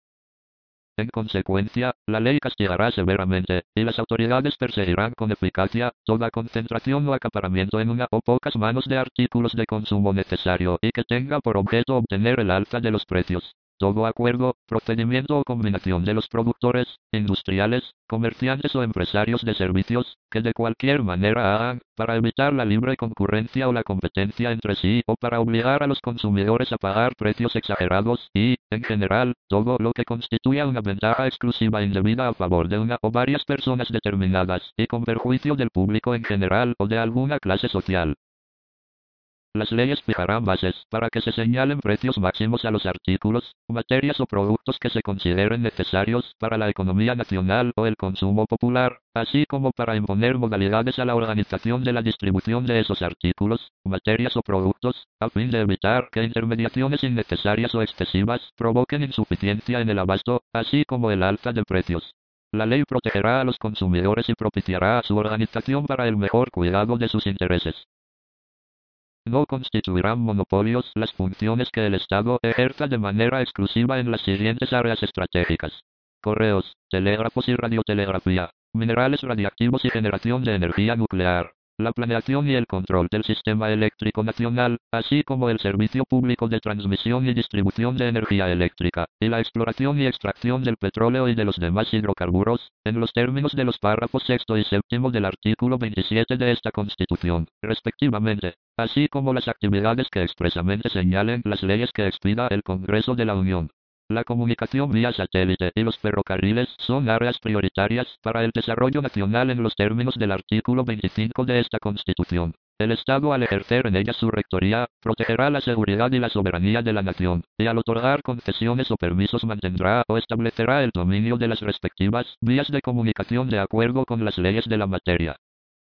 En consecuencia, la ley castigará severamente, y las autoridades perseguirán con eficacia, toda concentración o acaparamiento en una o pocas manos de artículos de consumo necesario y que tenga por objeto obtener el alza de los precios. Todo acuerdo, procedimiento o combinación de los productores, industriales, comerciantes o empresarios de servicios, que de cualquier manera hagan, para evitar la libre concurrencia o la competencia entre sí o para obligar a los consumidores a pagar precios exagerados y, en general, todo lo que constituya una ventaja exclusiva indebida a favor de una o varias personas determinadas y con perjuicio del público en general o de alguna clase social. Las leyes fijarán bases para que se señalen precios máximos a los artículos, materias o productos que se consideren necesarios para la economía nacional o el consumo popular, así como para imponer modalidades a la organización de la distribución de esos artículos, materias o productos, a fin de evitar que intermediaciones innecesarias o excesivas provoquen insuficiencia en el abasto, así como el alza de precios. La ley protegerá a los consumidores y propiciará a su organización para el mejor cuidado de sus intereses. No constituirán monopolios las funciones que el Estado ejerza de manera exclusiva en las siguientes áreas estratégicas: correos, telégrafos y radiotelegrafía, minerales radiactivos y generación de energía nuclear, la planeación y el control del sistema eléctrico nacional, así como el servicio público de transmisión y distribución de energía eléctrica, y la exploración y extracción del petróleo y de los demás hidrocarburos, en los términos de los párrafos sexto y séptimo del artículo 27 de esta Constitución, respectivamente, así como las actividades que expresamente señalen las leyes que expida el Congreso de la Unión. La comunicación vía satélite y los ferrocarriles son áreas prioritarias para el desarrollo nacional en los términos del artículo 25 de esta Constitución. El Estado, al ejercer en ellas su rectoría, protegerá la seguridad y la soberanía de la nación, y al otorgar concesiones o permisos mantendrá o establecerá el dominio de las respectivas vías de comunicación de acuerdo con las leyes de la materia.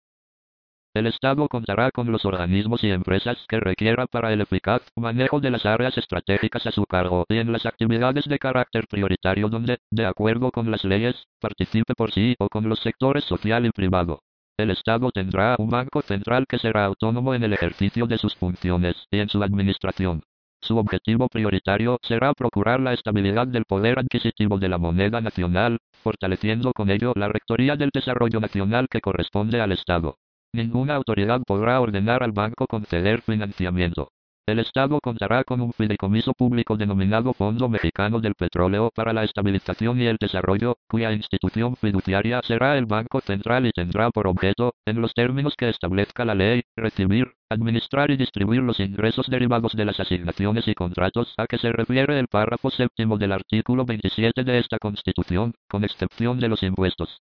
El Estado contará con los organismos y empresas que requiera para el eficaz manejo de las áreas estratégicas a su cargo y en las actividades de carácter prioritario donde, de acuerdo con las leyes, participe por sí o con los sectores social y privado. El Estado tendrá un banco central que será autónomo en el ejercicio de sus funciones y en su administración. Su objetivo prioritario será procurar la estabilidad del poder adquisitivo de la moneda nacional, fortaleciendo con ello la rectoría del desarrollo nacional que corresponde al Estado. Ninguna autoridad podrá ordenar al banco conceder financiamiento. El Estado contará con un fideicomiso público denominado Fondo Mexicano del Petróleo para la Estabilización y el Desarrollo, cuya institución fiduciaria será el Banco Central y tendrá por objeto, en los términos que establezca la ley, recibir, administrar y distribuir los ingresos derivados de las asignaciones y contratos a que se refiere el párrafo séptimo del artículo 27 de esta Constitución, con excepción de los impuestos.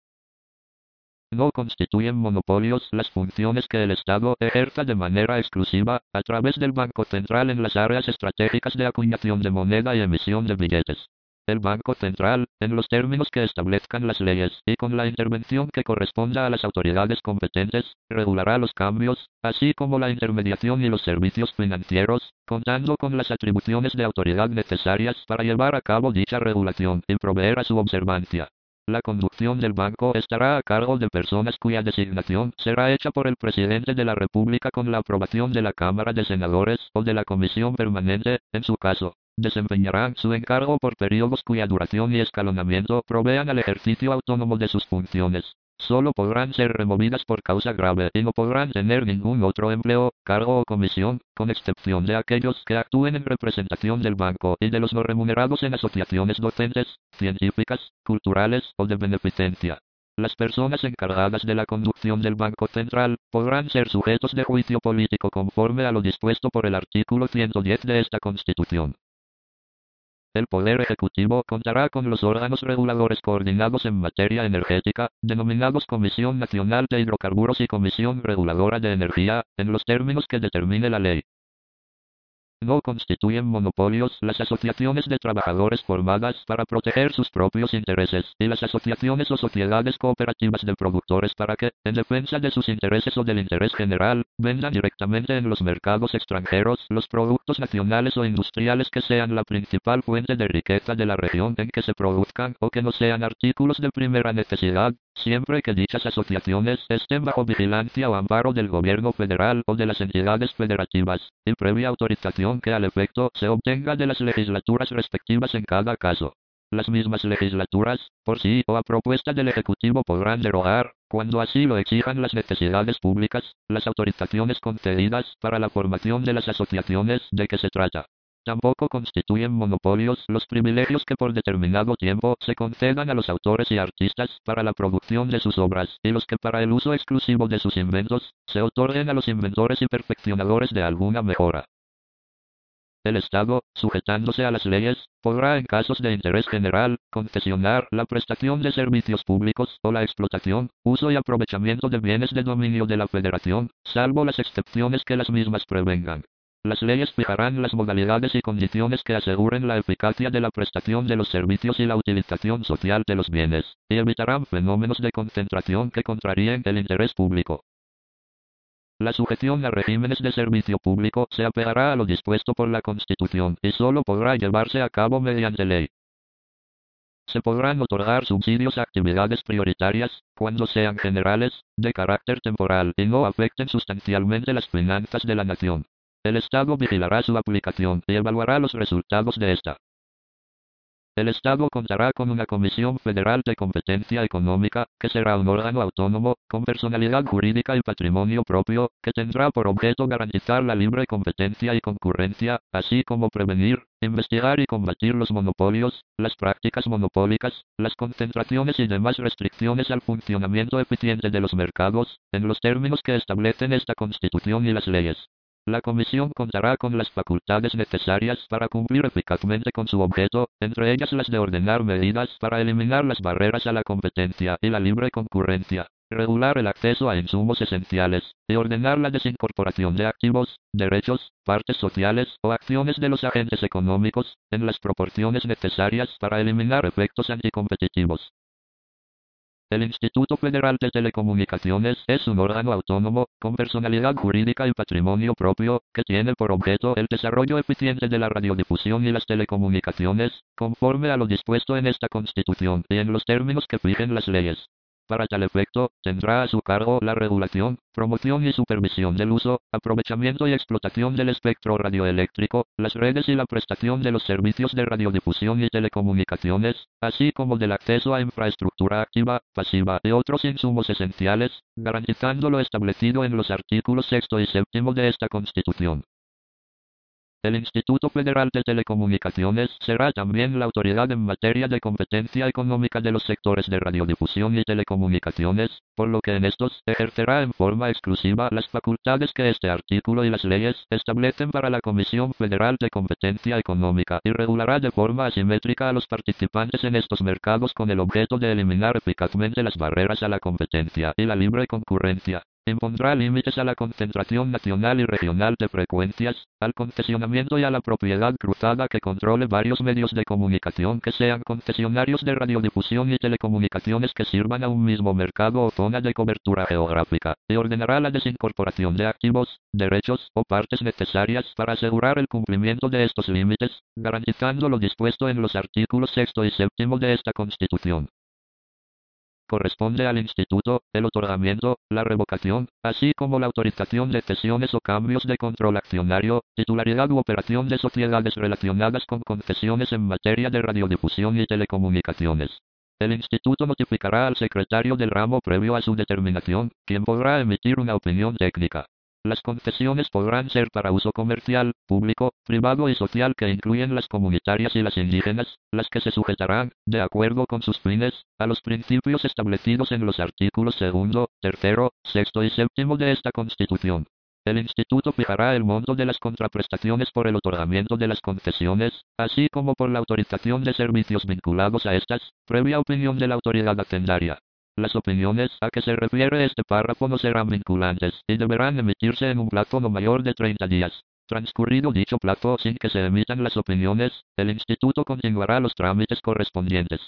No constituyen monopolios las funciones que el Estado ejerza de manera exclusiva, a través del Banco Central en las áreas estratégicas de acuñación de moneda y emisión de billetes. El Banco Central, en los términos que establezcan las leyes y con la intervención que corresponda a las autoridades competentes, regulará los cambios, así como la intermediación y los servicios financieros, contando con las atribuciones de autoridad necesarias para llevar a cabo dicha regulación y proveer a su observancia. La conducción del banco estará a cargo de personas cuya designación será hecha por el presidente de la República con la aprobación de la Cámara de Senadores o de la Comisión Permanente, en su caso. Desempeñarán su encargo por periodos cuya duración y escalonamiento provean al ejercicio autónomo de sus funciones. Solo podrán ser removidas por causa grave y no podrán tener ningún otro empleo, cargo o comisión, con excepción de aquellos que actúen en representación del banco y de los no remunerados en asociaciones docentes, científicas, culturales o de beneficencia. Las personas encargadas de la conducción del Banco Central podrán ser sujetos de juicio político conforme a lo dispuesto por el artículo 110 de esta Constitución. El Poder Ejecutivo contará con los órganos reguladores coordinados en materia energética, denominados Comisión Nacional de Hidrocarburos y Comisión Reguladora de Energía, en los términos que determine la ley. No constituyen monopolios las asociaciones de trabajadores formadas para proteger sus propios intereses y las asociaciones o sociedades cooperativas de productores para que, en defensa de sus intereses o del interés general, vendan directamente en los mercados extranjeros los productos nacionales o industriales que sean la principal fuente de riqueza de la región en que se produzcan o que no sean artículos de primera necesidad, siempre que dichas asociaciones estén bajo vigilancia o amparo del gobierno federal o de las entidades federativas, y previa autorización que al efecto se obtenga de las legislaturas respectivas en cada caso. Las mismas legislaturas, por sí o a propuesta del Ejecutivo, podrán derogar, cuando así lo exijan las necesidades públicas, las autorizaciones concedidas para la formación de las asociaciones de que se trata. Tampoco constituyen monopolios los privilegios que por determinado tiempo se concedan a los autores y artistas para la producción de sus obras, y los que para el uso exclusivo de sus inventos, se otorguen a los inventores y perfeccionadores de alguna mejora. El Estado, sujetándose a las leyes, podrá en casos de interés general, concesionar la prestación de servicios públicos o la explotación, uso y aprovechamiento de bienes de dominio de la Federación, salvo las excepciones que las mismas prevengan. Las leyes fijarán las modalidades y condiciones que aseguren la eficacia de la prestación de los servicios y la utilización social de los bienes, y evitarán fenómenos de concentración que contraríen el interés público. La sujeción a regímenes de servicio público se apegará a lo dispuesto por la Constitución y solo podrá llevarse a cabo mediante ley. Se podrán otorgar subsidios a actividades prioritarias, cuando sean generales, de carácter temporal y no afecten sustancialmente las finanzas de la nación. El Estado vigilará su aplicación y evaluará los resultados de esta. El Estado contará con una Comisión Federal de Competencia Económica, que será un órgano autónomo, con personalidad jurídica y patrimonio propio, que tendrá por objeto garantizar la libre competencia y concurrencia, así como prevenir, investigar y combatir los monopolios, las prácticas monopólicas, las concentraciones y demás restricciones al funcionamiento eficiente de los mercados, en los términos que establecen esta Constitución y las leyes. La Comisión contará con las facultades necesarias para cumplir eficazmente con su objeto, entre ellas las de ordenar medidas para eliminar las barreras a la competencia y la libre concurrencia, regular el acceso a insumos esenciales, y ordenar la desincorporación de activos, derechos, partes sociales o acciones de los agentes económicos, en las proporciones necesarias para eliminar efectos anticompetitivos. El Instituto Federal de Telecomunicaciones es un órgano autónomo, con personalidad jurídica y patrimonio propio, que tiene por objeto el desarrollo eficiente de la radiodifusión y las telecomunicaciones, conforme a lo dispuesto en esta Constitución y en los términos que fijen las leyes. Para tal efecto, tendrá a su cargo la regulación, promoción y supervisión del uso, aprovechamiento y explotación del espectro radioeléctrico, las redes y la prestación de los servicios de radiodifusión y telecomunicaciones, así como del acceso a infraestructura activa, pasiva y otros insumos esenciales, garantizando lo establecido en los artículos 6 y 7 de esta Constitución. El Instituto Federal de Telecomunicaciones será también la autoridad en materia de competencia económica de los sectores de radiodifusión y telecomunicaciones, por lo que en estos ejercerá en forma exclusiva las facultades que este artículo y las leyes establecen para la Comisión Federal de Competencia Económica y regulará de forma asimétrica a los participantes en estos mercados con el objeto de eliminar eficazmente las barreras a la competencia y la libre concurrencia. Impondrá límites a la concentración nacional y regional de frecuencias, al concesionamiento y a la propiedad cruzada que controle varios medios de comunicación que sean concesionarios de radiodifusión y telecomunicaciones que sirvan a un mismo mercado o zona de cobertura geográfica, y ordenará la desincorporación de activos, derechos o partes necesarias para asegurar el cumplimiento de estos límites, garantizando lo dispuesto en los artículos 6 y 7 de esta Constitución. Corresponde al Instituto el otorgamiento, la revocación, así como la autorización de cesiones o cambios de control accionario, titularidad u operación de sociedades relacionadas con concesiones en materia de radiodifusión y telecomunicaciones. El Instituto notificará al secretario del ramo previo a su determinación, quien podrá emitir una opinión técnica. Las concesiones podrán ser para uso comercial, público, privado y social que incluyen las comunitarias y las indígenas, las que se sujetarán, de acuerdo con sus fines, a los principios establecidos en los artículos 2, 3, 6 y 7 de esta Constitución. El Instituto fijará el monto de las contraprestaciones por el otorgamiento de las concesiones, así como por la autorización de servicios vinculados a estas, previa opinión de la autoridad hacendaria. Las opiniones a que se refiere este párrafo no serán vinculantes y deberán emitirse en un plazo no mayor de 30 días. Transcurrido dicho plazo sin que se emitan las opiniones, el Instituto continuará los trámites correspondientes.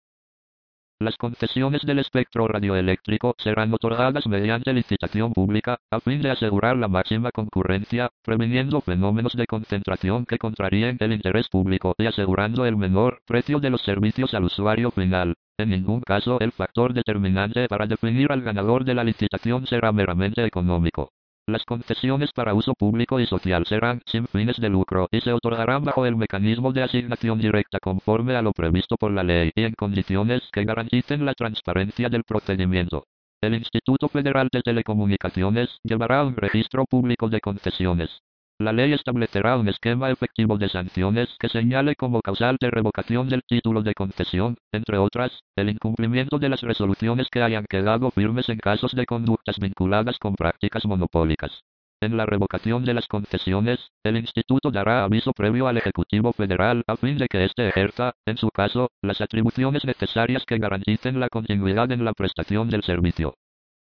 Las concesiones del espectro radioeléctrico serán otorgadas mediante licitación pública, a fin de asegurar la máxima concurrencia, previniendo fenómenos de concentración que contraríen el interés público y asegurando el menor precio de los servicios al usuario final. En ningún caso el factor determinante para definir al ganador de la licitación será meramente económico. Las concesiones para uso público y social serán sin fines de lucro y se otorgarán bajo el mecanismo de asignación directa conforme a lo previsto por la ley y en condiciones que garanticen la transparencia del procedimiento. El Instituto Federal de Telecomunicaciones llevará un registro público de concesiones. La ley establecerá un esquema efectivo de sanciones que señale como causal de revocación del título de concesión, entre otras, el incumplimiento de las resoluciones que hayan quedado firmes en casos de conductas vinculadas con prácticas monopólicas. En la revocación de las concesiones, el Instituto dará aviso previo al Ejecutivo Federal a fin de que éste ejerza, en su caso, las atribuciones necesarias que garanticen la continuidad en la prestación del servicio.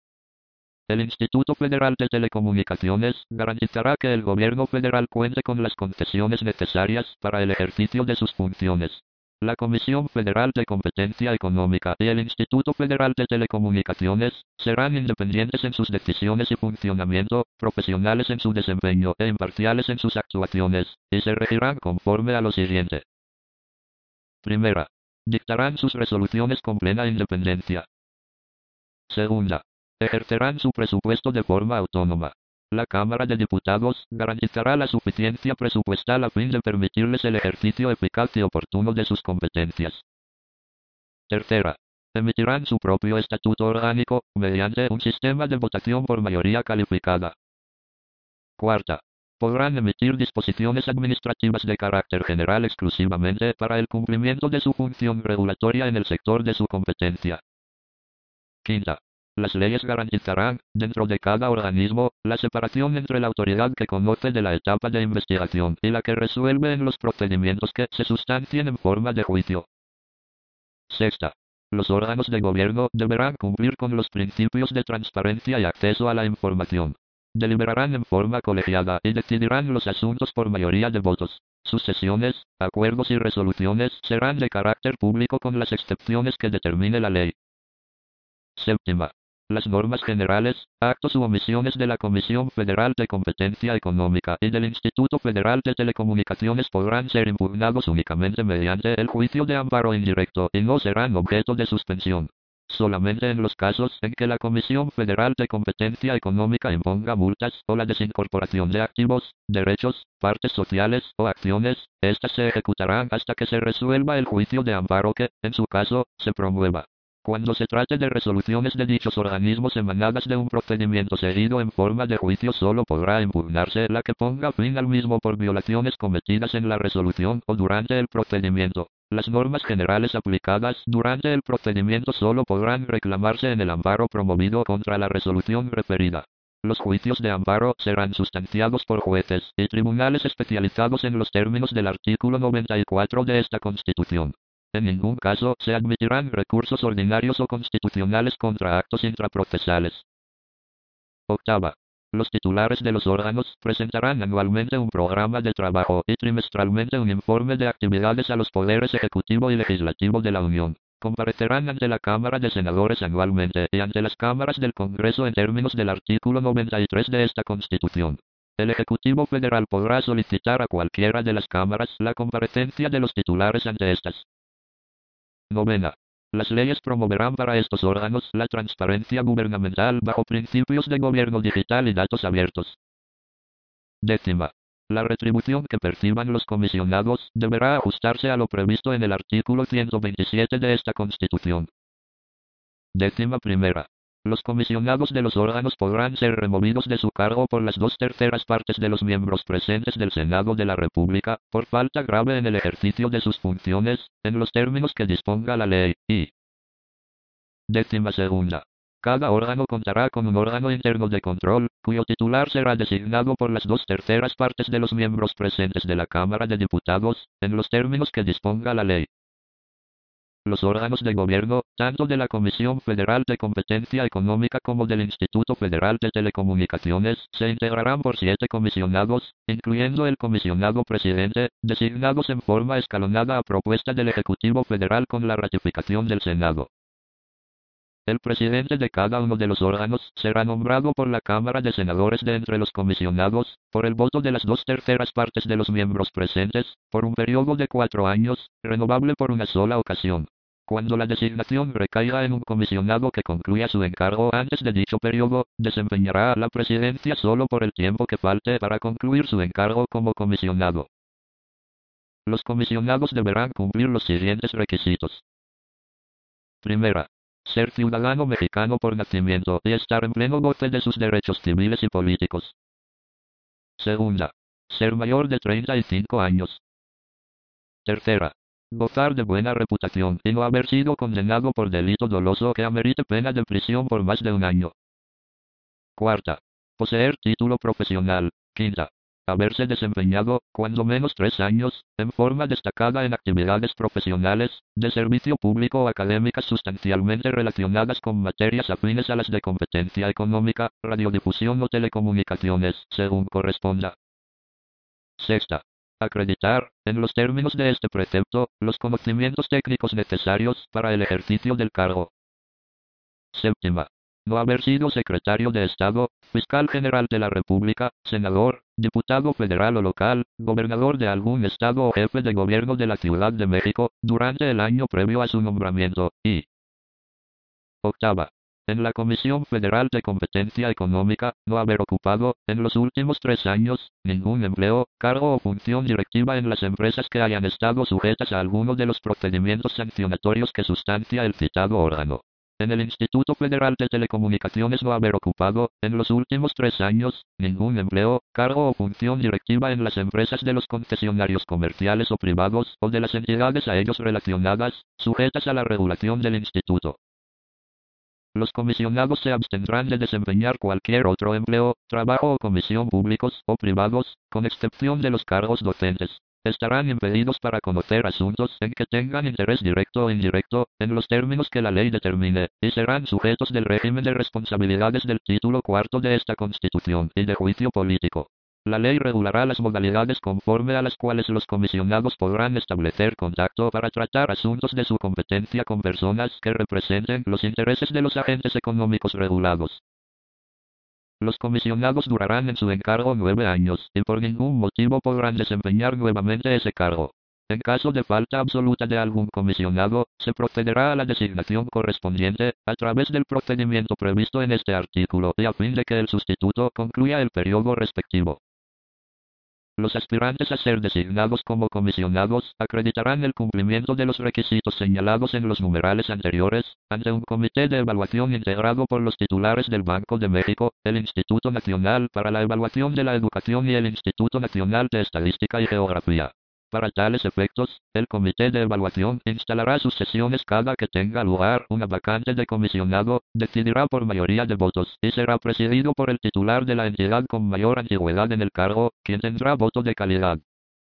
El Instituto Federal de Telecomunicaciones garantizará que el gobierno federal cuente con las concesiones necesarias para el ejercicio de sus funciones. La Comisión Federal de Competencia Económica y el Instituto Federal de Telecomunicaciones serán independientes en sus decisiones y funcionamiento, profesionales en su desempeño e imparciales en sus actuaciones, y se regirán conforme a lo siguiente. Primera. Dictarán sus resoluciones con plena independencia. Segunda. Ejercerán su presupuesto de forma autónoma. La Cámara de Diputados garantizará la suficiencia presupuestal a fin de permitirles el ejercicio eficaz y oportuno de sus competencias. Tercera. Emitirán su propio estatuto orgánico, mediante un sistema de votación por mayoría calificada. Cuarta. Podrán emitir disposiciones administrativas de carácter general exclusivamente para el cumplimiento de su función regulatoria en el sector de su competencia. Quinta. Las leyes garantizarán, dentro de cada organismo, la separación entre la autoridad que conoce de la etapa de investigación y la que resuelve en los procedimientos que se sustancien en forma de juicio. Sexta. Los órganos de gobierno deberán cumplir con los principios de transparencia y acceso a la información. Deliberarán en forma colegiada y decidirán los asuntos por mayoría de votos. Sus sesiones, acuerdos y resoluciones serán de carácter público con las excepciones que determine la ley. Séptima. Las normas generales, actos u omisiones de la Comisión Federal de Competencia Económica y del Instituto Federal de Telecomunicaciones podrán ser impugnados únicamente mediante el juicio de amparo indirecto y no serán objeto de suspensión. Solamente en los casos en que la Comisión Federal de Competencia Económica imponga multas o la desincorporación de activos, derechos, partes sociales o acciones, estas se ejecutarán hasta que se resuelva el juicio de amparo que, en su caso, se promueva. Cuando se trate de resoluciones de dichos organismos emanadas de un procedimiento seguido en forma de juicio, solo podrá impugnarse la que ponga fin al mismo por violaciones cometidas en la resolución o durante el procedimiento. Las normas generales aplicadas durante el procedimiento solo podrán reclamarse en el amparo promovido contra la resolución referida. Los juicios de amparo serán sustanciados por jueces y tribunales especializados en los términos del artículo 94 de esta Constitución. En ningún caso se admitirán recursos ordinarios o constitucionales contra actos intraprocesales. Octava. Los titulares de los órganos presentarán anualmente un programa de trabajo y trimestralmente un informe de actividades a los poderes ejecutivo y legislativo de la Unión. Comparecerán ante la Cámara de Senadores anualmente y ante las cámaras del Congreso en términos del artículo 93 de esta Constitución. El Ejecutivo Federal podrá solicitar a cualquiera de las cámaras la comparecencia de los titulares ante estas. Novena. Las leyes promoverán para estos órganos la transparencia gubernamental bajo principios de gobierno digital y datos abiertos. Décima. La retribución que perciban los comisionados deberá ajustarse a lo previsto en el artículo 127 de esta Constitución. Décima primera. Los comisionados de los órganos podrán ser removidos de su cargo por las 2/3 partes de los miembros presentes del Senado de la República, por falta grave en el ejercicio de sus funciones, en los términos que disponga la ley, y décima segunda. Cada órgano contará con un órgano interno de control, cuyo titular será designado por las 2/3 partes de los miembros presentes de la Cámara de Diputados, en los términos que disponga la ley. Los órganos de gobierno, tanto de la Comisión Federal de Competencia Económica como del Instituto Federal de Telecomunicaciones, se integrarán por 7 comisionados, incluyendo el comisionado presidente, designados en forma escalonada a propuesta del Ejecutivo Federal con la ratificación del Senado. El presidente de cada uno de los órganos será nombrado por la Cámara de Senadores de entre los comisionados, por el voto de las 2/3 partes de los miembros presentes, por un periodo de 4 años, renovable por una sola ocasión. Cuando la designación recaiga en un comisionado que concluya su encargo antes de dicho periodo, desempeñará la presidencia solo por el tiempo que falte para concluir su encargo como comisionado. Los comisionados deberán cumplir los siguientes requisitos. Primera, ser ciudadano mexicano por nacimiento y estar en pleno goce de sus derechos civiles y políticos. Segunda, ser mayor de 35 años. Tercera, gozar de buena reputación y no haber sido condenado por delito doloso que amerite pena de prisión por más de 1 año. Cuarta, poseer título profesional. Quinta, haberse desempeñado, cuando menos 3 años, en forma destacada en actividades profesionales, de servicio público o académicas sustancialmente relacionadas con materias afines a las de competencia económica, radiodifusión o telecomunicaciones, según corresponda. Sexta, acreditar, en los términos de este precepto, los conocimientos técnicos necesarios para el ejercicio del cargo. Séptima, no haber sido secretario de Estado, fiscal general de la República, senador, diputado federal o local, gobernador de algún estado o jefe de gobierno de la Ciudad de México, durante el año previo a su nombramiento, y octava, en la Comisión Federal de Competencia Económica, no haber ocupado, en los últimos 3 años, ningún empleo, cargo o función directiva en las empresas que hayan estado sujetas a alguno de los procedimientos sancionatorios que sustancia el citado órgano. En el Instituto Federal de Telecomunicaciones no haber ocupado, en los últimos 3 años, ningún empleo, cargo o función directiva en las empresas de los concesionarios comerciales o privados o de las entidades a ellos relacionadas, sujetas a la regulación del Instituto. Los comisionados se abstendrán de desempeñar cualquier otro empleo, trabajo o comisión públicos o privados, con excepción de los cargos docentes. Estarán impedidos para conocer asuntos en que tengan interés directo o indirecto, en los términos que la ley determine, y serán sujetos del régimen de responsabilidades del título 4 de esta Constitución y de juicio político. La ley regulará las modalidades conforme a las cuales los comisionados podrán establecer contacto para tratar asuntos de su competencia con personas que representen los intereses de los agentes económicos regulados. Los comisionados durarán en su encargo 9 años, y por ningún motivo podrán desempeñar nuevamente ese cargo. En caso de falta absoluta de algún comisionado, se procederá a la designación correspondiente, a través del procedimiento previsto en este artículo, y a fin de que el sustituto concluya el periodo respectivo. Los aspirantes a ser designados como comisionados acreditarán el cumplimiento de los requisitos señalados en los numerales anteriores, ante un comité de evaluación integrado por los titulares del Banco de México, el Instituto Nacional para la Evaluación de la Educación y el Instituto Nacional de Estadística y Geografía. Para tales efectos, el comité de evaluación instalará sus sesiones cada que tenga lugar una vacante de comisionado, decidirá por mayoría de votos y será presidido por el titular de la entidad con mayor antigüedad en el cargo, quien tendrá voto de calidad.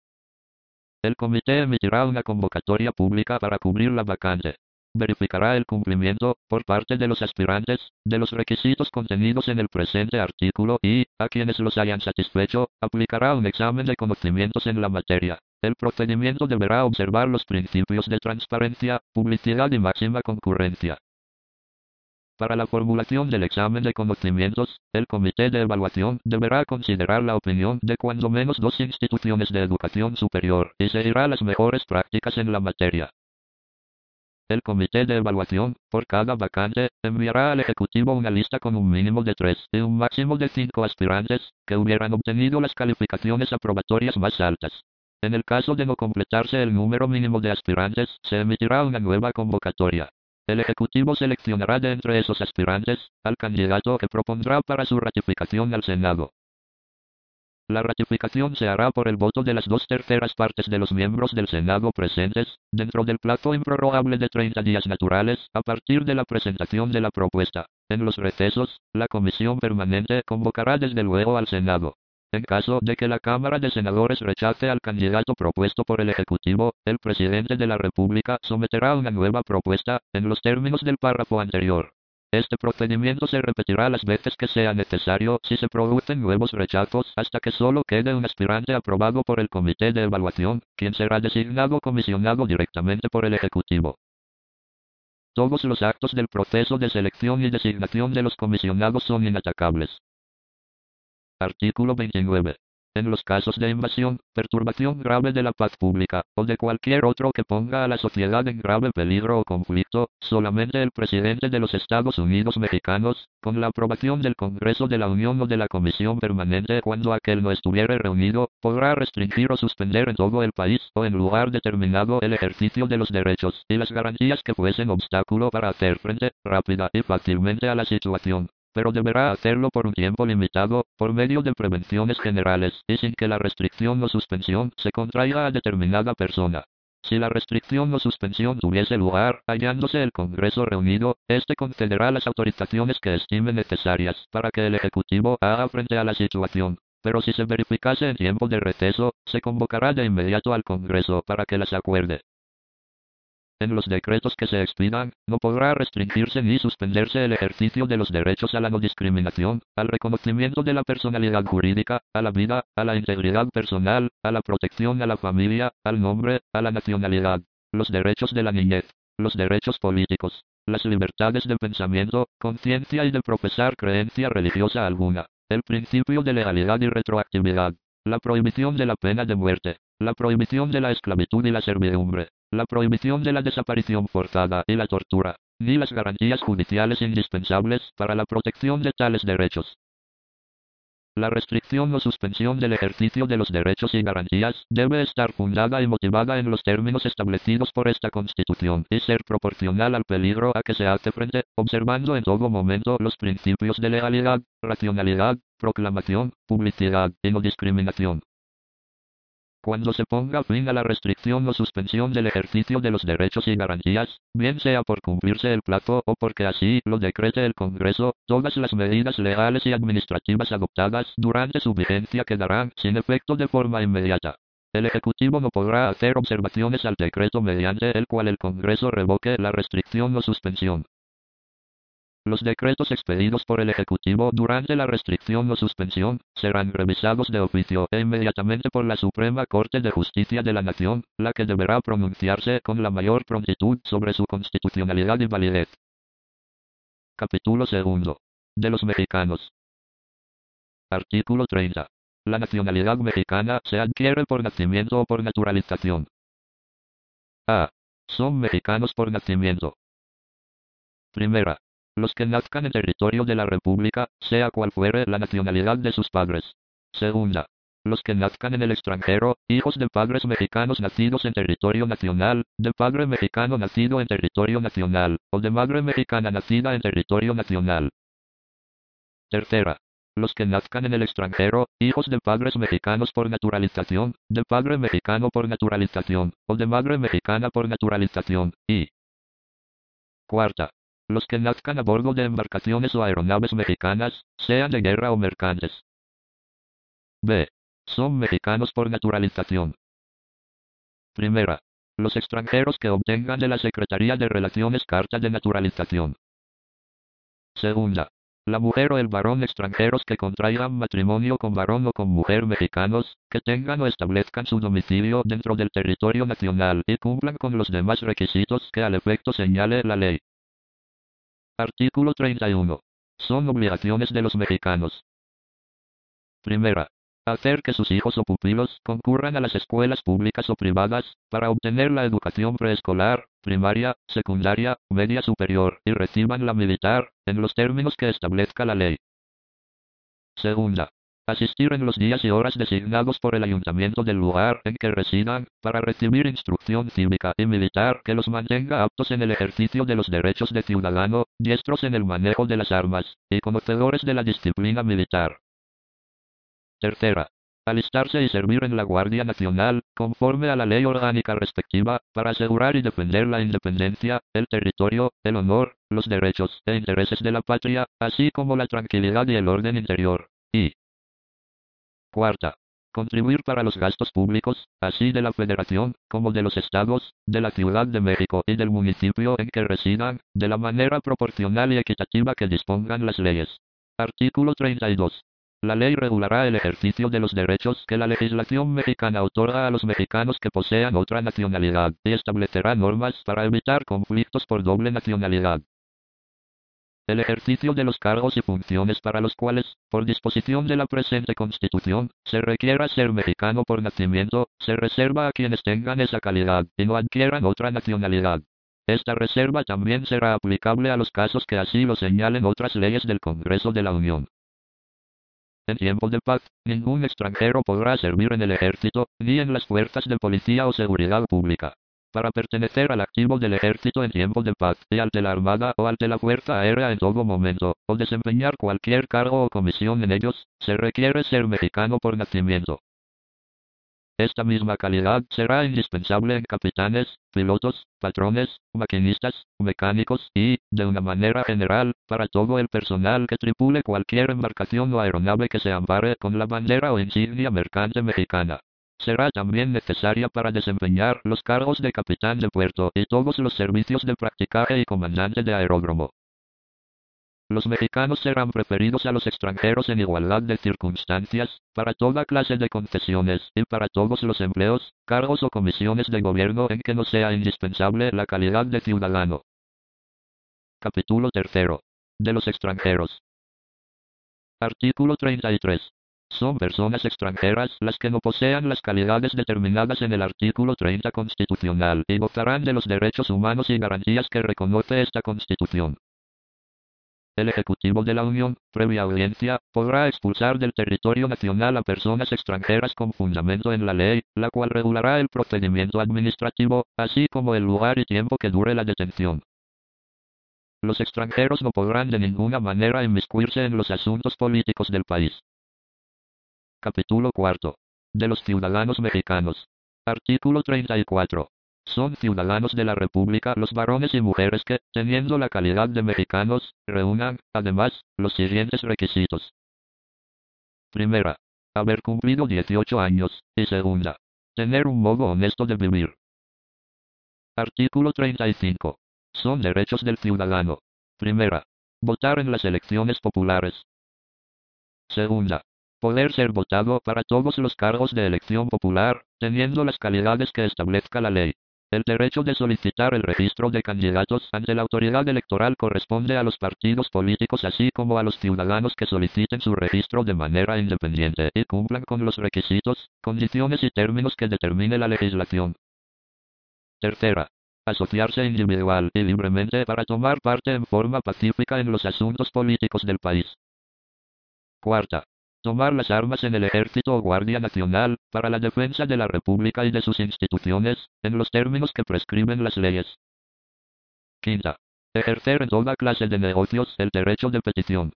El comité emitirá una convocatoria pública para cubrir la vacante. Verificará el cumplimiento, por parte de los aspirantes, de los requisitos contenidos en el presente artículo y, a quienes los hayan satisfecho, aplicará un examen de conocimientos en la materia. El procedimiento deberá observar los principios de transparencia, publicidad y máxima concurrencia. Para la formulación del examen de conocimientos, el comité de evaluación deberá considerar la opinión de cuando menos 2 instituciones de educación superior y seguirá las mejores prácticas en la materia. El comité de evaluación, por cada vacante, enviará al Ejecutivo una lista con un mínimo de 3 y un máximo de 5 aspirantes, que hubieran obtenido las calificaciones aprobatorias más altas. En el caso de no completarse el número mínimo de aspirantes, se emitirá una nueva convocatoria. El Ejecutivo seleccionará de entre esos aspirantes, al candidato que propondrá para su ratificación al Senado. La ratificación se hará por el voto de las 2/3 partes de los miembros del Senado presentes, dentro del plazo improrrogable de 30 días naturales, a partir de la presentación de la propuesta. En los recesos, la Comisión Permanente convocará desde luego al Senado. En caso de que la Cámara de Senadores rechace al candidato propuesto por el Ejecutivo, el presidente de la República someterá una nueva propuesta, en los términos del párrafo anterior. Este procedimiento se repetirá las veces que sea necesario si se producen nuevos rechazos hasta que solo quede un aspirante aprobado por el Comité de Evaluación, quien será designado comisionado directamente por el Ejecutivo. Todos los actos del proceso de selección y designación de los comisionados son inatacables. Artículo 29. En los casos de invasión, perturbación grave de la paz pública, o de cualquier otro que ponga a la sociedad en grave peligro o conflicto, solamente el presidente de los Estados Unidos mexicanos, con la aprobación del Congreso de la Unión o de la Comisión Permanente cuando aquel no estuviere reunido, podrá restringir o suspender en todo el país o en lugar determinado el ejercicio de los derechos y las garantías que fuesen obstáculo para hacer frente, rápida y fácilmente a la situación, pero deberá hacerlo por un tiempo limitado, por medio de prevenciones generales, y sin que la restricción o suspensión se contraiga a determinada persona. Si la restricción o suspensión tuviese lugar, hallándose el Congreso reunido, éste concederá las autorizaciones que estime necesarias para que el Ejecutivo haga frente a la situación. Pero si se verificase en tiempo de receso, se convocará de inmediato al Congreso para que las acuerde. En los decretos que se expidan, no podrá restringirse ni suspenderse el ejercicio de los derechos a la no discriminación, al reconocimiento de la personalidad jurídica, a la vida, a la integridad personal, a la protección a la familia, al nombre, a la nacionalidad, los derechos de la niñez, los derechos políticos, las libertades de pensamiento, conciencia y de profesar creencia religiosa alguna, el principio de legalidad y retroactividad, la prohibición de la pena de muerte, la prohibición de la esclavitud y la servidumbre, la prohibición de la desaparición forzada y la tortura, ni las garantías judiciales indispensables para la protección de tales derechos. La restricción o suspensión del ejercicio de los derechos y garantías debe estar fundada y motivada en los términos establecidos por esta Constitución y ser proporcional al peligro a que se hace frente, observando en todo momento los principios de legalidad, racionalidad, proclamación, publicidad y no discriminación. Cuando se ponga fin a la restricción o suspensión del ejercicio de los derechos y garantías, bien sea por cumplirse el plazo o porque así lo decrete el Congreso, todas las medidas legales y administrativas adoptadas durante su vigencia quedarán sin efecto de forma inmediata. El Ejecutivo no podrá hacer observaciones al decreto mediante el cual el Congreso revoque la restricción o suspensión. Los decretos expedidos por el Ejecutivo durante la restricción o suspensión serán revisados de oficio e inmediatamente por la Suprema Corte de Justicia de la Nación, la que deberá pronunciarse con la mayor prontitud sobre su constitucionalidad y validez. Capítulo 2. De los mexicanos. Artículo 30. La nacionalidad mexicana se adquiere por nacimiento o por naturalización. A. Son mexicanos por nacimiento. Primera. Los que nazcan en territorio de la República, sea cual fuere la nacionalidad de sus padres. Segunda. Los que nazcan en el extranjero, hijos de padres mexicanos nacidos en territorio nacional, de padre mexicano nacido en territorio nacional, o de madre mexicana nacida en territorio nacional. Tercera. Los que nazcan en el extranjero, hijos de padres mexicanos por naturalización, de padre mexicano por naturalización, o de madre mexicana por naturalización, y cuarta. Los que nazcan a bordo de embarcaciones o aeronaves mexicanas, sean de guerra o mercantes. B. Son mexicanos por naturalización. Primera. Los extranjeros que obtengan de la Secretaría de Relaciones carta de naturalización. Segunda. La mujer o el varón extranjeros que contraigan matrimonio con varón o con mujer mexicanos, que tengan o establezcan su domicilio dentro del territorio nacional y cumplan con los demás requisitos que al efecto señale la ley. Artículo 31. Son obligaciones de los mexicanos. Primera. Hacer que sus hijos o pupilos concurran a las escuelas públicas o privadas, para obtener la educación preescolar, primaria, secundaria, media superior, y reciban la militar, en los términos que establezca la ley. Segunda. Asistir en los días y horas designados por el ayuntamiento del lugar en que residan, para recibir instrucción cívica y militar que los mantenga aptos en el ejercicio de los derechos de ciudadano, diestros en el manejo de las armas, y conocedores de la disciplina militar. Tercera. Alistarse y servir en la Guardia Nacional, conforme a la ley orgánica respectiva, para asegurar y defender la independencia, el territorio, el honor, los derechos e intereses de la patria, así como la tranquilidad y el orden interior. Y Cuarta. Contribuir para los gastos públicos, así de la Federación, como de los estados, de la Ciudad de México y del municipio en que residan, de la manera proporcional y equitativa que dispongan las leyes. Artículo 32. La ley regulará el ejercicio de los derechos que la legislación mexicana otorga a los mexicanos que posean otra nacionalidad, y establecerá normas para evitar conflictos por doble nacionalidad. El ejercicio de los cargos y funciones para los cuales, por disposición de la presente Constitución, se requiera ser mexicano por nacimiento, se reserva a quienes tengan esa calidad y no adquieran otra nacionalidad. Esta reserva también será aplicable a los casos que así lo señalen otras leyes del Congreso de la Unión. En tiempo de paz, ningún extranjero podrá servir en el ejército, ni en las fuerzas de policía o seguridad pública. Para pertenecer al activo del ejército en tiempo de paz, y al de la armada o al de la fuerza aérea en todo momento, o desempeñar cualquier cargo o comisión en ellos, se requiere ser mexicano por nacimiento. Esta misma calidad será indispensable en capitanes, pilotos, patrones, maquinistas, mecánicos y, de una manera general, para todo el personal que tripule cualquier embarcación o aeronave que se ampare con la bandera o insignia mercante mexicana. Será también necesaria para desempeñar los cargos de capitán de puerto y todos los servicios de practicaje y comandante de aeródromo. Los mexicanos serán preferidos a los extranjeros en igualdad de circunstancias, para toda clase de concesiones y para todos los empleos, cargos o comisiones de gobierno en que no sea indispensable la calidad de ciudadano. Capítulo 3. De los extranjeros. Artículo 33. Son personas extranjeras las que no posean las calidades determinadas en el artículo 30 constitucional y gozarán de los derechos humanos y garantías que reconoce esta Constitución. El Ejecutivo de la Unión, previa audiencia, podrá expulsar del territorio nacional a personas extranjeras con fundamento en la ley, la cual regulará el procedimiento administrativo, así como el lugar y tiempo que dure la detención. Los extranjeros no podrán de ninguna manera inmiscuirse en los asuntos políticos del país. Capítulo 4. De los ciudadanos mexicanos. Artículo 34. Son ciudadanos de la República los varones y mujeres que, teniendo la calidad de mexicanos, reúnan, además, los siguientes requisitos. Primera, haber cumplido 18 años, y segunda, tener un modo honesto de vivir. Artículo 35. Son derechos del ciudadano. Primera, votar en las elecciones populares. Segunda, poder ser votado para todos los cargos de elección popular, teniendo las calidades que establezca la ley. El derecho de solicitar el registro de candidatos ante la autoridad electoral corresponde a los partidos políticos así como a los ciudadanos que soliciten su registro de manera independiente y cumplan con los requisitos, condiciones y términos que determine la legislación. Tercera, asociarse individual y libremente para tomar parte en forma pacífica en los asuntos políticos del país. Cuarta, tomar las armas en el Ejército o Guardia Nacional, para la defensa de la República y de sus instituciones, en los términos que prescriben las leyes. Quinta, ejercer en toda clase de negocios el derecho de petición.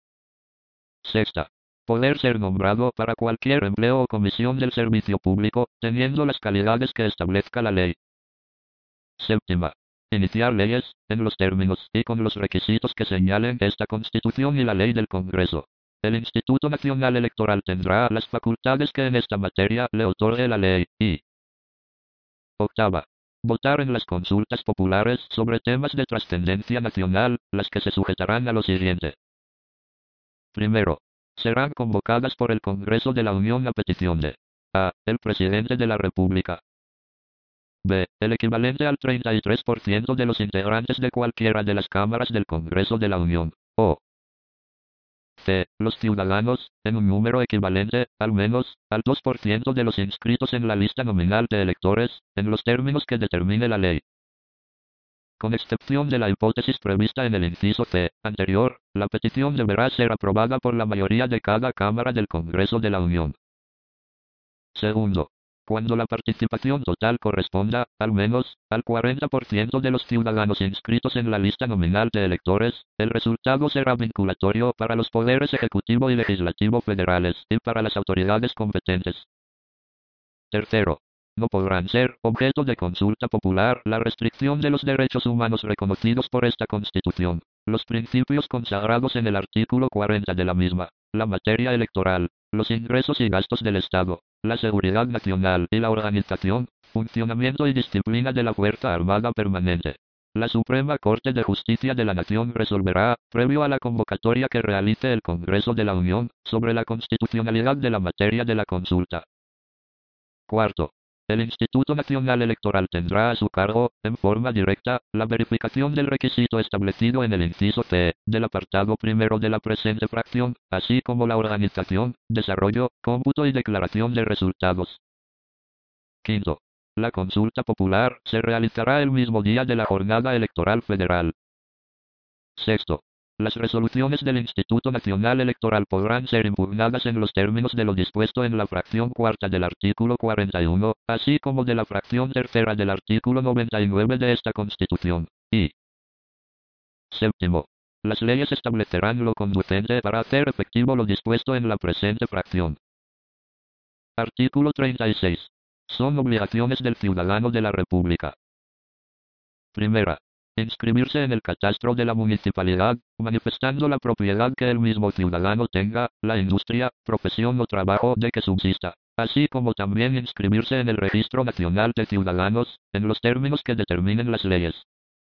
Sexta, poder ser nombrado para cualquier empleo o comisión del servicio público, teniendo las calidades que establezca la ley. Séptima, iniciar leyes, en los términos y con los requisitos que señalen esta Constitución y la ley del Congreso. El Instituto Nacional Electoral tendrá las facultades que en esta materia le otorgue la ley, y octava, votar en las consultas populares sobre temas de trascendencia nacional, las que se sujetarán a lo siguiente. Primero, serán convocadas por el Congreso de la Unión a petición de a. El Presidente de la República. B. El equivalente al 33% de los integrantes de cualquiera de las cámaras del Congreso de la Unión, o C. Los ciudadanos, en un número equivalente, al menos, al 2% de los inscritos en la lista nominal de electores, en los términos que determine la ley. Con excepción de la hipótesis prevista en el inciso C anterior, la petición deberá ser aprobada por la mayoría de cada Cámara del Congreso de la Unión. Segundo, cuando la participación total corresponda, al menos, al 40% de los ciudadanos inscritos en la lista nominal de electores, el resultado será vinculatorio para los poderes ejecutivo y legislativo federales y para las autoridades competentes. Tercero, no podrán ser objeto de consulta popular la restricción de los derechos humanos reconocidos por esta Constitución, los principios consagrados en el artículo 40 de la misma, la materia electoral, los ingresos y gastos del Estado, la seguridad nacional y la organización, funcionamiento y disciplina de la Fuerza Armada Permanente. La Suprema Corte de Justicia de la Nación resolverá, previo a la convocatoria que realice el Congreso de la Unión, sobre la constitucionalidad de la materia de la consulta. Cuarto. El Instituto Nacional Electoral tendrá a su cargo, en forma directa, la verificación del requisito establecido en el inciso C, del apartado primero de la presente fracción, así como la organización, desarrollo, cómputo y declaración de resultados. Quinto. La consulta popular se realizará el mismo día de la jornada electoral federal. Sexto. Las resoluciones del Instituto Nacional Electoral podrán ser impugnadas en los términos de lo dispuesto en la fracción cuarta del artículo 41, así como de la fracción tercera del artículo 99 de esta Constitución. Y séptimo. Las leyes establecerán lo conducente para hacer efectivo lo dispuesto en la presente fracción. Artículo 36. Son obligaciones del ciudadano de la República. Primera. Inscribirse en el catastro de la municipalidad, manifestando la propiedad que el mismo ciudadano tenga, la industria, profesión o trabajo de que subsista, así como también inscribirse en el Registro Nacional de Ciudadanos, en los términos que determinen las leyes.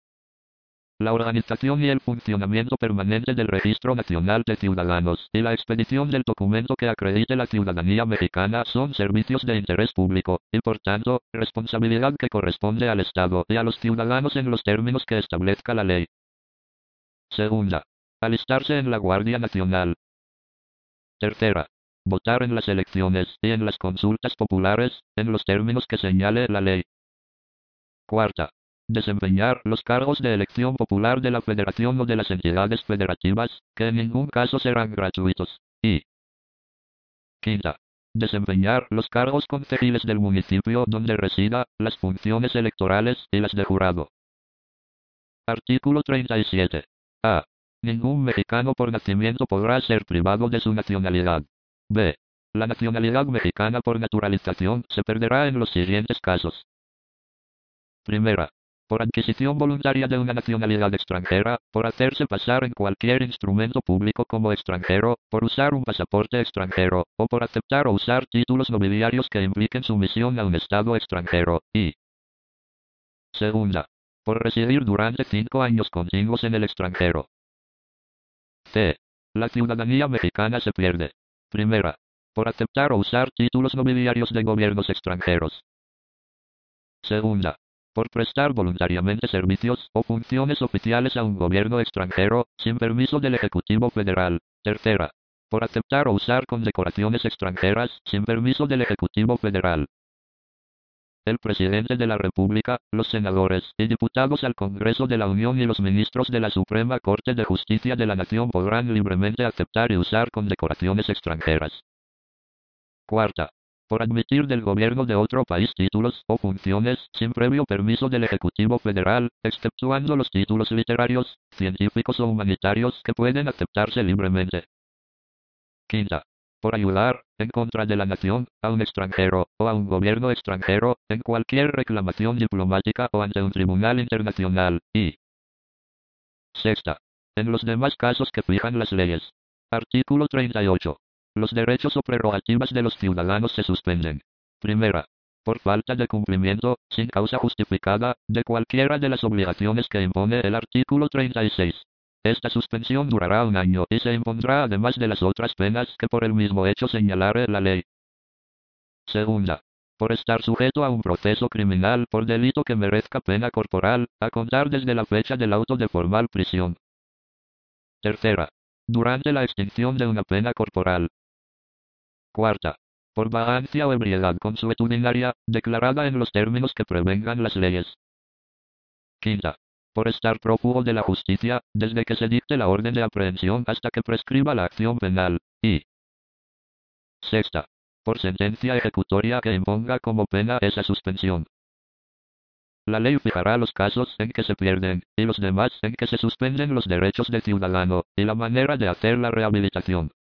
La organización y el funcionamiento permanente del Registro Nacional de Ciudadanos y la expedición del documento que acredite la ciudadanía mexicana son servicios de interés público, y por tanto, responsabilidad que corresponde al Estado y a los ciudadanos en los términos que establezca la ley. Segunda. Alistarse en la Guardia Nacional. Tercera. Votar en las elecciones y en las consultas populares, en los términos que señale la ley. Cuarta. Desempeñar los cargos de elección popular de la Federación o de las entidades federativas, que en ningún caso serán gratuitos. Y quinta. Desempeñar los cargos concejales del municipio donde resida, las funciones electorales y las de jurado. Artículo 37. A. Ningún mexicano por nacimiento podrá ser privado de su nacionalidad. B. La nacionalidad mexicana por naturalización se perderá en los siguientes casos. Primera. Por adquisición voluntaria de una nacionalidad extranjera, por hacerse pasar en cualquier instrumento público como extranjero, por usar un pasaporte extranjero, o por aceptar o usar títulos nobiliarios que impliquen sumisión a un Estado extranjero. Y segunda. Por residir durante 5 años continuos en el extranjero. C. La ciudadanía mexicana se pierde. Primera. Por aceptar o usar títulos nobiliarios de gobiernos extranjeros. Segunda. Por prestar voluntariamente servicios o funciones oficiales a un gobierno extranjero, sin permiso del Ejecutivo Federal. Tercera. Por aceptar o usar condecoraciones extranjeras, sin permiso del Ejecutivo Federal. El presidente de la República, los senadores y diputados al Congreso de la Unión y los ministros de la Suprema Corte de Justicia de la Nación podrán libremente aceptar y usar condecoraciones extranjeras. Cuarta. Por admitir del gobierno de otro país títulos o funciones sin previo permiso del Ejecutivo Federal, exceptuando los títulos literarios, científicos o humanitarios que pueden aceptarse libremente. Quinta. Por ayudar, en contra de la nación, a un extranjero, o a un gobierno extranjero, en cualquier reclamación diplomática o ante un tribunal internacional. Y sexta. En los demás casos que fijan las leyes. Artículo 38. Los derechos o prerrogativas de los ciudadanos se suspenden. Primera. Por falta de cumplimiento, sin causa justificada, de cualquiera de las obligaciones que impone el artículo 36. Esta suspensión durará 1 año y se impondrá además de las otras penas que por el mismo hecho señalare la ley. Segunda. Por estar sujeto a un proceso criminal por delito que merezca pena corporal, a contar desde la fecha del auto de formal prisión. Tercera. Durante la extinción de una pena corporal. Cuarta. Por vagancia o ebriedad consuetudinaria, declarada en los términos que prevengan las leyes. Quinta. Por estar prófugo de la justicia, desde que se dicte la orden de aprehensión hasta que prescriba la acción penal. Y sexta. Por sentencia ejecutoria que imponga como pena esa suspensión. La ley fijará los casos en que se pierden, y los demás en que se suspenden los derechos del ciudadano, y la manera de hacer la rehabilitación.